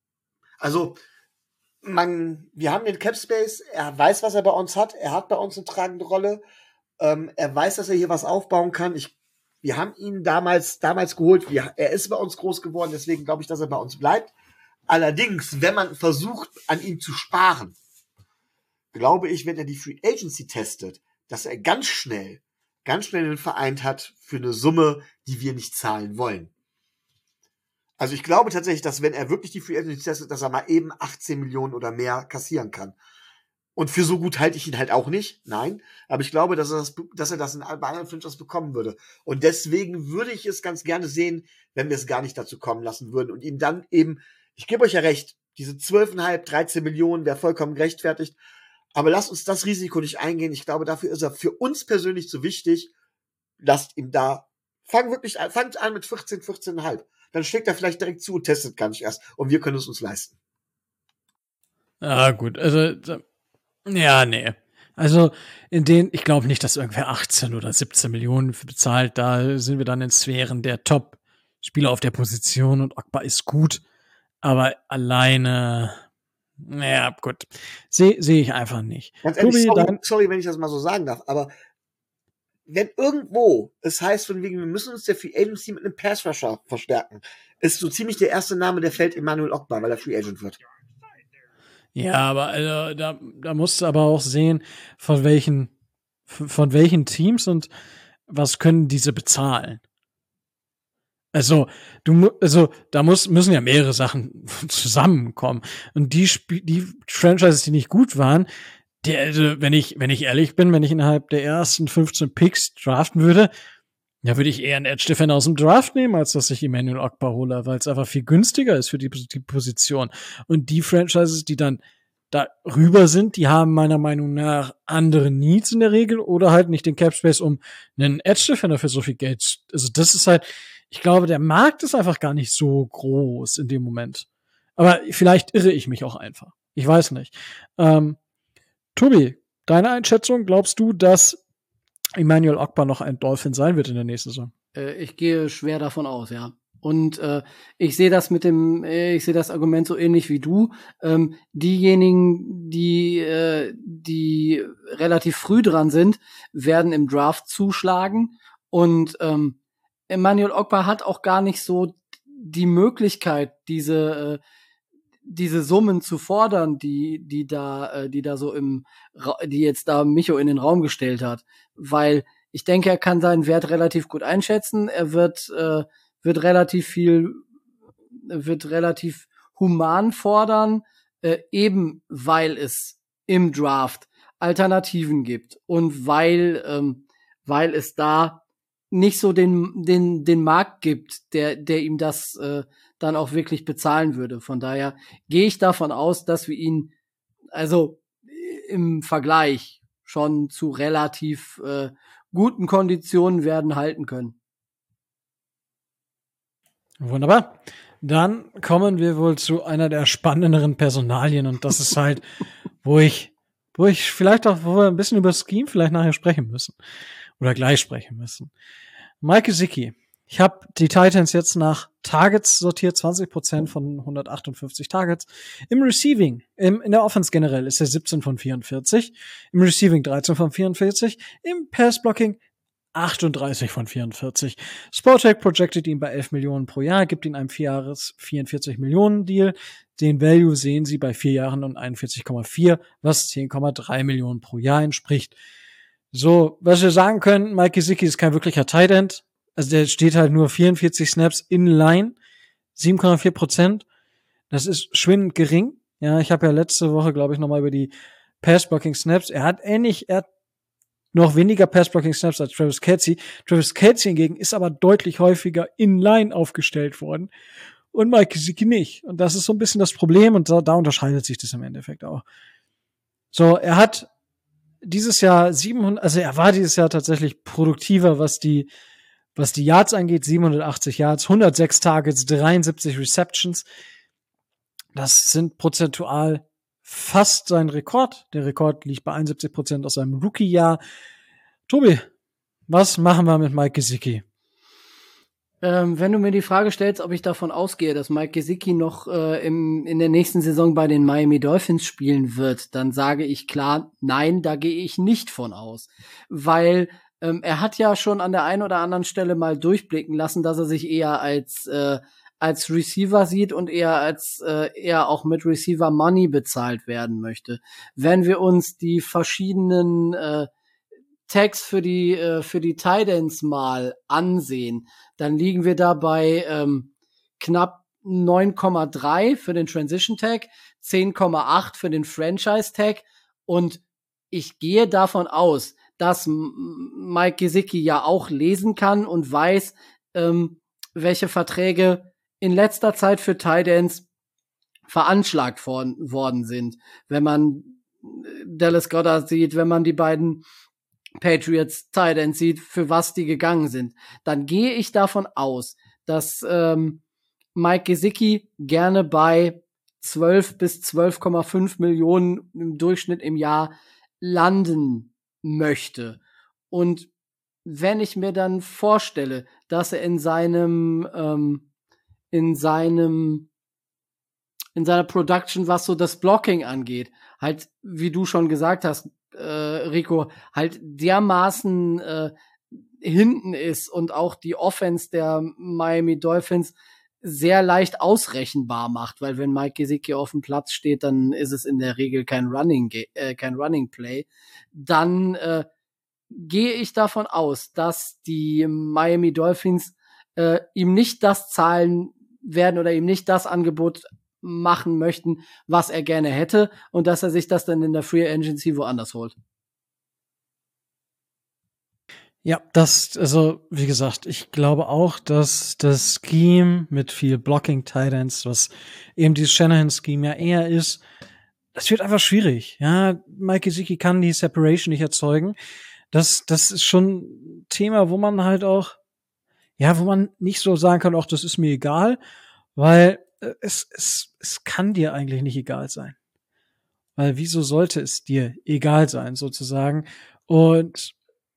haben den Cap Space, er weiß, was er bei uns hat, er hat bei uns eine tragende Rolle, er weiß, dass er hier was aufbauen kann. Wir haben ihn damals geholt, er ist bei uns groß geworden, deswegen glaube ich, dass er bei uns bleibt. Allerdings, wenn man versucht, an ihm zu sparen, glaube ich, wenn er die Free Agency testet, dass er ganz schnell einen Verein hat für eine Summe, die wir nicht zahlen wollen. Also ich glaube tatsächlich, dass wenn er wirklich die Free Agency testet, dass er mal eben 18 Millionen oder mehr kassieren kann. Und für so gut halte ich ihn halt auch nicht, nein. Aber ich glaube, dass er das in bei anderen Franchises bekommen würde. Und deswegen würde ich es ganz gerne sehen, wenn wir es gar nicht dazu kommen lassen würden und ihm dann eben, ich gebe euch ja recht, diese 12,5, 13 Millionen wäre vollkommen gerechtfertigt. Aber lasst uns das Risiko nicht eingehen. Ich glaube, dafür ist er für uns persönlich so wichtig. Lasst ihm fangt an mit 14,5. Dann schlägt er vielleicht direkt zu und testet gar nicht erst. Und wir können es uns leisten. Ah, gut. Also, ja, nee. Also, ich glaube nicht, dass irgendwer 18 oder 17 Millionen bezahlt. Da sind wir dann in Sphären der Top-Spieler auf der Position und Ogbah ist gut. Aber alleine, naja, gut. Sehe ich einfach nicht. Ganz ehrlich, sorry, wenn ich das mal so sagen darf, aber wenn irgendwo es heißt, von wegen, wir müssen uns der Free Agency mit einem Pass-Rusher verstärken, ist so ziemlich der erste Name, der fällt Emmanuel Ogbah, weil er Free Agent wird. Ja, aber also, da musst du aber auch sehen, von welchen Teams und was können diese bezahlen. Also, da müssen ja mehrere Sachen zusammenkommen. Und die Franchises, die nicht gut waren, also, wenn ich ehrlich bin, wenn ich innerhalb der ersten 15 Picks draften würde, Ja, würde ich eher einen Edge-Defender aus dem Draft nehmen, als dass ich Emmanuel Ogbah hole, weil es einfach viel günstiger ist für die Position. Und die Franchises, die dann da rüber sind, die haben meiner Meinung nach andere Needs in der Regel oder halt nicht den Cap-Space, um einen Edge-Defender für so viel Geld. Also das ist halt, ich glaube, der Markt ist einfach gar nicht so groß in dem Moment. Aber vielleicht irre ich mich auch einfach. Ich weiß nicht. Tobi, deine Einschätzung, glaubst du, dass Emmanuel Ogbah noch ein Dolphin sein wird in der nächsten Saison? Ich gehe schwer davon aus, ja. Und ich sehe das ich sehe das Argument so ähnlich wie du. Diejenigen, die relativ früh dran sind, werden im Draft zuschlagen. Und Emmanuel Ogbah hat auch gar nicht so die Möglichkeit, diese Summen zu fordern, die jetzt da Micho in den Raum gestellt hat, weil ich denke, er kann seinen Wert relativ gut einschätzen. Er wird relativ human fordern, eben weil es im Draft Alternativen gibt und weil es da nicht so den Markt gibt, der ihm das dann auch wirklich bezahlen würde. Von daher gehe ich davon aus, dass wir ihn also im Vergleich schon zu relativ guten Konditionen werden halten können. Wunderbar. Dann kommen wir wohl zu einer der spannenderen Personalien und das ist halt, wo ich vielleicht auch, wo wir ein bisschen über Scheme vielleicht nachher sprechen müssen oder gleich sprechen müssen. Mike Gesicki. Ich habe die Titans jetzt nach Targets sortiert, 20% von 158 Targets. Im Receiving, in der Offense generell ist er 17 von 44. Im Receiving 13 von 44. Im Pass-Blocking 38 von 44. Sportcheck projected ihn bei 11 Millionen pro Jahr, gibt ihn einem 4-Jahres 44 Millionen Deal. Den Value sehen Sie bei 4 Jahren und 41,4, was 10,3 Millionen pro Jahr entspricht. So, was wir sagen können, Mike Gesicki ist kein wirklicher Tight End. Also der steht halt nur 44 Snaps in Line, 7,4%. Das ist schwindend gering. Ja, ich habe ja letzte Woche, glaube ich, nochmal über die Pass-Blocking-Snaps. Er hat noch weniger Pass-Blocking-Snaps als Travis Kelce. Travis Kelce hingegen ist aber deutlich häufiger in Line aufgestellt worden. Und Mike Gesicki nicht. Und das ist so ein bisschen das Problem. Und da unterscheidet sich das im Endeffekt auch. So, er hat dieses Jahr er war dieses Jahr tatsächlich produktiver, was die Yards angeht, 780 Yards, 106 Targets, 73 Receptions. Das sind prozentual fast sein Rekord. Der Rekord liegt bei 71% aus seinem Rookie-Jahr. Tobi, was machen wir mit Mike Gesicki? Wenn du mir die Frage stellst, ob ich davon ausgehe, dass Mike Gesicki noch in der nächsten Saison bei den Miami Dolphins spielen wird, dann sage ich klar, nein, da gehe ich nicht von aus. Weil er hat ja schon an der einen oder anderen Stelle mal durchblicken lassen, dass er sich eher als Receiver sieht und eher auch mit Receiver Money bezahlt werden möchte. Wenn wir uns die verschiedenen Tags für die Tight Ends mal ansehen, dann liegen wir da bei knapp 9,3 für den Transition Tag, 10,8 für den Franchise Tag und ich gehe davon aus, dass Mike Gesicki ja auch lesen kann und weiß, welche Verträge in letzter Zeit für Tight Ends veranschlagt worden sind. Wenn man Dallas Goedert sieht, wenn man die beiden Patriots Tight Ends sieht, für was die gegangen sind, dann gehe ich davon aus, dass Mike Gesicki gerne bei 12 bis 12,5 Millionen im Durchschnitt im Jahr landen möchte. Und wenn ich mir dann vorstelle, dass er in seiner Production, was so das Blocking angeht, halt, wie du schon gesagt hast, Rico, halt dermaßen hinten ist und auch die Offense der Miami Dolphins sehr leicht ausrechenbar macht, weil wenn Mike Gesicki auf dem Platz steht, dann ist es in der Regel kein Running Play, dann gehe ich davon aus, dass die Miami Dolphins ihm nicht das zahlen werden oder ihm nicht das Angebot machen möchten, was er gerne hätte und dass er sich das dann in der Free Agency woanders holt. Ja, also, wie gesagt, ich glaube auch, dass das Scheme mit viel Blocking Tight Ends, was eben dieses Shanahan-Scheme ja eher ist, das wird einfach schwierig. Ja, Mike Gesicki kann die Separation nicht erzeugen. Das ist schon ein Thema, wo man halt auch, ja, wo man nicht so sagen kann, ach, das ist mir egal, weil es kann dir eigentlich nicht egal sein. Weil wieso sollte es dir egal sein, sozusagen? Und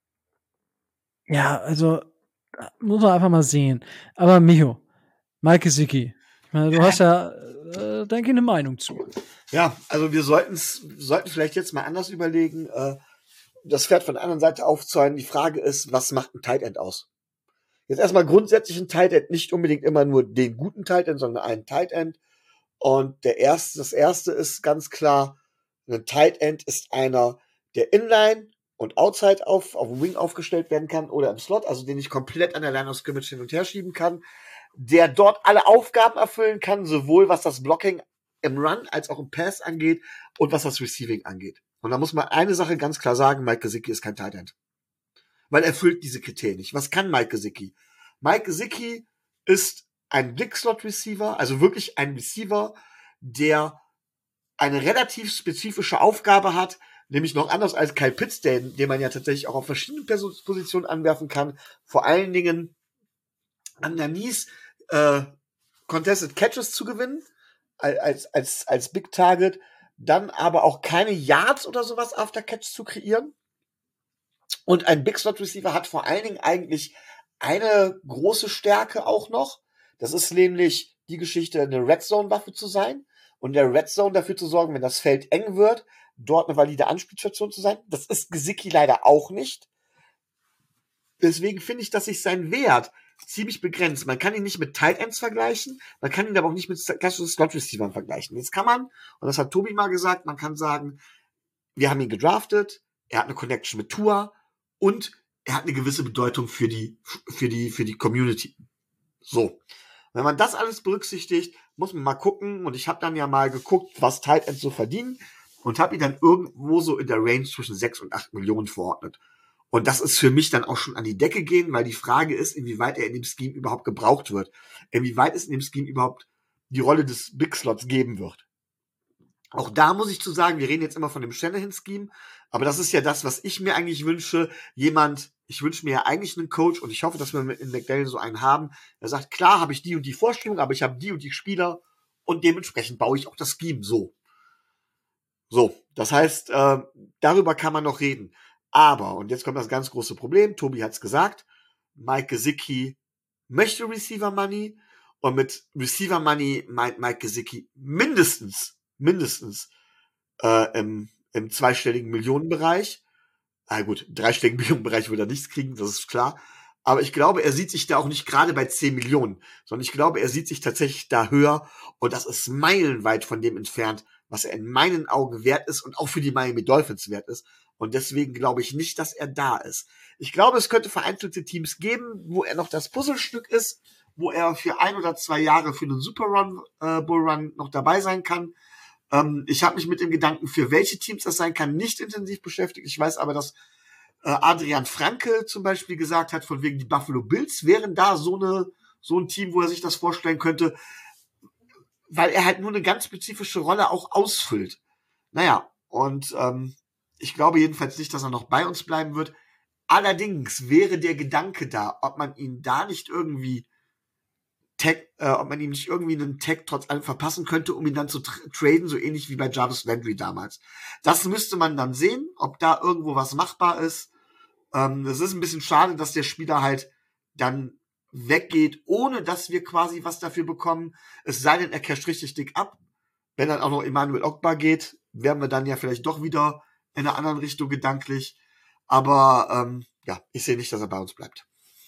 ja, also muss man einfach mal sehen. Aber Micho, Mike Gesicki, ich meine, du hast ja, denke ich, eine Meinung zu. Ja, also wir sollten vielleicht jetzt mal anders überlegen, das Pferd von der anderen Seite aufzäumen. Die Frage ist, was macht ein Tight End aus? Jetzt erstmal grundsätzlich ein Tight End, nicht unbedingt immer nur den guten Tight End, sondern einen Tight End. Und das erste ist ganz klar, ein Tight End ist einer, der Inline und Outside auf dem Wing aufgestellt werden kann oder im Slot, also den ich komplett an der Line of Scrimmage hin und her schieben kann, der dort alle Aufgaben erfüllen kann, sowohl was das Blocking im Run als auch im Pass angeht und was das Receiving angeht. Und da muss man eine Sache ganz klar sagen, Mike Gesicki ist kein Tight End. Weil er erfüllt diese Kriterien nicht. Was kann Mike Gesicki? Mike Gesicki ist ein Big-Slot-Receiver, also wirklich ein Receiver, der eine relativ spezifische Aufgabe hat, nämlich noch anders als Kyle Pitts, den man ja tatsächlich auch auf verschiedenen Positionen anwerfen kann, vor allen Dingen an der Knees Contested Catches zu gewinnen, als Big Target, dann aber auch keine Yards oder sowas after Catch zu kreieren. Und ein Big Slot Receiver hat vor allen Dingen eigentlich eine große Stärke auch noch. Das ist nämlich die Geschichte, eine Red Zone Waffe zu sein und der Red Zone dafür zu sorgen, wenn das Feld eng wird, dort eine valide Anspielstation zu sein. Das ist Gesicki leider auch nicht. Deswegen finde ich, dass sich sein Wert ziemlich begrenzt. Man kann ihn nicht mit Tight Ends vergleichen, man kann ihn aber auch nicht mit klassischen Slot Receivern vergleichen. Jetzt kann man, und das hat Tobi mal gesagt, man kann sagen, wir haben ihn gedraftet, er hat eine Connection mit Tua und er hat eine gewisse Bedeutung für die Community. So. Wenn man das alles berücksichtigt, muss man mal gucken, und ich habe dann ja mal geguckt, was Tight Ends so verdienen und habe ihn dann irgendwo so in der Range zwischen 6 und 8 Millionen verordnet. Und das ist für mich dann auch schon an die Decke gehen, weil die Frage ist, inwieweit er in dem Scheme überhaupt gebraucht wird. Inwieweit es in dem Scheme überhaupt die Rolle des Big Slots geben wird. Auch da muss ich zu sagen, wir reden jetzt immer von dem Shanahan-Scheme, aber das ist ja das, was ich mir eigentlich wünsche. Ich wünsche mir ja eigentlich einen Coach, und ich hoffe, dass wir in McDaniel so einen haben, der sagt, klar habe ich die und die Vorstellung, aber ich habe die und die Spieler und dementsprechend baue ich auch das Scheme so. So, das heißt, darüber kann man noch reden. Aber, und jetzt kommt das ganz große Problem, Tobi hat's gesagt, Mike Gesicki möchte Receiver Money, und mit Receiver Money meint Mike Gesicki mindestens im zweistelligen Millionenbereich. Gut, im dreistelligen Millionenbereich würde er nichts kriegen, das ist klar. Aber ich glaube, er sieht sich da auch nicht gerade bei 10 Millionen, sondern ich glaube, er sieht sich tatsächlich da höher, und das ist meilenweit von dem entfernt, was er in meinen Augen wert ist und auch für die Miami Dolphins wert ist. Und deswegen glaube ich nicht, dass er da ist. Ich glaube, es könnte vereinzelte Teams geben, wo er noch das Puzzlestück ist, wo er für 1 oder 2 Jahre für einen Super Bull Run noch dabei sein kann. Ich habe mich mit dem Gedanken, für welche Teams das sein kann, nicht intensiv beschäftigt. Ich weiß aber, dass Adrian Franke zum Beispiel gesagt hat, von wegen die Buffalo Bills wären da so ein Team, wo er sich das vorstellen könnte, weil er halt nur eine ganz spezifische Rolle auch ausfüllt. Naja, und ich glaube jedenfalls nicht, dass er noch bei uns bleiben wird. Allerdings wäre der Gedanke da, ob man ihn da nicht irgendwie ob man ihm nicht irgendwie einen Tag trotz allem verpassen könnte, um ihn dann zu traden, so ähnlich wie bei Jarvis Landry damals. Das müsste man dann sehen, ob da irgendwo was machbar ist. Es ist ein bisschen schade, dass der Spieler halt dann weggeht, ohne dass wir quasi was dafür bekommen. Es sei denn, er casht richtig dick ab. Wenn dann auch noch Emmanuel Ogbah geht, wären wir dann ja vielleicht doch wieder in einer anderen Richtung gedanklich. Aber ja, ich sehe nicht, dass er bei uns bleibt.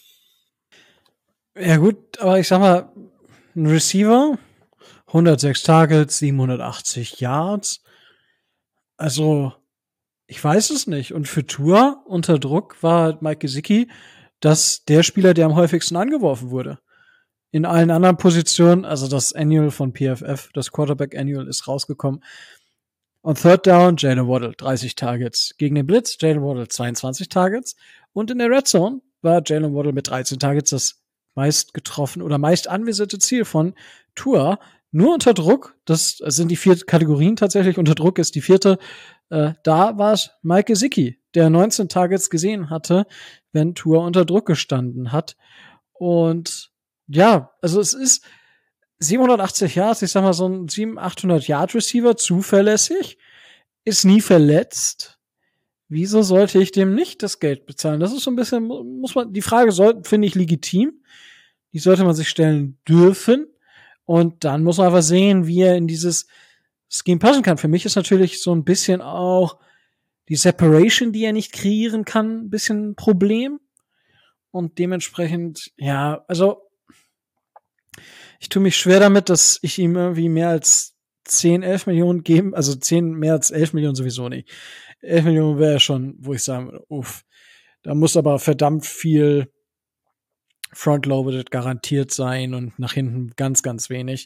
Ja gut, aber ich sag mal, ein Receiver, 106 Targets, 780 Yards. Also, ich weiß es nicht. Und für Tua unter Druck war Mike Gesicki der Spieler, der am häufigsten angeworfen wurde. In allen anderen Positionen, also das Annual von PFF, das Quarterback Annual ist rausgekommen. On Third Down, Jalen Waddle, 30 Targets. Gegen den Blitz, Jalen Waddle, 22 Targets. Und in der Red Zone war Jalen Waddle mit 13 Targets das meist getroffen oder meist anvisierte Ziel von Tua. Nur unter Druck, das sind die 4 Kategorien tatsächlich, unter Druck ist die 4. Da war es Mike Gesicki, der 19 Targets gesehen hatte, wenn Tua unter Druck gestanden hat. Und ja, also es ist 780 Yards, ich sag mal so ein 700-800 Yard Receiver, zuverlässig, ist nie verletzt. Wieso sollte ich dem nicht das Geld bezahlen? Das ist so ein bisschen, die Frage finde ich legitim. Die sollte man sich stellen dürfen. Und dann muss man einfach sehen, wie er in dieses Scheme passen kann. Für mich ist natürlich so ein bisschen auch die Separation, die er nicht kreieren kann, ein bisschen ein Problem. Und dementsprechend, ja, also ich tue mich schwer damit, dass ich ihm irgendwie mehr als 10, 11 Millionen geben, also mehr als 11 Millionen sowieso nicht. 11 Millionen wäre schon, wo ich sagen würde, uff, da muss aber verdammt viel frontloaded garantiert sein und nach hinten ganz, ganz wenig.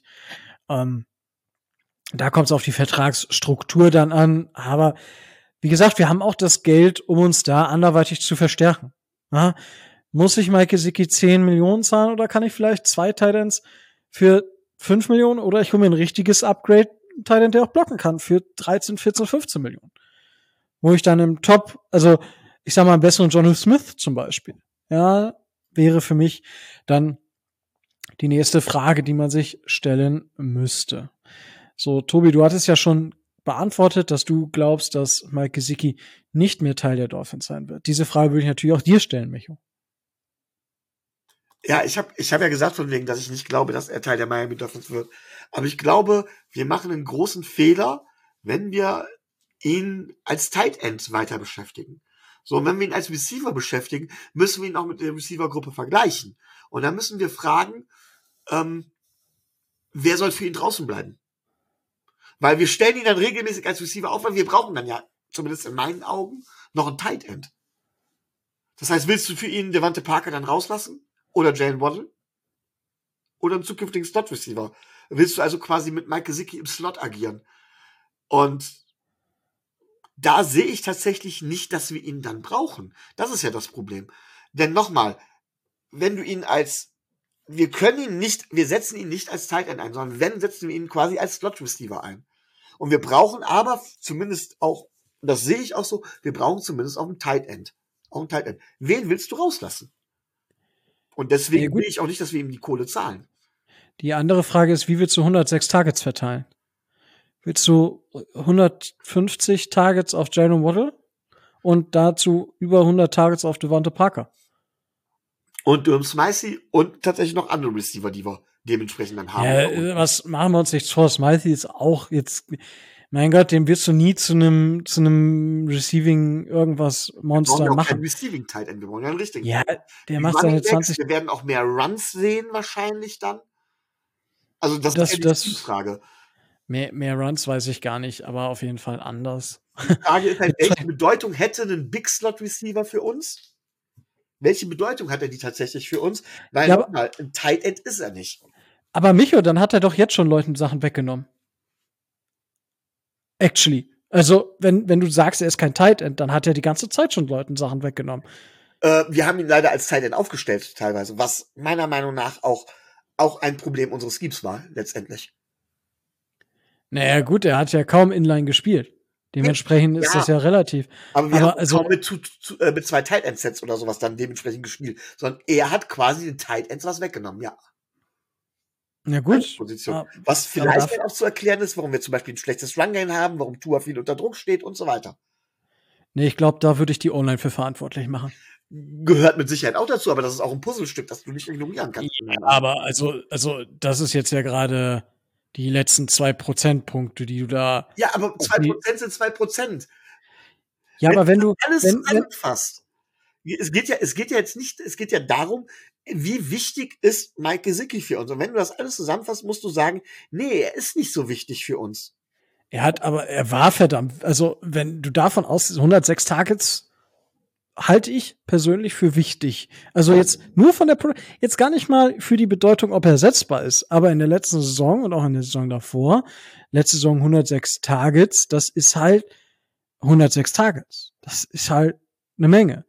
Da kommt es auf die Vertragsstruktur dann an. Aber wie gesagt, wir haben auch das Geld, um uns da anderweitig zu verstärken. Ja? Muss ich Mike Gesicki 10 Millionen zahlen oder kann ich vielleicht 2 Titans für 5 Millionen oder ich hole mir ein richtiges Upgrade-Titan, der auch blocken kann für 13, 14, 15 Millionen. Wo ich dann im Top, also ich sag mal, einen besseren Jonnu Smith zum Beispiel, ja, wäre für mich dann die nächste Frage, die man sich stellen müsste. So, Tobi, du hattest ja schon beantwortet, dass du glaubst, dass Mike Gesicki nicht mehr Teil der Dolphins sein wird. Diese Frage würde ich natürlich auch dir stellen, Micho. Ja, ich hab ja gesagt von wegen, dass ich nicht glaube, dass er Teil der Miami Dolphins wird. Aber ich glaube, wir machen einen großen Fehler, wenn wir ihn als Tight End weiter beschäftigen. So, und wenn wir ihn als Receiver beschäftigen, müssen wir ihn auch mit der Receiver-Gruppe vergleichen. Und dann müssen wir fragen, wer soll für ihn draußen bleiben? Weil wir stellen ihn dann regelmäßig als Receiver auf, weil wir brauchen dann ja, zumindest in meinen Augen, noch ein Tight End. Das heißt, willst du für ihn Devante Parker dann rauslassen? Oder Jalen Waddle? Oder einen zukünftigen Slot-Receiver? Willst du also quasi mit Mike Gesicki im Slot agieren? Und da sehe ich tatsächlich nicht, dass wir ihn dann brauchen. Das ist ja das Problem. Denn nochmal, wenn du ihn wir setzen ihn nicht als Tight End ein, sondern wenn, setzen wir ihn quasi als Slot-Receiver ein. Und wir brauchen aber zumindest auch, das sehe ich auch so, wir brauchen zumindest auch einen Tight End. Wen willst du rauslassen? Und deswegen will ich auch nicht, dass wir ihm die Kohle zahlen. Die andere Frage ist, wie willst du 106 Targets verteilen? Willst du 150 Targets auf Jalen Waddle und dazu über 100 Targets auf Devante Parker? Und Smythe und tatsächlich noch andere Receiver, die wir dementsprechend dann haben. Ja, was machen wir uns nichts vor? Smythe ist auch jetzt, mein Gott, den wirst du nie zu einem Receiving irgendwas Monster wir machen. Kein Receiving Tight End, wir brauchen ja einen richtigen. Ja, der macht seine 20. Wir werden auch mehr Runs sehen wahrscheinlich dann. Also das ist die Frage. Mehr Runs weiß ich gar nicht, aber auf jeden Fall anders. Die Frage ist halt, welche Bedeutung hätte ein Big Slot Receiver für uns? Welche Bedeutung hat er die tatsächlich für uns? Weil nochmal, ein Tight End ist er nicht. Aber Micho, dann hat er doch jetzt schon Leuten Sachen weggenommen. Actually. Also, wenn du sagst, er ist kein Tight End, dann hat er die ganze Zeit schon Leuten Sachen weggenommen. Wir haben ihn leider als Tight End aufgestellt, teilweise, was meiner Meinung nach auch ein Problem unseres Schemes war, letztendlich. Naja, gut, er hat ja kaum Inline gespielt. Dementsprechend ist das ja relativ. Aber wir haben kaum mit 2 Tight End Sets oder sowas dann dementsprechend gespielt, sondern er hat quasi den Tight Ends was weggenommen, ja. Ja, gut. Was vielleicht auch zu erklären ist, warum wir zum Beispiel ein schlechtes Run-Game haben, warum Tua viel unter Druck steht und so weiter. Nee, ich glaube, da würde ich die Online für verantwortlich machen. Gehört mit Sicherheit auch dazu, aber das ist auch ein Puzzlestück, das du nicht ignorieren kannst. Ja, aber also, das ist jetzt ja gerade die letzten 2 Prozentpunkte, die du da. Ja, aber 2% sind 2%. Ja, aber wenn du alles zusammenfasst. Es geht ja darum, wie wichtig ist Mike Gesicki für uns? Und wenn du das alles zusammenfasst, musst du sagen, nee, er ist nicht so wichtig für uns. Er war verdammt, also wenn du davon ausgehst, 106 Targets halte ich persönlich für wichtig. Also jetzt nur von jetzt gar nicht mal für die Bedeutung, ob er ersetzbar ist, aber in der letzten Saison und auch in der Saison davor, letzte Saison 106 Targets, das ist halt 106 Targets. Das ist halt eine Menge.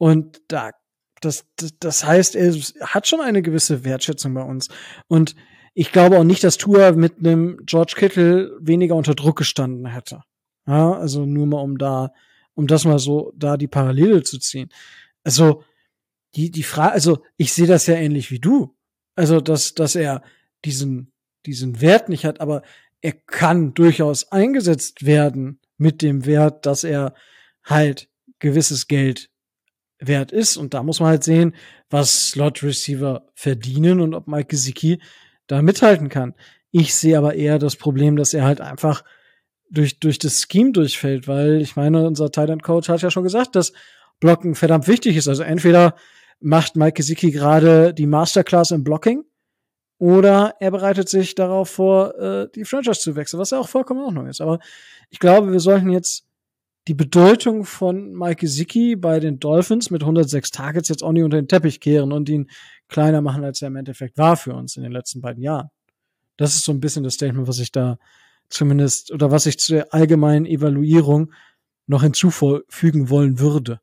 Und das heißt, er hat schon eine gewisse Wertschätzung bei uns. Und ich glaube auch nicht, dass Tua mit einem George Kittle weniger unter Druck gestanden hätte. Ja, also nur mal um das mal so da die Parallele zu ziehen. Also die Frage, also ich sehe das ja ähnlich wie du. Also dass er diesen Wert nicht hat, aber er kann durchaus eingesetzt werden mit dem Wert, dass er halt gewisses Geld wert ist. Und da muss man halt sehen, was Slot Receiver verdienen und ob Mike Gesicki da mithalten kann. Ich sehe aber eher das Problem, dass er halt einfach durch das Scheme durchfällt, weil ich meine, unser Tight End Coach hat ja schon gesagt, dass Blocken verdammt wichtig ist. Also entweder macht Mike Gesicki gerade die Masterclass im Blocking oder er bereitet sich darauf vor, die Franchise zu wechseln, was ja auch vollkommen in Ordnung ist. Aber ich glaube, wir sollten jetzt die Bedeutung von Mike Gesicki bei den Dolphins mit 106 Targets jetzt auch nicht unter den Teppich kehren und ihn kleiner machen, als er im Endeffekt war für uns in den letzten beiden Jahren. Das ist so ein bisschen das Statement, was ich da zumindest oder was ich zur allgemeinen Evaluierung noch hinzufügen wollen würde.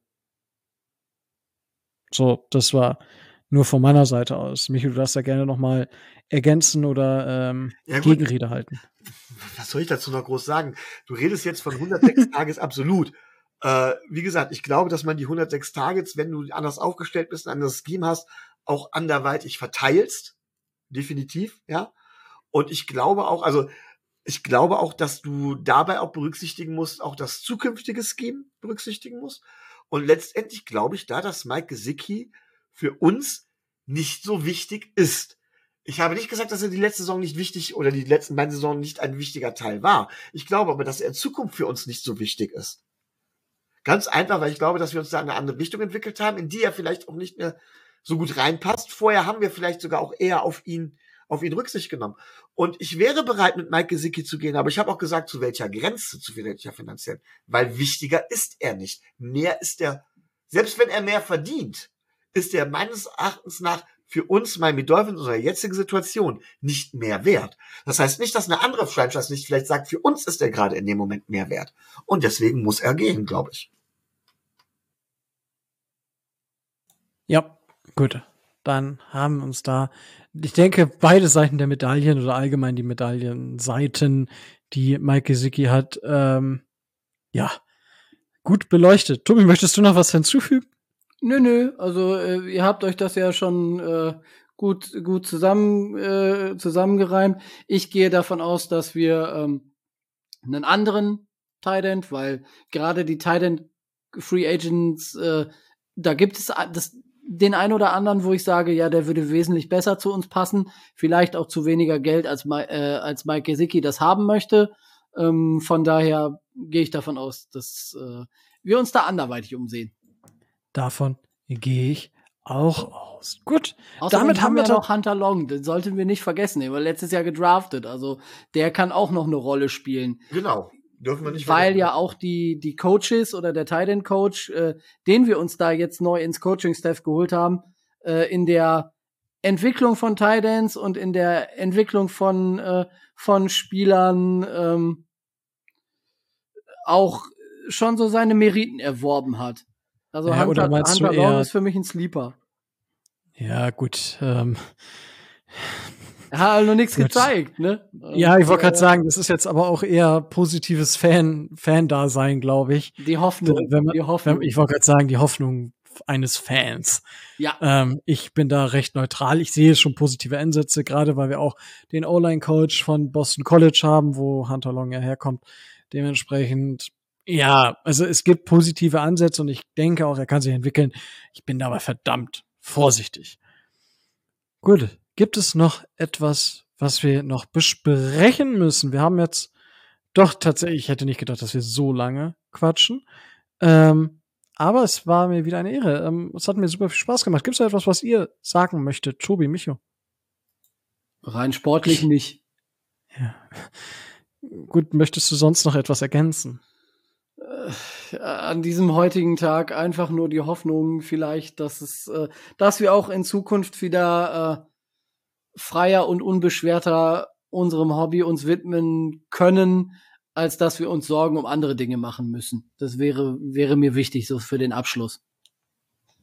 So, das war nur von meiner Seite aus. Michi, du darfst da gerne noch mal ergänzen oder Gegenrede halten. Was soll ich dazu noch groß sagen? Du redest jetzt von 106 Tages absolut. Wie gesagt, ich glaube, dass man die 106 Targets, wenn du anders aufgestellt bist, ein anderes Scheme hast, auch anderweitig verteilst. Definitiv, ja. Und ich glaube auch, dass du dabei auch berücksichtigen musst, auch das zukünftige Scheme berücksichtigen musst. Und letztendlich glaube ich da, dass Mike Gesicki für uns nicht so wichtig ist. Ich habe nicht gesagt, dass er die letzte Saison nicht wichtig oder die letzten beiden Saisonen nicht ein wichtiger Teil war. Ich glaube aber, dass er in Zukunft für uns nicht so wichtig ist. Ganz einfach, weil ich glaube, dass wir uns da in eine andere Richtung entwickelt haben, in die er vielleicht auch nicht mehr so gut reinpasst. Vorher haben wir vielleicht sogar auch eher auf ihn Rücksicht genommen. Und ich wäre bereit, mit Mike Gesicki zu gehen, aber ich habe auch gesagt, zu welcher Grenze, zu welcher finanziell. Weil wichtiger ist er nicht. Mehr ist er, selbst wenn er mehr verdient, ist er meines Erachtens nach für uns, Miami Dolphins, in unserer jetzigen Situation nicht mehr wert. Das heißt nicht, dass eine andere Franchise nicht vielleicht sagt, für uns ist er gerade in dem Moment mehr wert. Und deswegen muss er gehen, glaube ich. Ja, gut. Dann haben uns da, ich denke, beide Seiten der Medaillen oder allgemein die Medaillenseiten, die Mike Gesicki hat, ja, gut beleuchtet. Tobi, möchtest du noch was hinzufügen? Nö, also ihr habt euch das ja schon gut zusammengereimt. Ich gehe davon aus, dass wir einen anderen Tight End, weil gerade die Tight End Free Agents, da gibt es den einen oder anderen, wo ich sage, ja, der würde wesentlich besser zu uns passen, vielleicht auch zu weniger Geld als Mike Gesicki das haben möchte. Von daher gehe ich davon aus, dass wir uns da anderweitig umsehen. Davon gehe ich auch aus. Gut, außerdem damit haben wir noch Hunter Long, den sollten wir nicht vergessen, der war letztes Jahr gedraftet, also der kann auch noch eine Rolle spielen. Genau, dürfen wir nicht vergessen. Weil ja auch die Coaches oder der Tight End Coach, den wir uns da jetzt neu ins Coaching-Staff geholt haben, in der Entwicklung von Tight Ends und in der Entwicklung von Spielern auch schon so seine Meriten erworben hat. Also ja, Hunter Long ist für mich ein Sleeper. Ja, gut. Er hat noch nichts gezeigt, ne? Ja, ich wollte gerade sagen, das ist jetzt aber auch eher positives Fan-Dasein, glaube ich. Die Hoffnung. Ich wollte gerade sagen, die Hoffnung eines Fans. Ja. Ich bin da recht neutral. Ich sehe schon positive Ansätze, gerade weil wir auch den O-Line-Coach von Boston College haben, wo Hunter Long ja herkommt. Dementsprechend ja, also es gibt positive Ansätze und ich denke auch, er kann sich entwickeln. Ich bin dabei verdammt vorsichtig. Gut, gibt es noch etwas, was wir noch besprechen müssen? Wir haben jetzt doch tatsächlich, ich hätte nicht gedacht, dass wir so lange quatschen. Aber es war mir wieder eine Ehre. Es hat mir super viel Spaß gemacht. Gibt es da etwas, was ihr sagen möchtet? Tobi, Micho? Rein sportlich nicht. Ja. Gut, möchtest du sonst noch etwas ergänzen? An diesem heutigen Tag einfach nur die Hoffnung vielleicht, dass wir auch in Zukunft wieder freier und unbeschwerter unserem Hobby uns widmen können, als dass wir uns Sorgen um andere Dinge machen müssen. Das wäre mir wichtig, so für den Abschluss.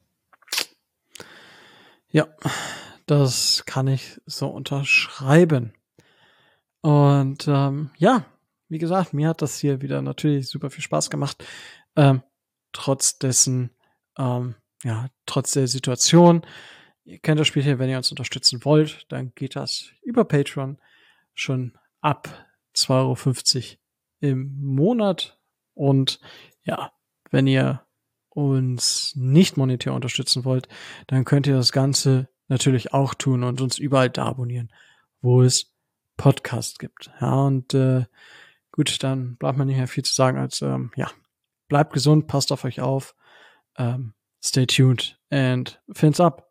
Ja, das kann ich so unterschreiben. Und ja, wie gesagt, mir hat das hier wieder natürlich super viel Spaß gemacht. Trotz dessen, trotz der Situation. Ihr kennt das Spiel hier, wenn ihr uns unterstützen wollt, dann geht das über Patreon schon ab 2,50 € im Monat. Und ja, wenn ihr uns nicht monetär unterstützen wollt, dann könnt ihr das Ganze natürlich auch tun und uns überall da abonnieren, wo es Podcast gibt. Ja, und gut, dann bleibt mir nicht mehr viel zu sagen als, bleibt gesund, passt auf euch auf, stay tuned and fins up.